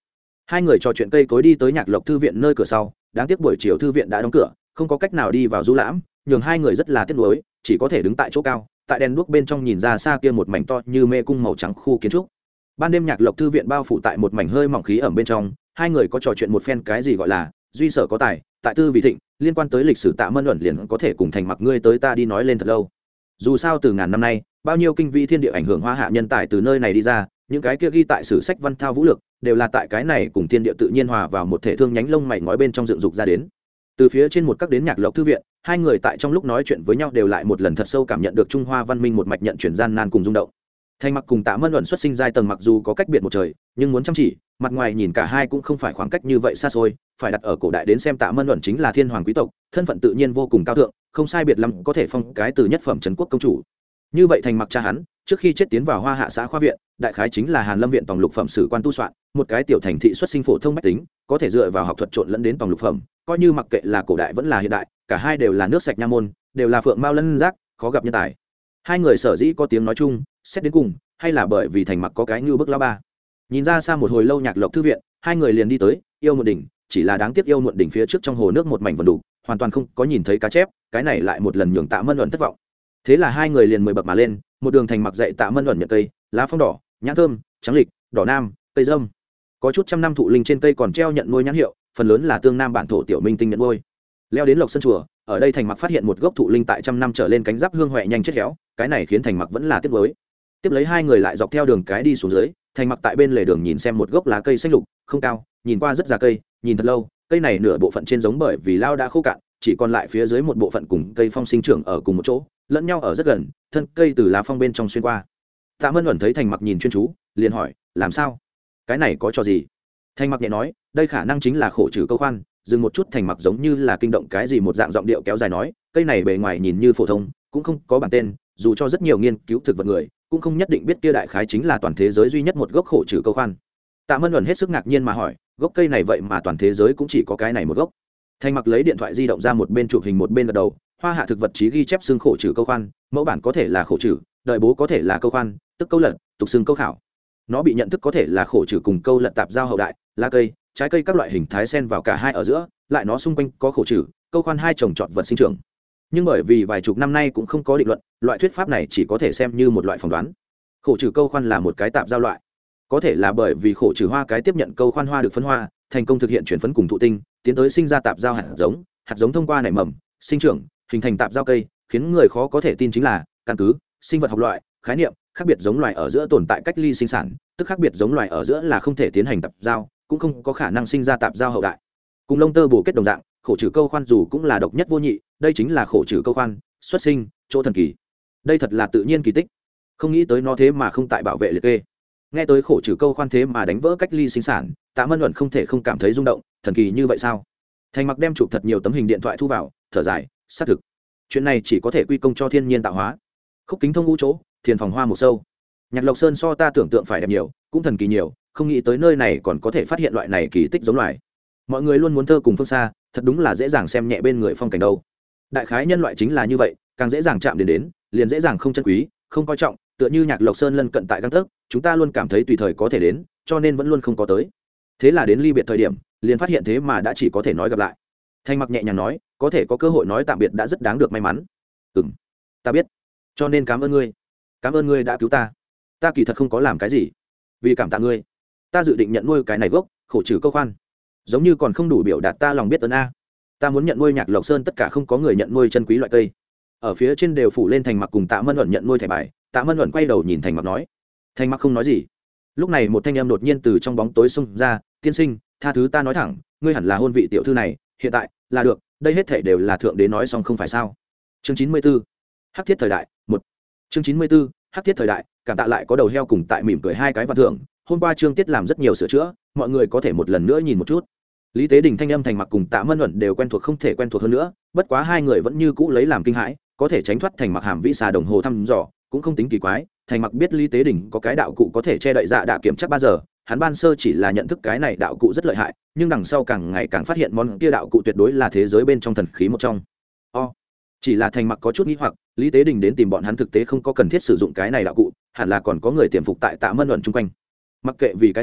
Hai người trò chuyện cây cối đi tới Nhạc Lộc thư viện nơi cửa sau, đáng tiếc buổi chiều thư viện đã đóng cửa, không có cách nào đi vào du lãm, nhường hai người rất là tiếc nuối, chỉ có thể đứng tại chỗ cao, tại đèn đuốc bên trong nhìn ra xa kia một mảnh to như mê cung màu trắng khu kiến trúc. Ban đêm Nhạc Lộc thư viện bao phủ tại một mảnh hơi mỏng khí ẩm bên trong, hai người có trò chuyện một phen cái gì gọi là duy sở có tài, tại tư vị thịnh, liên quan tới lịch sử Tạ Mân Luận liền có thể cùng Thành Mặc ngươi tới ta đi nói lên thật lâu. Dù sao từ ngàn năm nay, bao nhiêu kinh vĩ thiên địa ảnh hưởng hoa hạ nhân tài từ nơi này đi ra, những cái kia ghi tại sử sách văn thao vũ lược đều là tại cái này cùng thiên địa tự nhiên hòa vào một thể thương nhánh lông mày ngói bên trong dựng dục ra đến. Từ phía trên một các đến Nhạc Lộc thư viện, hai người tại trong lúc nói chuyện với nhau đều lại một lần thật sâu cảm nhận được Trung Hoa văn minh một mạch nhận chuyển gian nan cùng rung động. Thành Mặc cùng Tạ Mân Luận xuất sinh giai tầng mặc dù có cách biệt một trời, nhưng muốn chăm chỉ, mặt ngoài nhìn cả hai cũng không phải khoảng cách như vậy xa xôi, phải đặt ở cổ đại đến xem Tạ Mân Luận chính là thiên hoàng quý tộc, thân phận tự nhiên vô cùng cao thượng, không sai biệt lắm có thể phong cái từ nhất phẩm trấn quốc công chủ. Như vậy Thành Mặc cha hắn, trước khi chết tiến vào Hoa Hạ xã khoa viện, đại khái chính là Hàn Lâm viện tòng lục phẩm sử quan tu soạn, một cái tiểu thành thị xuất sinh phổ thông bách tính, có thể dựa vào học thuật trộn lẫn đến tòng lục phẩm, coi như mặc kệ là cổ đại vẫn là hiện đại, cả hai đều là nước sạch nha môn, đều là phượng mao lân giác, khó gặp nhân tài. Hai người sở dĩ có tiếng nói chung, xét đến cùng, hay là bởi vì Thành Mặc có cái như bức lao ba. Nhìn ra xa một hồi lâu Nhạc Lộc thư viện, hai người liền đi tới Yêu Muộn đỉnh, chỉ là đáng tiếc Yêu Muộn đỉnh phía trước trong hồ nước một mảnh vần đủ, hoàn toàn không có nhìn thấy cá chép, cái này lại một lần nhường Tạ Mân Luận thất vọng. Thế là hai người liền mười bậc mà lên, một đường Thành Mặc dạy Tạ Mân Luận nhận cây, lá phong đỏ, nhãn thơm, trắng lịch, đỏ nam, cây dâm. Có chút trăm năm thụ linh trên cây còn treo nhận nuôi nhãn hiệu, phần lớn là tương nam bản thổ tiểu minh tinh nhận nuôi. Leo đến Lộc Sơn chùa, ở đây Thành Mặc phát hiện một gốc thụ linh tại trăm năm trở lên cánh giáp hương huệ nhanh chết héo, cái này khiến Thành Mặc vẫn là tiếc nuối. Tiếp lấy hai người lại dọc theo đường cái đi xuống dưới, Thành Mặc tại bên lề đường nhìn xem một gốc lá cây xanh lục, không cao, nhìn qua rất già cây, nhìn thật lâu, cây này nửa bộ phận trên giống bởi vì lao đã khô cạn, chỉ còn lại phía dưới một bộ phận cùng cây phong sinh trưởng ở cùng một chỗ, lẫn nhau ở rất gần, thân cây từ lá phong bên trong xuyên qua. Tạ Mân Luận thấy Thành Mặc nhìn chuyên chú, liền hỏi, làm sao? Cái này có cho gì? Thành Mặc nhẹ nói, đây khả năng chính là khổ trừ câu khoan. Dừng một chút Thành Mặc giống như là kinh động cái gì một dạng giọng điệu kéo dài nói, cây này bề ngoài nhìn như phổ thông, cũng không có bản tên, dù cho rất nhiều nghiên cứu thực vật người cũng không nhất định biết kia đại khái chính là toàn thế giới duy nhất một gốc khổ trừ câu khoan. Tạ Mân Luận hết sức ngạc nhiên mà hỏi, gốc cây này vậy mà toàn thế giới cũng chỉ có cái này một gốc? Thành Mặc lấy điện thoại di động ra một bên chụp hình một bên gật đầu, Hoa Hạ thực vật chí ghi chép xương khổ trừ câu khoan, mẫu bản có thể là khổ trừ, đợi bố có thể là câu khoan, tức câu lật, tục xương câu khảo. Nó bị nhận thức có thể là khổ trừ cùng câu lật tạp giao hậu đại, lá cây, trái cây các loại hình thái xen vào cả hai ở giữa, lại nó xung quanh có khổ trừ, câu khoan hai trồng trọt vật sinh trưởng. Nhưng bởi vì vài chục năm nay cũng không có định luận, loại thuyết pháp này chỉ có thể xem như một loại phỏng đoán. Khổ trừ câu khoan là một cái tạp giao loại, có thể là bởi vì khổ trừ hoa cái tiếp nhận câu khoan hoa được phân hoa, thành công thực hiện chuyển phấn cùng thụ tinh, tiến tới sinh ra tạp giao hạt giống, hạt giống thông qua nảy mầm, sinh trưởng, hình thành tạp giao cây, khiến người khó có thể tin chính là căn cứ sinh vật học loại khái niệm khác biệt giống loài ở giữa tồn tại cách ly sinh sản, tức khác biệt giống loài ở giữa là không thể tiến hành tạp giao, cũng không có khả năng sinh ra tạp giao hậu đại. Cùng lông tơ bổ kết đồng dạng, khổ trừ câu khoan dù cũng là độc nhất vô nhị, đây chính là khổ trừ câu khoan xuất sinh chỗ thần kỳ. Đây thật là tự nhiên kỳ tích, không nghĩ tới nó thế mà không tại bảo vệ liệt kê. Nghe tới khổ trừ câu khoan thế mà đánh vỡ cách ly sinh sản, Tạ Mân Luận không thể không cảm thấy rung động, thần kỳ như vậy sao? Thành Mặc đem chụp thật nhiều tấm hình điện thoại thu vào, thở dài, xác thực chuyện này chỉ có thể quy công cho thiên nhiên tạo hóa. Khúc kính thông ngũ chỗ, thiền phòng hoa một sâu. Nhạc Lộc Sơn so ta tưởng tượng phải đẹp nhiều, cũng thần kỳ nhiều, không nghĩ tới nơi này còn có thể phát hiện loại này kỳ tích giống loài. Mọi người luôn muốn thơ cùng phương xa, thật đúng là dễ dàng xem nhẹ bên người phong cảnh đâu. Đại khái nhân loại chính là như vậy, càng dễ dàng chạm đến đến, liền dễ dàng không trân quý, không coi trọng, tựa như Nhạc Lộc Sơn lân cận tại gang tấc, chúng ta luôn cảm thấy tùy thời có thể đến, cho nên vẫn luôn không có tới. Thế là đến ly biệt thời điểm, liền phát hiện thế mà đã chỉ có thể nói gặp lại. Thành Mặc nhẹ nhàng nói, có thể có cơ hội nói tạm biệt đã rất đáng được may mắn. Ừm, ta biết, cho nên cảm ơn ngươi, cảm ơn ngươi đã cứu ta. Ta kỳ thật không có làm cái gì, vì cảm tạ ngươi, ta dự định nhận nuôi cái này gốc khổ trừ câu khoan, giống như còn không đủ biểu đạt ta lòng biết ơn a. Ta muốn nhận nuôi Nhạc Lộc Sơn tất cả không có người nhận nuôi chân quý loại cây. Ở phía trên đều phủ lên Thành Mặc cùng Tạ Mân Luận nhận nuôi thẻ bài. Tạ Mân Luận quay đầu nhìn Thành Mặc nói. Thành Mặc không nói gì. Lúc này một thanh em đột nhiên từ trong bóng tối xông ra, tiên sinh, tha thứ ta nói thẳng, ngươi hẳn là hôn vị tiểu thư này, hiện tại là được, đây hết thảy đều là thượng đế nói xong không phải sao? Chương chín mươi tư, Hắc thiết thời đại, một. Chương chín mươi tư, Hắc thiết thời đại, cảm tạ lại có đầu heo cùng tại mỉm cười hai cái vạn thưởng, hôm qua chương tiết làm rất nhiều sửa chữa, mọi người có thể một lần nữa nhìn một chút. Lý Tế Đình thanh âm Thành Mặc cùng Tạ Mân Luận đều quen thuộc không thể quen thuộc hơn nữa, bất quá hai người vẫn như cũ lấy làm kinh hãi, có thể tránh thoát Thành Mặc hàm vĩ xà đồng hồ thăm dò, cũng không tính kỳ quái. Thành Mặc biết Lý Tế Đình có cái đạo cụ có thể che đậy dạ đạ kiểm chắc ba giờ, hắn ban sơ chỉ là nhận thức cái này đạo cụ rất lợi hại, nhưng đằng sau càng ngày càng phát hiện món kia đạo cụ tuyệt đối là thế giới bên trong thần khí một trong. O, chỉ là Thành Mặc có chút nghi hoặc, Lý Tế Đình đến tìm bọn hắn thực tế không có cần thiết sử dụng cái này đạo cụ, hẳn là còn có người tiềm phục tại Tạ Mân Luận chung quanh. Mặc kệ vì cái gì,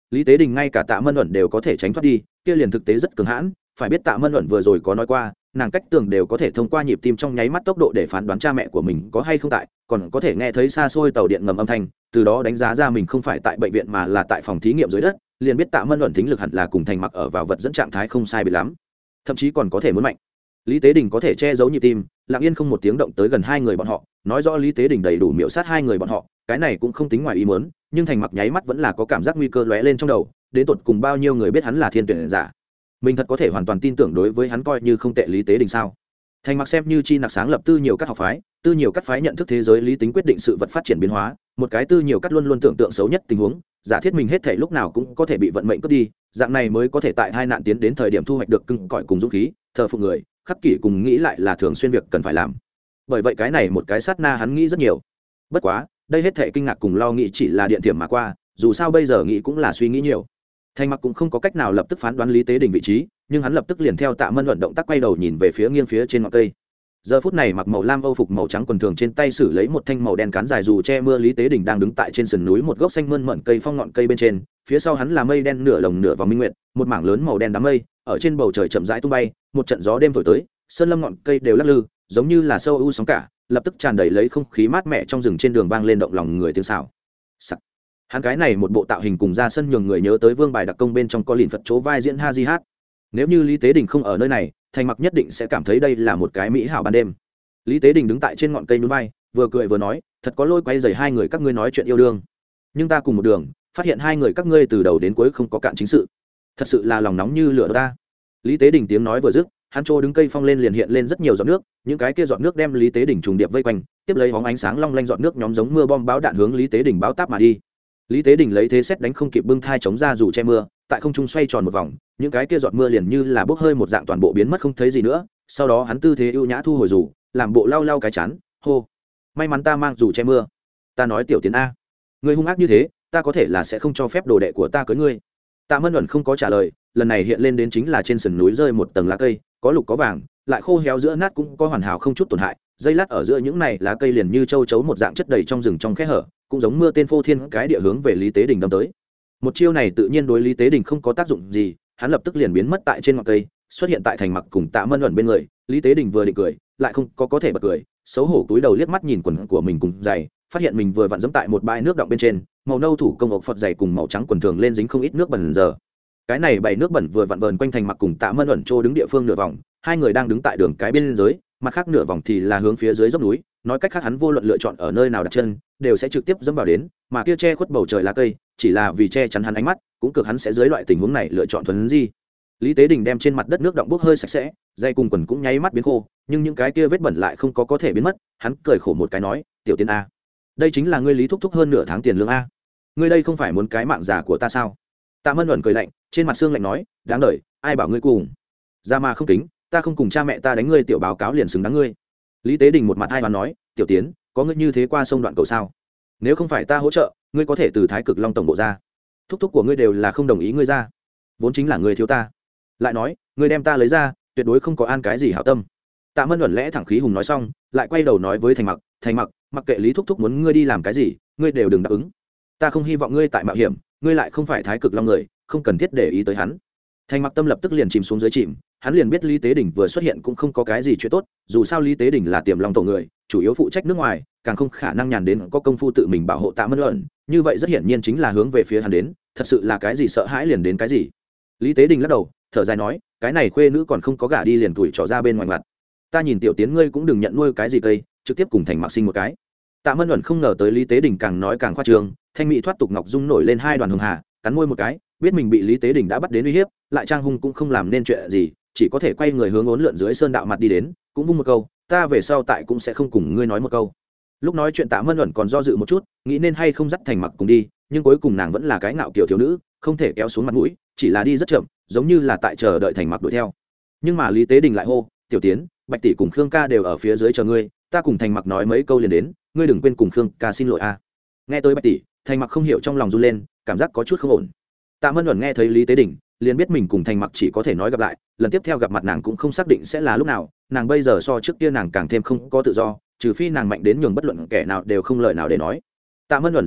lý tế đình ngay cả Tạ Mân Uẩn đều có thể tránh thoát đi, kia liền thực tế rất cứng hãn. Phải biết Tạ Mân Uẩn vừa rồi có nói qua, nàng cách tường đều có thể thông qua nhịp tim trong nháy mắt tốc độ để phán đoán cha mẹ của mình có hay không tại, còn có thể nghe thấy xa xôi tàu điện ngầm âm thanh, từ đó đánh giá ra mình không phải tại bệnh viện mà là tại phòng thí nghiệm dưới đất, liền biết Tạ Mân Uẩn thính lực hẳn là cùng Thành Mặc ở vào vật dẫn trạng thái không sai biệt lắm, thậm chí còn có thể muốn mạnh. Lý Tế Đình có thể che giấu nhịp tim, lặng yên không một tiếng động tới gần hai người bọn họ, nói rõ Lý Tế Đình đầy đủ miểu sát hai người bọn họ, cái này cũng không tính ngoài ý muốn, nhưng Thành Mặc nháy mắt vẫn là có cảm giác nguy cơ lóe lên trong đầu, đến tột cùng bao nhiêu người biết hắn là thiên tuyển giả. Mình thật có thể hoàn toàn tin tưởng đối với hắn coi như không tệ Lý Tế Đình sao? Thành Mặc xem như chi nặc sáng lập tư nhiều các học phái, tư nhiều các phái nhận thức thế giới lý tính quyết định sự vật phát triển biến hóa, một cái tư nhiều các luôn luôn tưởng tượng xấu nhất tình huống, giả thiết mình hết thảy lúc nào cũng có thể bị vận mệnh cướp đi, dạng này mới có thể tại hai nạn tiến đến thời điểm thu hoạch được cưng cõi cùng dũng khí, thờ phụng người, khắc kỷ cùng nghĩ lại là thường xuyên việc cần phải làm. Bởi vậy cái này một cái sát na hắn nghĩ rất nhiều. Bất quá, đây hết thảy kinh ngạc cùng lo nghĩ chỉ là điện thiểm mà qua, dù sao bây giờ nghĩ cũng là suy nghĩ nhiều. Thành Mặc cũng không có cách nào lập tức phán đoán Lý Tế Đình vị trí, nhưng hắn lập tức liền theo Tạ Mân Luận động tác quay đầu nhìn về phía nghiêng phía trên ngọn cây. Giờ phút này mặc màu lam âu phục màu trắng quần thường trên tay sử lấy một thanh màu đen cán dài dù che mưa Lý Tế Đình đang đứng tại trên sườn núi một gốc xanh mơn mởn cây phong ngọn cây bên trên, phía sau hắn là mây đen nửa lồng nửa vòng minh nguyệt, một mảng lớn màu đen đám mây, ở trên bầu trời chậm rãi tung bay, một trận gió đêm thổi tới, sơn lâm ngọn cây đều lắc lư, giống như là sâu u sóng cả, lập tức tràn đầy lấy không khí mát mẻ trong rừng trên đường vang lên động lòng người tiếng xào. Sắc. Hắn cái này một bộ tạo hình cùng ra sân nhường người nhớ tới Vương Bài đặc công bên trong có lìn Phật chỗ vai diễn Ha Di Hát. Nếu như Lý Tế Đình không ở nơi này, Thành Mặc nhất định sẽ cảm thấy đây là một cái mỹ hảo ban đêm. Lý Tế Đình đứng tại trên ngọn cây nhún vai, vừa cười vừa nói, thật có lôi quay rầy hai người các ngươi nói chuyện yêu đương. Nhưng ta cùng một đường, phát hiện hai người các ngươi từ đầu đến cuối không có cạn chính sự. Thật sự là lòng nóng như lửa ta. Lý Tế Đình tiếng nói vừa dứt, hắn trô đứng cây phong lên liền hiện lên rất nhiều giọt nước, những cái kia giọt nước đem Lý Tế Đình trùng điệp vây quanh, tiếp lấy hóng ánh sáng long lanh giọt nước nhóm giống mưa bom báo đạn hướng Lý Tế Đình báo táp mà đi. Lý Tế Đình lấy thế xét đánh không kịp bưng thai chống ra dù che mưa, tại không trung xoay tròn một vòng, những cái kia giọt mưa liền như là bốc hơi một dạng toàn bộ biến mất không thấy gì nữa. Sau đó hắn tư thế ưu nhã thu hồi dù, làm bộ lau lau cái chán, hô: may mắn ta mang dù che mưa. Ta nói Tiểu Tiến a, ngươi hung ác như thế, ta có thể là sẽ không cho phép đồ đệ của ta cưới ngươi. Tạ Mân Luận không có trả lời, lần này hiện lên đến chính là trên sườn núi rơi một tầng lá cây, có lục có vàng, lại khô héo giữa nát cũng có hoàn hảo không chút tổn hại, dây lát ở giữa những này lá cây liền như châu chấu một dạng chất đầy trong rừng trong khe hở, cũng giống mưa tên phô thiên cái địa hướng về Lý Tế Đình đâm tới. Một chiêu này tự nhiên đối Lý Tế Đình không có tác dụng gì, hắn lập tức liền biến mất tại trên ngọn cây, xuất hiện tại Thành Mặc cùng Tạ Mân Luận bên người. Lý Tế Đình vừa định cười, lại không có có thể bật cười, xấu hổ cúi đầu liếc mắt nhìn quần của mình cùng giày, phát hiện mình vừa vặn dẫm tại một bãi nước đọng bên trên, màu nâu thủ công ộc phật giày cùng màu trắng quần thường lên dính không ít nước bẩn giờ. Cái này bảy nước bẩn vừa vặn vờn quanh Thành Mặc cùng Tạ Mân Luận trô đứng địa phương nửa vòng, hai người đang đứng tại đường cái bên dưới, mặt khác nửa vòng thì là hướng phía dưới dốc núi, nói cách khác hắn vô luận lựa chọn ở nơi nào đặt chân, đều sẽ trực tiếp dẫm vào đến, mà kia che khuất bầu trời lá cây, chỉ là vì che chắn hắn ánh mắt, cũng cực hắn sẽ dưới loại tình huống này lựa chọn thuần di. Lý Tế Đình đem trên mặt đất nước động bốc hơi sạch sẽ, dây cùng quần cũng nháy mắt biến khô, nhưng những cái kia vết bẩn lại không có có thể biến mất, hắn cười khổ một cái nói, Tiểu Tiên a, đây chính là ngươi Lý thúc thúc hơn nửa tháng tiền lương a, ngươi đây không phải muốn cái mạng già của ta sao? Tạ Mân Luận cười lạnh, trên mặt xương lạnh nói, đáng đời, ai bảo ngươi cùng ra mà không kính, ta không cùng cha mẹ ta đánh ngươi tiểu báo cáo liền xứng đáng ngươi. Lý Tế Đình một mặt hai hoàn nói, Tiểu Tiến, có ngươi như thế qua sông đoạn cầu sao? Nếu không phải ta hỗ trợ, ngươi có thể từ Thái Cực Long tổng bộ ra, thúc thúc của ngươi đều là không đồng ý ngươi ra, vốn chính là ngươi thiếu ta. Lại nói, ngươi đem ta lấy ra, tuyệt đối không có an cái gì hảo tâm. Tạ Mân Luận lẽ thẳng khí hùng nói xong, lại quay đầu nói với Thành Mặc, Thành Mặc, mặc kệ Lý thúc thúc muốn ngươi đi làm cái gì, ngươi đều đừng đáp ứng. Ta không hy vọng ngươi tại mạo hiểm, ngươi lại không phải Thái Cực Long người, không cần thiết để ý tới hắn. Thành Mặc tâm lập tức liền chìm xuống dưới chìm, hắn liền biết Lý Tế Đình vừa xuất hiện cũng không có cái gì chuyện tốt, dù sao Lý Tế Đình là Tiềm Long tổ người, chủ yếu phụ trách nước ngoài, càng không khả năng nhàn đến có công phu tự mình bảo hộ Tạ Mân Luận, như vậy rất hiển nhiên chính là hướng về phía hắn đến, thật sự là cái gì sợ hãi liền đến cái gì. Lý Tế Đình lắc đầu, thở dài nói, cái này khuê nữ còn không có gả đi liền tuổi trò ra bên ngoài mặt. Ta nhìn Tiểu Tiến ngươi cũng đừng nhận nuôi cái gì cây, trực tiếp cùng Thành Mặc sinh một cái. Tạ Mân Luận không ngờ tới Lý Tế Đình càng nói càng khoa trương, thanh mỹ thoát tục ngọc dung nổi lên hai đoàn hường hà, cắn môi một cái, biết mình bị Lý Tế Đình đã bắt đến uy hiếp, lại trang hung cũng không làm nên chuyện gì, chỉ có thể quay người hướng uốn lượn dưới sơn đạo mặt đi đến, cũng vung một câu, ta về sau tại cũng sẽ không cùng ngươi nói một câu. Lúc nói chuyện Tạ Mân Luận còn do dự một chút, nghĩ nên hay không dắt Thành Mặc cùng đi, nhưng cuối cùng nàng vẫn là cái ngạo kiểu thiếu nữ, không thể kéo xuống mặt mũi, chỉ là đi rất chậm, giống như là tại chờ đợi Thành Mặc đuổi theo. Nhưng mà Lý Tế Đình lại hô, Tiểu Tiến, Bạch tỷ cùng Khương ca đều ở phía dưới chờ ngươi, ta cùng Thành Mặc nói mấy câu liền đến, ngươi đừng quên cùng Khương ca xin lỗi a. Nghe tới Bạch tỷ, Thành Mặc không hiểu trong lòng run lên, cảm giác có chút không ổn. Tạ Mân Luận nghe thấy Lý Tế Đình, liền biết mình cùng Thành Mặc chỉ có thể nói gặp lại, lần tiếp theo gặp mặt nàng cũng không xác định sẽ là lúc nào, nàng bây giờ so trước kia nàng càng thêm không có tự do, trừ phi nàng mạnh đến nhường bất luận kẻ nào đều không lời nào để nói. Tạ Mân Luận dừng bước,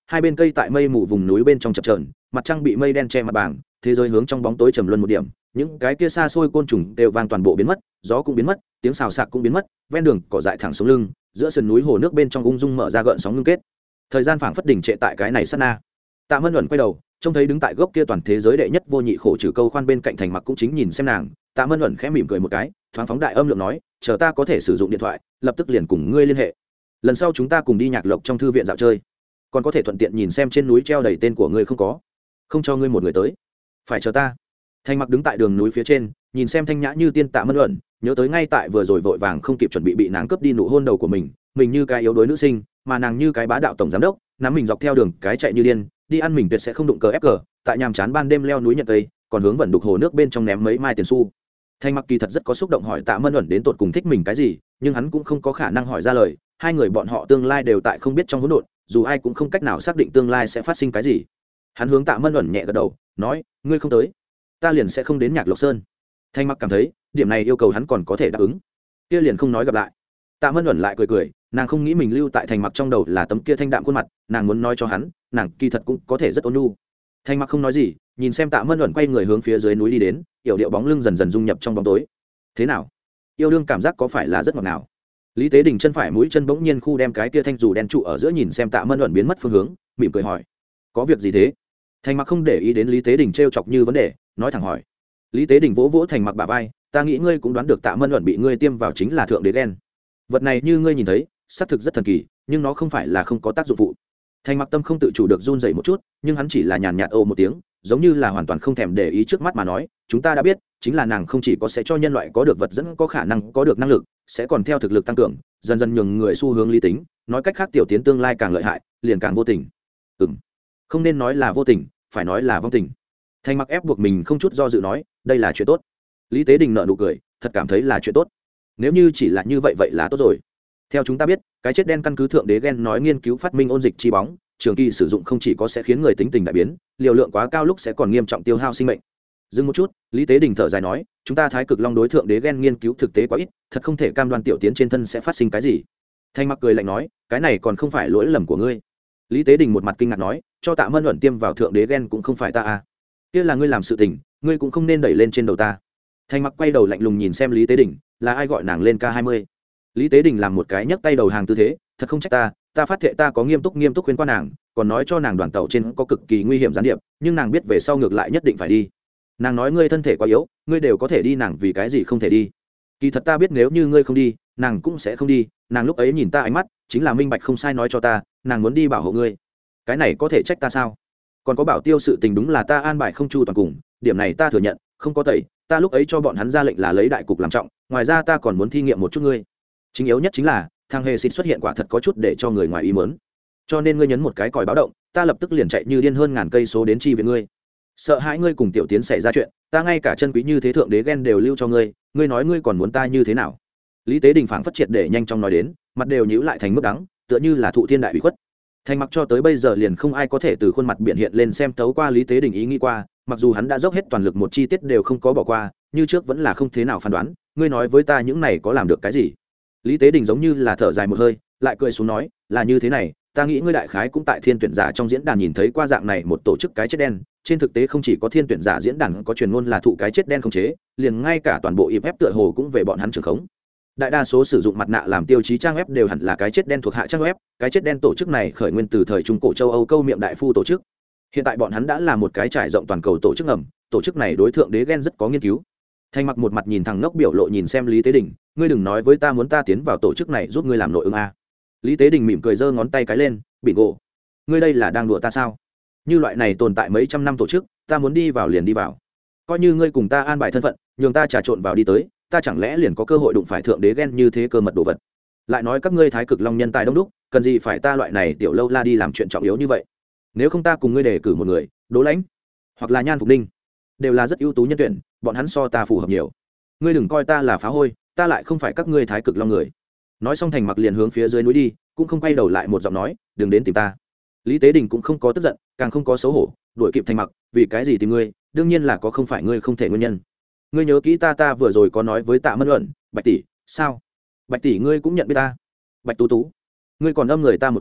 hai bên cây tại mây mù vùng núi bên trong chập trờn, mặt trăng bị mây đen che mặt bảng, thế giới hướng trong bóng tối trầm luân một điểm, những cái kia xa xôi côn trùng đều vang toàn bộ biến mất, gió cũng biến mất, tiếng xào xạc cũng biến mất, ven đường cỏ dại thẳng xuống lưng, giữa sườn núi hồ nước bên trong ung dung mở ra gợn sóng ngưng kết. Thời gian phảng phất đình trệ tại cái này sát na. Tạ Mân Ẩn quay đầu, trông thấy đứng tại gốc kia toàn thế giới đệ nhất vô nhị khổ trừ câu khoan bên cạnh Thành Mặc cũng chính nhìn xem nàng. Tạ Mân Ẩn khẽ mỉm cười một cái, thoáng phóng đại âm lượng nói, chờ ta có thể sử dụng điện thoại, lập tức liền cùng ngươi liên hệ. Lần sau chúng ta cùng đi nhạc lộc trong thư viện dạo chơi, còn có thể thuận tiện nhìn xem trên núi treo đầy tên của ngươi không có, không cho ngươi một người tới, phải chờ ta. Thành Mặc đứng tại đường núi phía trên, nhìn xem thanh nhã như tiên Tạ Mân Ẩn, nhớ tới ngay tại vừa rồi vội vàng không kịp chuẩn bị bị nàng cướp đi nụ hôn đầu của mình, mình như cái yếu đuối nữ sinh, mà nàng như cái bá đạo tổng giám đốc, nắm mình dọc theo đường cái chạy như điên, đi ăn mình tuyệt sẽ không đụng cờ ép cờ, tại nhàm chán ban đêm leo núi nhận cây, còn hướng vẩn đục hồ nước bên trong ném mấy mai tiền xu. Thanh Mặc kỳ thật rất có xúc động hỏi Tạ Mân Ẩn đến tột cùng thích mình cái gì, nhưng hắn cũng không có khả năng hỏi ra lời, hai người bọn họ tương lai đều tại không biết trong hỗn độn, dù ai cũng không cách nào xác định tương lai sẽ phát sinh cái gì. Hắn hướng Tạ Mân Ẩn nhẹ gật đầu, nói, ngươi không tới, ta liền sẽ không đến Nhạc Lộc Sơn. Thanh Mặc cảm thấy, điểm này yêu cầu hắn còn có thể đáp ứng, kia liền không nói gặp lại. Tạ Mân Ẩn lại cười cười, nàng không nghĩ mình lưu tại Thành Mặc trong đầu là tấm kia thanh đạm khuôn mặt, nàng muốn nói cho hắn, nàng kỳ thật cũng có thể rất ôn nhu. Thành Mặc không nói gì, nhìn xem Tạ Mân Ẩn quay người hướng phía dưới núi đi đến, yểu điệu bóng lưng dần dần dung nhập trong bóng tối. Thế nào, yêu đương cảm giác có phải là rất ngọt ngào? Lý Tế Đình chân phải mũi chân bỗng nhiên khu đem cái kia thanh dù đen trụ ở giữa, nhìn xem Tạ Mân Ẩn biến mất phương hướng, mỉm cười hỏi, có việc gì thế? Thành Mặc không để ý đến Lý Tế Đình trêu chọc như vấn đề, nói thẳng hỏi. Lý Tế Đình vỗ vỗ Thành Mặc bả vai, ta nghĩ ngươi cũng đoán được Tạ Mân Ẩn bị ngươi tiêm vào chính là thượng đế gen. Vật này như ngươi nhìn thấy, xác thực rất thần kỳ, nhưng nó không phải là không có tác dụng phụ. Thành Mặc tâm không tự chủ được run rẩy một chút, nhưng hắn chỉ là nhàn nhạt ồ một tiếng, giống như là hoàn toàn không thèm để ý trước mắt mà nói, chúng ta đã biết, chính là nàng không chỉ có sẽ cho nhân loại có được vật dẫn có khả năng có được năng lực, sẽ còn theo thực lực tăng cường, dần dần nhường người xu hướng lý tính, nói cách khác tiểu tiến tương lai càng lợi hại, liền càng vô tình. Ừm, không nên nói là vô tình, phải nói là vong tình. Thành Mặc ép buộc mình không chút do dự nói, đây là chuyện tốt. Lý Tế Đình nở nụ cười, thật cảm thấy là chuyện tốt. Nếu như chỉ là như vậy vậy là tốt rồi. Theo chúng ta biết, cái chết đen căn cứ thượng đế gen nói nghiên cứu phát minh ôn dịch chi bóng, trường kỳ sử dụng không chỉ có sẽ khiến người tính tình đại biến, liều lượng quá cao lúc sẽ còn nghiêm trọng tiêu hao sinh mệnh. Dừng một chút, Lý Tế Đình thở dài nói, chúng ta Thái Cực Long đối thượng đế gen nghiên cứu thực tế quá ít, thật không thể cam đoan tiểu tiến trên thân sẽ phát sinh cái gì. Thanh Mặc cười lạnh nói, cái này còn không phải lỗi lầm của ngươi. Lý Tế Đình một mặt kinh ngạc nói, cho Tạ Mân Ẩn tiêm vào thượng đế gen cũng không phải ta à? Kia là ngươi làm sự tình, ngươi cũng không nên đẩy lên trên đầu ta. Thanh Mặc quay đầu lạnh lùng nhìn xem Lý Tế Đình, là ai gọi nàng lên K hai mươi? Lý Tế Đình làm một cái nhấc tay đầu hàng tư thế, thật không trách ta, ta phát thệ ta có nghiêm túc nghiêm túc khuyên qua nàng, còn nói cho nàng đoàn tàu trên có cực kỳ nguy hiểm gián điệp, nhưng nàng biết về sau ngược lại nhất định phải đi. Nàng nói ngươi thân thể quá yếu, ngươi đều có thể đi, nàng vì cái gì không thể đi? Kỳ thật ta biết nếu như ngươi không đi, nàng cũng sẽ không đi, nàng lúc ấy nhìn ta ánh mắt, chính là minh bạch không sai nói cho ta, nàng muốn đi bảo hộ ngươi. Cái này có thể trách ta sao? Còn có Bảo Tiêu sự tình đúng là ta an bài không chu toàn cùng, điểm này ta thừa nhận, không có tẩy, ta lúc ấy cho bọn hắn ra lệnh là lấy đại cục làm trọng, ngoài ra ta còn muốn thi nghiệm một chút ngươi. Chính yếu nhất chính là thằng hề xịt xuất hiện quả thật có chút để cho người ngoài ý mớn, cho nên ngươi nhấn một cái còi báo động, ta lập tức liền chạy như điên hơn ngàn cây số đến chi viện ngươi. Sợ hãi ngươi cùng tiểu tiến xảy ra chuyện, ta ngay cả chân quý như thế thượng đế gen đều lưu cho ngươi, ngươi nói ngươi còn muốn ta như thế nào? Lý Tế Đình phảng phất triệt để nhanh chóng nói đến, mặt đều nhíu lại thành mức đắng, tựa như là thụ thiên đại ủy khuất. Thành Mặc cho tới bây giờ liền không ai có thể từ khuôn mặt biển hiện lên xem tấu qua Lý Tế Đình ý nghĩ qua, mặc dù hắn đã dốc hết toàn lực một chi tiết đều không có bỏ qua, như trước vẫn là không thế nào phán đoán, ngươi nói với ta những này có làm được cái gì? Lý Tế Đình giống như là thở dài một hơi, lại cười xuống nói, là như thế này, ta nghĩ ngươi đại khái cũng tại thiên tuyển giả trong diễn đàn nhìn thấy qua dạng này một tổ chức cái chết đen, trên thực tế không chỉ có thiên tuyển giả diễn đàn có truyền ngôn là thụ cái chết đen khống chế, liền ngay cả toàn bộ i pê tựa hồ cũng về bọn hắn trưởng khống. Đại đa số sử dụng mặt nạ làm tiêu chí trang web đều hẳn là cái chết đen thuộc hạ trang web, cái chết đen tổ chức này khởi nguyên từ thời trung cổ châu Âu câu miệng đại phu tổ chức. Hiện tại bọn hắn đã là một cái trải rộng toàn cầu tổ chức ngầm, tổ chức này đối tượng đế gen rất có nghiên cứu. Thanh Mặc một mặt nhìn thẳng ngốc biểu lộ nhìn xem Lý Tế Đình, ngươi đừng nói với ta muốn ta tiến vào tổ chức này giúp ngươi làm nội ứng a. Lý Tế Đình mỉm cười giơ ngón tay cái lên, bingo, ngươi đây là đang đùa ta sao? Như loại này tồn tại mấy trăm năm tổ chức, ta muốn đi vào liền đi vào, coi như ngươi cùng ta an bài thân phận, nhường ta trà trộn vào đi tới, ta chẳng lẽ liền có cơ hội đụng phải thượng đế gen như thế cơ mật đồ vật? Lại nói các ngươi Thái Cực Long nhân tài đông đúc, cần gì phải ta loại này tiểu lâu la đi làm chuyện trọng yếu như vậy? Nếu không ta cùng ngươi đề cử một người, Đỗ Lãnh hoặc là Nhan Phục Ninh, đều là rất ưu tú nhân tuyển, bọn hắn so ta phù hợp nhiều. Ngươi đừng coi ta là phá hôi, ta lại không phải các ngươi Thái Cực Long người. Nói xong Thành Mặc liền hướng phía dưới núi đi, cũng không quay đầu lại, một giọng nói, đừng đến tìm ta. Lý Tế Đình cũng không có tức giận, càng không có xấu hổ, đuổi kịp Thành Mặc, vì cái gì tìm ngươi, đương nhiên là có không phải ngươi không thể nguyên nhân. Ngươi nhớ kỹ ta ta vừa rồi có nói với Tạ Mân Ẩn, Bạch tỷ, sao? Bạch tỷ ngươi cũng nhận biết ta? Bạch Tú Tú, ngươi còn âm người ta một thanh,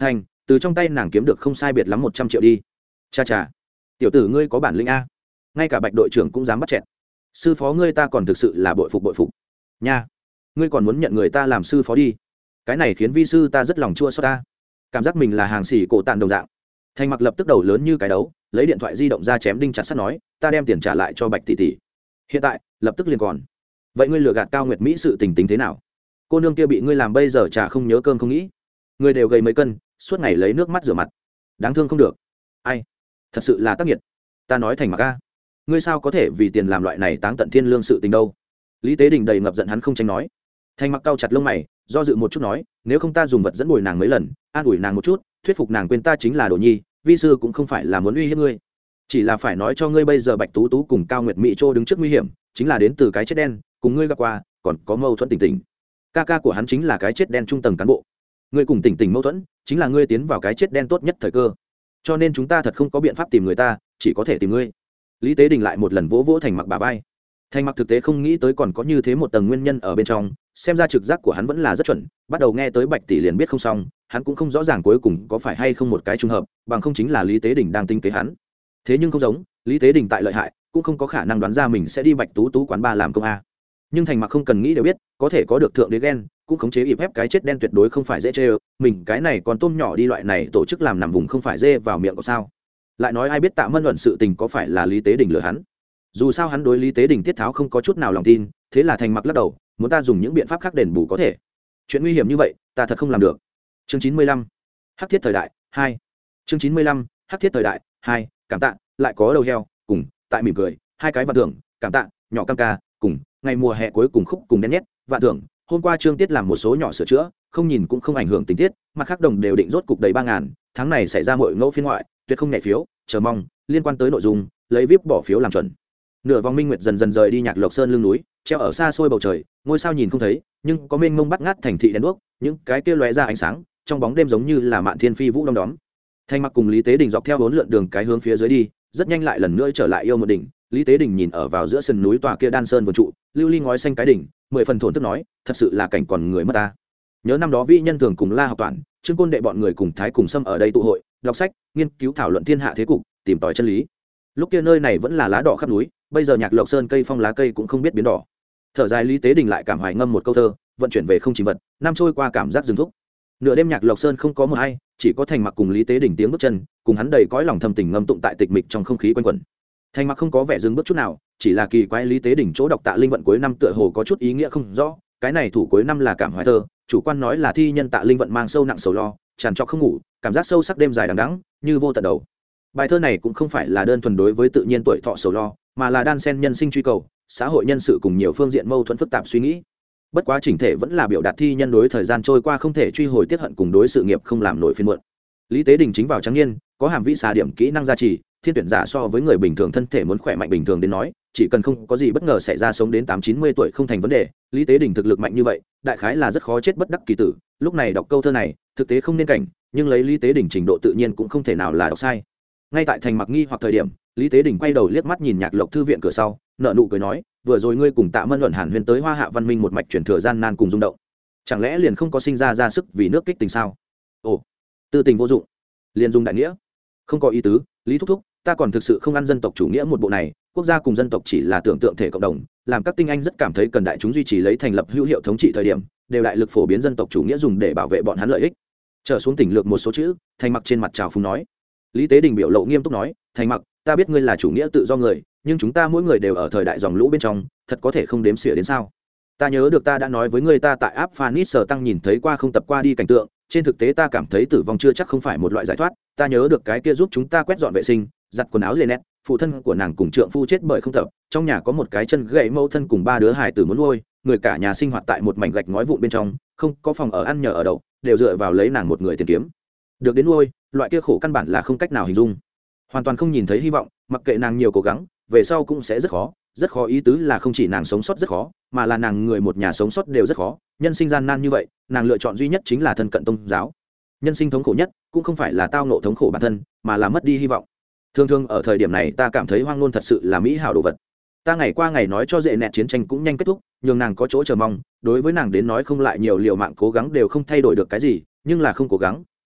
từ trong tay nàng kiếm được không sai biệt lắm một trăm triệu đi. Cha cha, tiểu tử ngươi có bản lĩnh a, ngay cả Bạch đội trưởng cũng dám bắt chẹt. Sư phó ngươi ta còn thực sự là bội phục bội phục nha. Ngươi còn muốn nhận người ta làm sư phó đi, cái này khiến vi sư ta rất lòng chua xót ta, cảm giác mình là hàng xỉ cổ tàn đồng dạng. Thành Mặc lập tức đầu lớn như cái đấu, lấy điện thoại di động ra chém đinh chặt sắt nói, ta đem tiền trả lại cho Bạch tỷ tỷ, hiện tại lập tức liền còn. Vậy ngươi lừa gạt Cao Nguyệt Mỹ sự tình tính thế nào? Cô nương kia bị ngươi làm bây giờ chả không nhớ cơm không nghĩ, ngươi đều gầy mấy cân, suốt ngày lấy nước mắt rửa mặt, đáng thương không được. Ai, thật sự là tác nghiệt. Ta nói Thành Mặc a, ngươi sao có thể vì tiền làm loại này táng tận thiên lương sự tình đâu? Lý Tế Đình đầy ngập giận, hắn không tránh nói. Thành Mặc cau chặt lông mày, do dự một chút nói, nếu không ta dùng vật dẫn bồi nàng mấy lần, an ủi nàng một chút, thuyết phục nàng quên ta chính là Đồ Nhi, vi sư cũng không phải là muốn uy hiếp ngươi, chỉ là phải nói cho ngươi bây giờ Bạch Tú Tú cùng Cao Nguyệt Mỹ Trô đứng trước nguy hiểm, chính là đến từ cái chết đen, cùng ngươi gặp qua, còn có mâu thuẫn tình tình. Ca ca của hắn chính là cái chết đen trung tầng cán bộ, ngươi cùng tình tình mâu thuẫn, chính là ngươi tiến vào cái chết đen tốt nhất thời cơ, cho nên chúng ta thật không có biện pháp tìm người ta, chỉ có thể tìm ngươi. Lý Tế Đình lại một lần vỗ vỗ Thành Mặc bả vai. Thành Mặc thực tế không nghĩ tới còn có như thế một tầng nguyên nhân ở bên trong, xem ra trực giác của hắn vẫn là rất chuẩn, bắt đầu nghe tới Bạch tỷ liền biết không xong, hắn cũng không rõ ràng cuối cùng có phải hay không một cái trùng hợp, bằng không chính là Lý Tế Đình đang tính kế hắn. Thế nhưng không giống, Lý Tế Đình tại lợi hại, cũng không có khả năng đoán ra mình sẽ đi Bạch Tú Tú quán ba làm công a. Nhưng Thành Mặc không cần nghĩ đều biết, có thể có được thượng đế ghen, cũng khống chế ịp ép cái chết đen tuyệt đối không phải dễ chơi, mình cái này còn tôm nhỏ đi loại này tổ chức làm nằm vùng không phải dê vào miệng có sao? Lại nói ai biết Tạ Mân luận sự tình có phải là Lý Tế Đình lừa hắn? Dù sao hắn đối Lý Tế Đình tiết tháo không có chút nào lòng tin, thế là Thành Mặc lắc đầu, muốn ta dùng những biện pháp khác đền bù có thể. Chuyện nguy hiểm như vậy, ta thật không làm được. Chương chín mươi lăm, Hắc thiết thời đại hai. Chương chín mươi lăm, Hắc thiết thời đại hai, cảm tạ, lại có đầu heo, cùng, tại mỉm cười, hai cái vạn thưởng, cảm tạ, nhỏ cam ca, cùng, ngày mùa hè cuối cùng khúc cùng đen nhét, vạn thưởng, hôm qua Trương Tiết làm một số nhỏ sửa chữa, không nhìn cũng không ảnh hưởng tình tiết, mặt khác đồng đều định rốt cục đầy ba ngàn, tháng này xảy ra mọi ngẫu phiên ngoại, tuyệt không nhảy phiếu, chờ mong, liên quan tới nội dung, lấy vê i pê bỏ phiếu làm chuẩn. Nửa vòng minh nguyệt dần dần rời đi Nhạc Lộc Sơn lưng núi, treo ở xa xôi bầu trời, ngôi sao nhìn không thấy, nhưng có mênh mông bắt ngát thành thị đèn đuốc, những cái kia lóe ra ánh sáng, trong bóng đêm giống như là mạn thiên phi vũ đom đóm. Thành Mặc cùng Lý Tế Đình dọc theo bốn lượn đường cái hướng phía dưới đi, rất nhanh lại lần nữa trở lại yêu một đỉnh. Lý Tế Đình nhìn ở vào giữa sườn núi tòa kia đan sơn vườn trụ, lưu ly ngói xanh cái đỉnh, mười phần thổn thức nói, thật sự là cảnh còn người mất ta. Nhớ năm đó vĩ nhân thường cùng La học toàn, Trương Côn đệ bọn người cùng Thái cùng Sâm ở đây tụ hội, đọc sách, nghiên cứu thảo luận thiên hạ thế cục, tìm tòi chân lý. Lúc kia nơi này vẫn là lá đỏ khắp núi, bây giờ Nhạc Lộc Sơn cây phong lá cây cũng không biết biến đỏ. Thở dài, Lý Tế Đình lại cảm hoài ngâm một câu thơ, vận chuyển về không chỉ vật, năm trôi qua cảm giác dừng thúc. Nửa đêm Nhạc Lộc Sơn không có mưa hay, chỉ có Thành Mặc cùng Lý Tế Đình tiếng bước chân, cùng hắn đầy cõi lòng thầm tình ngâm tụng tại tịch mịch trong không khí quanh quẩn. Thành Mặc không có vẻ dừng bước chút nào, chỉ là kỳ quái Lý Tế Đình chỗ đọc Tạ Linh vận cuối năm tựa hồ có chút ý nghĩa không rõ, cái này thủ cuối năm là cảm hoài thơ, chủ quan nói là thi nhân Tạ Linh vận mang sâu nặng sầu lo, tràn trọc không ngủ, cảm giác sâu sắc đêm dài đằng đẵng, như vô tận đầu. Bài thơ này cũng không phải là đơn thuần đối với tự nhiên tuổi thọ sầu lo, mà là đan xen nhân sinh truy cầu, xã hội nhân sự cùng nhiều phương diện mâu thuẫn phức tạp suy nghĩ. Bất quá chỉnh thể vẫn là biểu đạt thi nhân đối thời gian trôi qua không thể truy hồi tiết hận cùng đối sự nghiệp không làm nổi phiền muộn. Lý Tế Đình chính vào trắng niên, có hàm vĩ xà điểm kỹ năng gia trì, thiên tuyển giả so với người bình thường thân thể muốn khỏe mạnh bình thường đến nói, chỉ cần không có gì bất ngờ xảy ra sống đến tám chín mươi tuổi không thành vấn đề. Lý Tế Đình thực lực mạnh như vậy, đại khái là rất khó chết bất đắc kỳ tử. Lúc này đọc câu thơ này, thực tế không nên cảnh, nhưng lấy Lý Tế Đình trình độ tự nhiên cũng không thể nào là đọc sai. Ngay tại Thành Mặc nghi hoặc thời điểm, Lý Tế Đình quay đầu liếc mắt nhìn Nhạc Lộc thư viện cửa sau, nợ nụ cười nói, vừa rồi ngươi cùng Tạ Mân luận hàn huyên tới Hoa Hạ văn minh một mạch truyền thừa gian nan cùng rung động, chẳng lẽ liền không có sinh ra ra sức vì nước kích tình sao? Ồ, tư tình vô dụng, liền dùng đại nghĩa, không có ý tứ. Lý thúc thúc, ta còn thực sự không ăn dân tộc chủ nghĩa một bộ này, quốc gia cùng dân tộc chỉ là tưởng tượng thể cộng đồng, làm các tinh anh rất cảm thấy cần đại chúng duy trì lấy thành lập hữu hiệu thống trị thời điểm, đều đại lực phổ biến dân tộc chủ nghĩa dùng để bảo vệ bọn hắn lợi ích. Trở xuống tỉnh lược một số chữ, Thành Mặc trên mặt trào phúng nói. Lý Tế Đình biểu lộ nghiêm túc nói, Thành Mặc, ta biết ngươi là chủ nghĩa tự do người, nhưng chúng ta mỗi người đều ở thời đại dòng lũ bên trong, thật có thể không đếm xỉa đến sao? Ta nhớ được ta đã nói với ngươi ta tại áp Phanis sở tăng nhìn thấy qua không tập qua đi cảnh tượng, trên thực tế ta cảm thấy tử vong chưa chắc không phải một loại giải thoát. Ta nhớ được cái kia giúp chúng ta quét dọn vệ sinh, giặt quần áo dề nét, phụ thân của nàng cùng trượng phu chết bởi không tập, trong nhà có một cái chân gãy, mẫu thân cùng ba đứa hài tử muốn nuôi, người cả nhà sinh hoạt tại một mảnh gạch ngói vụn bên trong, không có phòng ở, ăn nhờ ở đậu, đều dựa vào lấy nàng một người tiền kiếm được đến nuôi. Loại kia khổ căn bản là không cách nào hình dung, hoàn toàn không nhìn thấy hy vọng. Mặc kệ nàng nhiều cố gắng, về sau cũng sẽ rất khó. Rất khó ý tứ là không chỉ nàng sống sót rất khó, mà là nàng người một nhà sống sót đều rất khó. Nhân sinh gian nan như vậy, nàng lựa chọn duy nhất chính là thân cận tôn giáo. Nhân sinh thống khổ nhất cũng không phải là tao nộ thống khổ bản thân, mà là mất đi hy vọng. Thường thường ở thời điểm này ta cảm thấy hoang ngôn thật sự là mỹ hảo đồ vật. Ta ngày qua ngày nói cho dễ nẹt chiến tranh cũng nhanh kết thúc, nhưng nàng có chỗ chờ mong. Đối với nàng đến nói không lại nhiều liều mạng cố gắng đều không thay đổi được cái gì, nhưng là không cố gắng,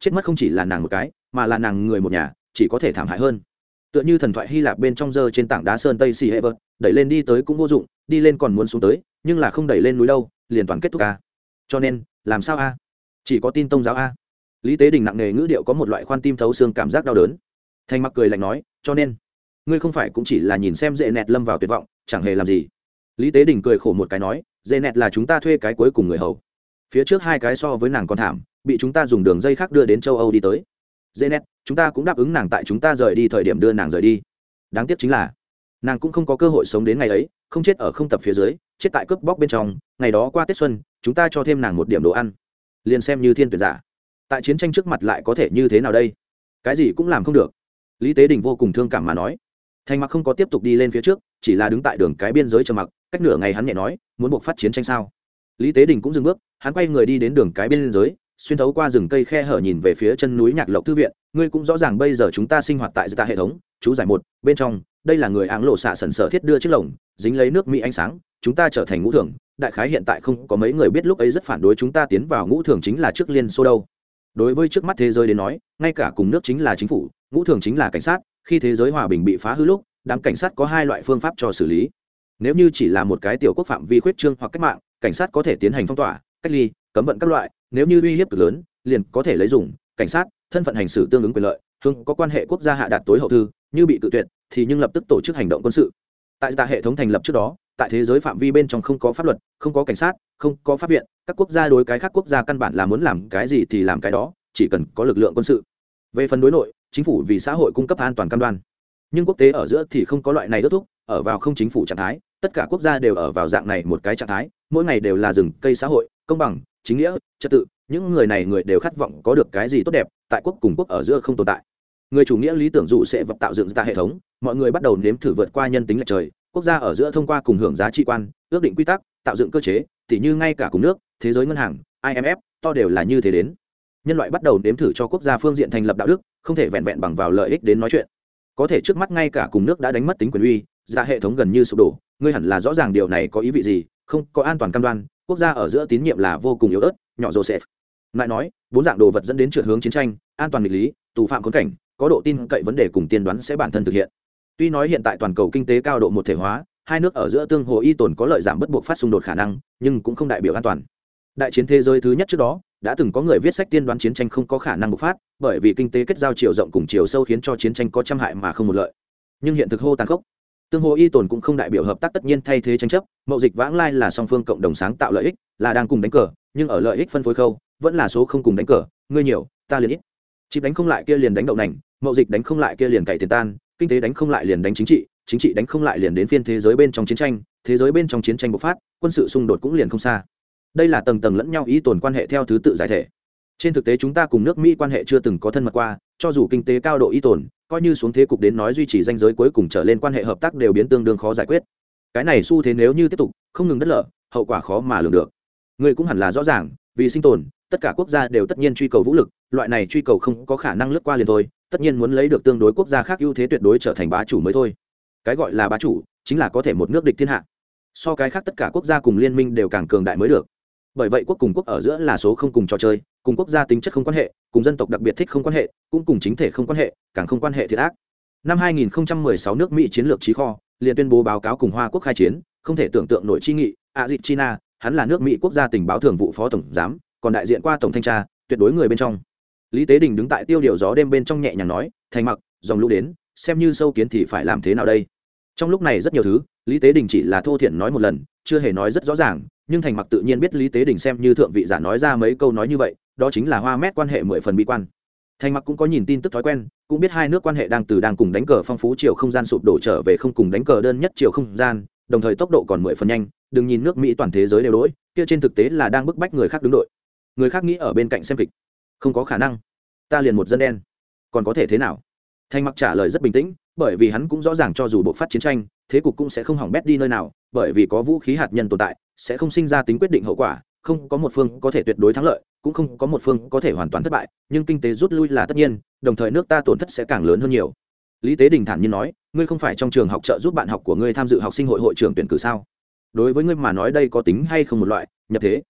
chết mất không chỉ là nàng một cái mà là nàng người một nhà, chỉ có thể thảm hại hơn. Tựa như thần thoại Hy Lạp bên trong giơ trên tảng đá sơn Tây Sea Hever, đẩy lên đi tới cũng vô dụng, đi lên còn muốn xuống tới, nhưng là không đẩy lên núi đâu, liền toàn kết thúc a. Cho nên, làm sao a? Chỉ có tin tông giáo a. Lý Tế Đình nặng nề ngữ điệu có một loại khoan tim thấu xương cảm giác đau đớn. Thanh Mặc cười lạnh nói, cho nên, ngươi không phải cũng chỉ là nhìn xem dễ nẹt lâm vào tuyệt vọng, chẳng hề làm gì. Lý Tế Đình cười khổ một cái nói, dễ nẹt là chúng ta thuê cái cuối cùng người hầu. Phía trước hai cái so với nàng còn thảm, bị chúng ta dùng đường dây khác đưa đến châu Âu đi tới. Dễ nẹt, chúng ta cũng đáp ứng nàng tại chúng ta rời đi thời điểm đưa nàng rời đi. Đáng tiếc chính là, nàng cũng không có cơ hội sống đến ngày ấy, không chết ở không tập phía dưới, chết tại cướp bóc bên trong. Ngày đó qua Tết xuân, chúng ta cho thêm nàng một điểm đồ ăn, liền xem như thiên tuyệt giả. Tại chiến tranh trước mặt lại có thể như thế nào đây? Cái gì cũng làm không được. Lý Tế Đình vô cùng thương cảm mà nói. Thành Mặc không có tiếp tục đi lên phía trước, chỉ là đứng tại đường cái biên giới trầm mặc. Cách nửa ngày hắn nhẹ nói, muốn buộc phát chiến tranh sao? Lý Tế Đình cũng dừng bước, hắn quay người đi đến đường cái biên giới, xuyên thấu qua rừng cây khe hở nhìn về phía chân núi Nhạc Lộc thư viện. Ngươi cũng rõ ràng bây giờ chúng ta sinh hoạt tại ta hệ thống, chú giải một, bên trong, đây là người áng lộ xạ sần sở thiết đưa chiếc lồng, dính lấy nước Mỹ ánh sáng, chúng ta trở thành ngũ thường. Đại khái hiện tại không có mấy người biết lúc ấy rất phản đối chúng ta tiến vào ngũ thường chính là trước Liên Xô đâu. Đối với trước mắt thế giới đến nói, ngay cả cùng nước chính là chính phủ, ngũ thường chính là cảnh sát. Khi thế giới hòa bình bị phá hư lúc, đám cảnh sát có hai loại phương pháp cho xử lý. Nếu như chỉ là một cái tiểu quốc phạm vi khuyết trương hoặc cách mạng, cảnh sát có thể tiến hành phong tỏa, cách ly, cấm vận các loại. Nếu như uy hiếp cực lớn, liền có thể lấy dùng cảnh sát thân phận hành xử tương ứng quyền lợi, hướng có quan hệ quốc gia hạ đạt tối hậu thư. Như bị cự tuyệt thì nhưng lập tức tổ chức hành động quân sự. Tại tại hệ thống thành lập trước đó, tại thế giới phạm vi bên trong không có pháp luật, không có cảnh sát, không có pháp viện, các quốc gia đối cái khác quốc gia căn bản là muốn làm cái gì thì làm cái đó, chỉ cần có lực lượng quân sự. Về phần đối nội, chính phủ vì xã hội cung cấp an toàn cam đoan, nhưng quốc tế ở giữa thì không có loại này ước thúc, ở vào không chính phủ trạng thái, tất cả quốc gia đều ở vào dạng này một cái trạng thái, mỗi ngày đều là rừng cây xã hội, công bằng, chính nghĩa, trật tự, những người này người đều khát vọng có được cái gì tốt đẹp, tại quốc cùng quốc ở giữa không tồn tại. Người chủ nghĩa lý tưởng dụ sẽ vật tạo dựng ra hệ thống, mọi người bắt đầu nếm thử vượt qua nhân tính lệch trời, quốc gia ở giữa thông qua cùng hưởng giá trị quan, ước định quy tắc, tạo dựng cơ chế, tỉ như ngay cả cùng nước, thế giới ngân hàng, I M F, to đều là như thế đến. Nhân loại bắt đầu nếm thử cho quốc gia phương diện thành lập đạo đức, không thể vẹn vẹn bằng vào lợi ích đến nói chuyện. Có thể trước mắt ngay cả cùng nước đã đánh mất tính quyền uy, ra hệ thống gần như sụp đổ, ngươi hẳn là rõ ràng điều này có ý vị gì, không có an toàn cam đoan, quốc gia ở giữa tín nhiệm là vô cùng yếu ớt, nhỏ Joseph. Lại nói, bốn dạng đồ vật dẫn đến trượt hướng chiến tranh, an toàn nghịch lý, tù phạm khốn cảnh, có độ tin cậy vấn đề cùng tiên đoán sẽ bản thân thực hiện. Tuy nói hiện tại toàn cầu kinh tế cao độ một thể hóa, hai nước ở giữa tương hỗ y tồn có lợi giảm bất buộc phát xung đột khả năng, nhưng cũng không đại biểu an toàn. Đại chiến thế giới thứ nhất trước đó, đã từng có người viết sách tiên đoán chiến tranh không có khả năng bộc phát, bởi vì kinh tế kết giao chiều rộng cùng chiều sâu khiến cho chiến tranh có trăm hại mà không một lợi. Nhưng hiện thực hô tàn khốc. Tương hỗ y tồn cũng không đại biểu hợp tác tất nhiên thay thế tranh chấp, mậu dịch vãng lai là song phương cộng đồng sáng tạo lợi ích, là đang cùng đánh cờ, nhưng ở lợi ích phân phối khâu, vẫn là số không cùng đánh cờ, ngươi nhiều, ta liền ít. Chip đánh không lại kia liền đánh đậu nành, mậu dịch đánh không lại kia liền cày tiền tan, kinh tế đánh không lại liền đánh chính trị, chính trị đánh không lại liền đến phiên thế giới bên trong chiến tranh, thế giới bên trong chiến tranh bộc phát, quân sự xung đột cũng liền không xa. Đây là tầng tầng lẫn nhau ý tồn quan hệ theo thứ tự giải thể. Trên thực tế chúng ta cùng nước Mỹ quan hệ chưa từng có thân mật qua, cho dù kinh tế cao độ ý tồn, coi như xuống thế cục đến nói duy trì ranh giới cuối cùng trở lên quan hệ hợp tác đều biến tương đương khó giải quyết. Cái này xu thế nếu như tiếp tục, không ngừng đất lở, hậu quả khó mà lường được. Người cũng hẳn là rõ ràng, vì sinh tồn, tất cả quốc gia đều tất nhiên truy cầu vũ lực, loại này truy cầu không có khả năng lướt qua liền thôi, tất nhiên muốn lấy được tương đối quốc gia khác ưu thế tuyệt đối trở thành bá chủ mới thôi. Cái gọi là bá chủ, chính là có thể một nước địch thiên hạ. So cái khác tất cả quốc gia cùng liên minh đều càng cường đại mới được. Bởi vậy quốc cùng quốc ở giữa là số không cùng trò chơi, cùng quốc gia tính chất không quan hệ, cùng dân tộc đặc biệt thích không quan hệ, cũng cùng chính thể không quan hệ, càng không quan hệ thiệt ác. Năm hai nghìn không trăm mười sáu nước Mỹ chiến lược trí kho liền tuyên bố báo cáo cùng Hoa quốc khai chiến, không thể tưởng tượng nổi chi nghị, Argentina, hắn là nước Mỹ quốc gia tình báo thường vụ phó tổng giám, còn đại diện qua tổng thanh tra, tuyệt đối người bên trong. Lý Tế Đình đứng tại tiêu điều gió đêm bên trong nhẹ nhàng nói, Thành Mặc, dòng lũ đến, xem như sâu kiến thì phải làm thế nào đây? Trong lúc này rất nhiều thứ, Lý Tế Đình chỉ là thô thiển nói một lần, chưa hề nói rất rõ ràng, nhưng Thành Mặc tự nhiên biết Lý Tế Đình xem như thượng vị giả nói ra mấy câu nói như vậy, đó chính là hoa mét quan hệ mười phần bi quan. Thành Mặc cũng có nhìn tin tức thói quen, cũng biết hai nước quan hệ đang từ đang cùng đánh cờ phong phú chiều không gian sụp đổ trở về không cùng đánh cờ đơn nhất chiều không gian, đồng thời tốc độ còn mười phần nhanh, đừng nhìn nước Mỹ toàn thế giới đều đối, kia trên thực tế là đang bức bách người khác đứng đội. Người khác nghĩ ở bên cạnh xem kịch, không có khả năng. Ta liền một dân đen, còn có thể thế nào? Thành Mặc trả lời rất bình tĩnh, bởi vì hắn cũng rõ ràng cho dù bộc phát chiến tranh, thế cục cũng sẽ không hỏng bét đi nơi nào, bởi vì có vũ khí hạt nhân tồn tại, sẽ không sinh ra tính quyết định hậu quả, không có một phương có thể tuyệt đối thắng lợi, cũng không có một phương có thể hoàn toàn thất bại, nhưng kinh tế rút lui là tất nhiên, đồng thời nước ta tổn thất sẽ càng lớn hơn nhiều. Lý Tế Đình thản nhiên nói, ngươi không phải trong trường học trợ giúp bạn học của ngươi tham dự học sinh hội hội trưởng tuyển cử sao? Đối với ngươi mà nói đây có tính hay không một loại nhập thế?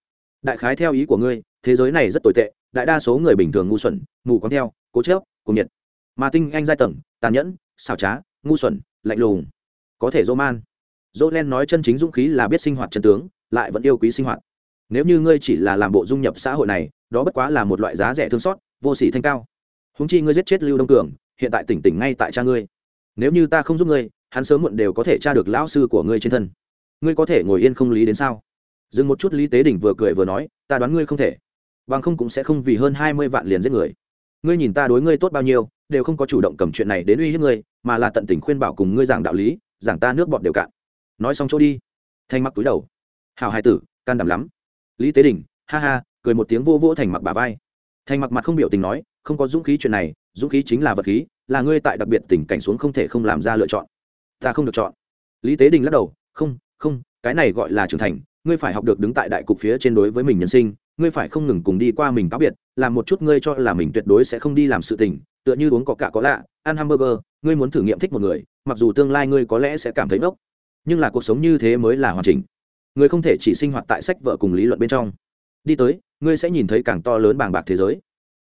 đại khái theo ý của ngươi thế giới này rất tồi tệ, đại đa số người bình thường ngu xuẩn mù quáng theo cố chớp cùng nhiệt, mà tinh anh giai tầng tàn nhẫn xảo trá ngu xuẩn lạnh lùng, có thể dỗ man. dỗ len nói chân chính dũng khí là biết sinh hoạt chân tướng, lại vẫn yêu quý sinh hoạt. Nếu như ngươi chỉ là làm bộ dung nhập xã hội này, đó bất quá là một loại giá rẻ thương xót vô sỉ thanh cao. Húng chi ngươi giết chết Lưu Đông Cường, hiện tại tỉnh tỉnh ngay tại cha ngươi. Nếu như ta không giúp ngươi, hắn sớm muộn đều có thể tra được lão sư của ngươi trên thân. Ngươi có thể ngồi yên không lý đến sao? Dừng một chút, Lý Tế Đình vừa cười vừa nói, ta đoán ngươi không thể, bằng không cũng sẽ không vì hơn hai mươi vạn liền giết người. Ngươi nhìn ta đối ngươi tốt bao nhiêu, đều không có chủ động cầm chuyện này đến uy hiếp ngươi, mà là tận tình khuyên bảo cùng ngươi giảng đạo lý, giảng ta nước bọt đều cạn. Nói xong chỗ đi. Thành Mặc túi đầu. Hảo hài tử, can đảm lắm. Lý Tế Đình ha ha cười một tiếng, vô vỗ Thành Mặc bả vai. Thành Mặc mặt không biểu tình nói, không có dũng khí chuyện này, dũng khí chính là vật khí, là ngươi tại đặc biệt tình cảnh xuống không thể không làm ra lựa chọn. Ta không được chọn. Lý Tế Đình lắc đầu, không không, cái này gọi là trưởng thành, ngươi phải học được đứng tại đại cục phía trên đối với mình nhân sinh, ngươi phải không ngừng cùng đi qua mình cáo biệt, làm một chút ngươi cho là mình tuyệt đối sẽ không đi làm sự tình, tựa như uống coca có lạ, ăn hamburger, ngươi muốn thử nghiệm thích một người, mặc dù tương lai ngươi có lẽ sẽ cảm thấy ngốc, nhưng là cuộc sống như thế mới là hoàn chỉnh. Ngươi không thể chỉ sinh hoạt tại sách vở cùng lý luận bên trong. Đi tới, ngươi sẽ nhìn thấy càng to lớn bàng bạc thế giới.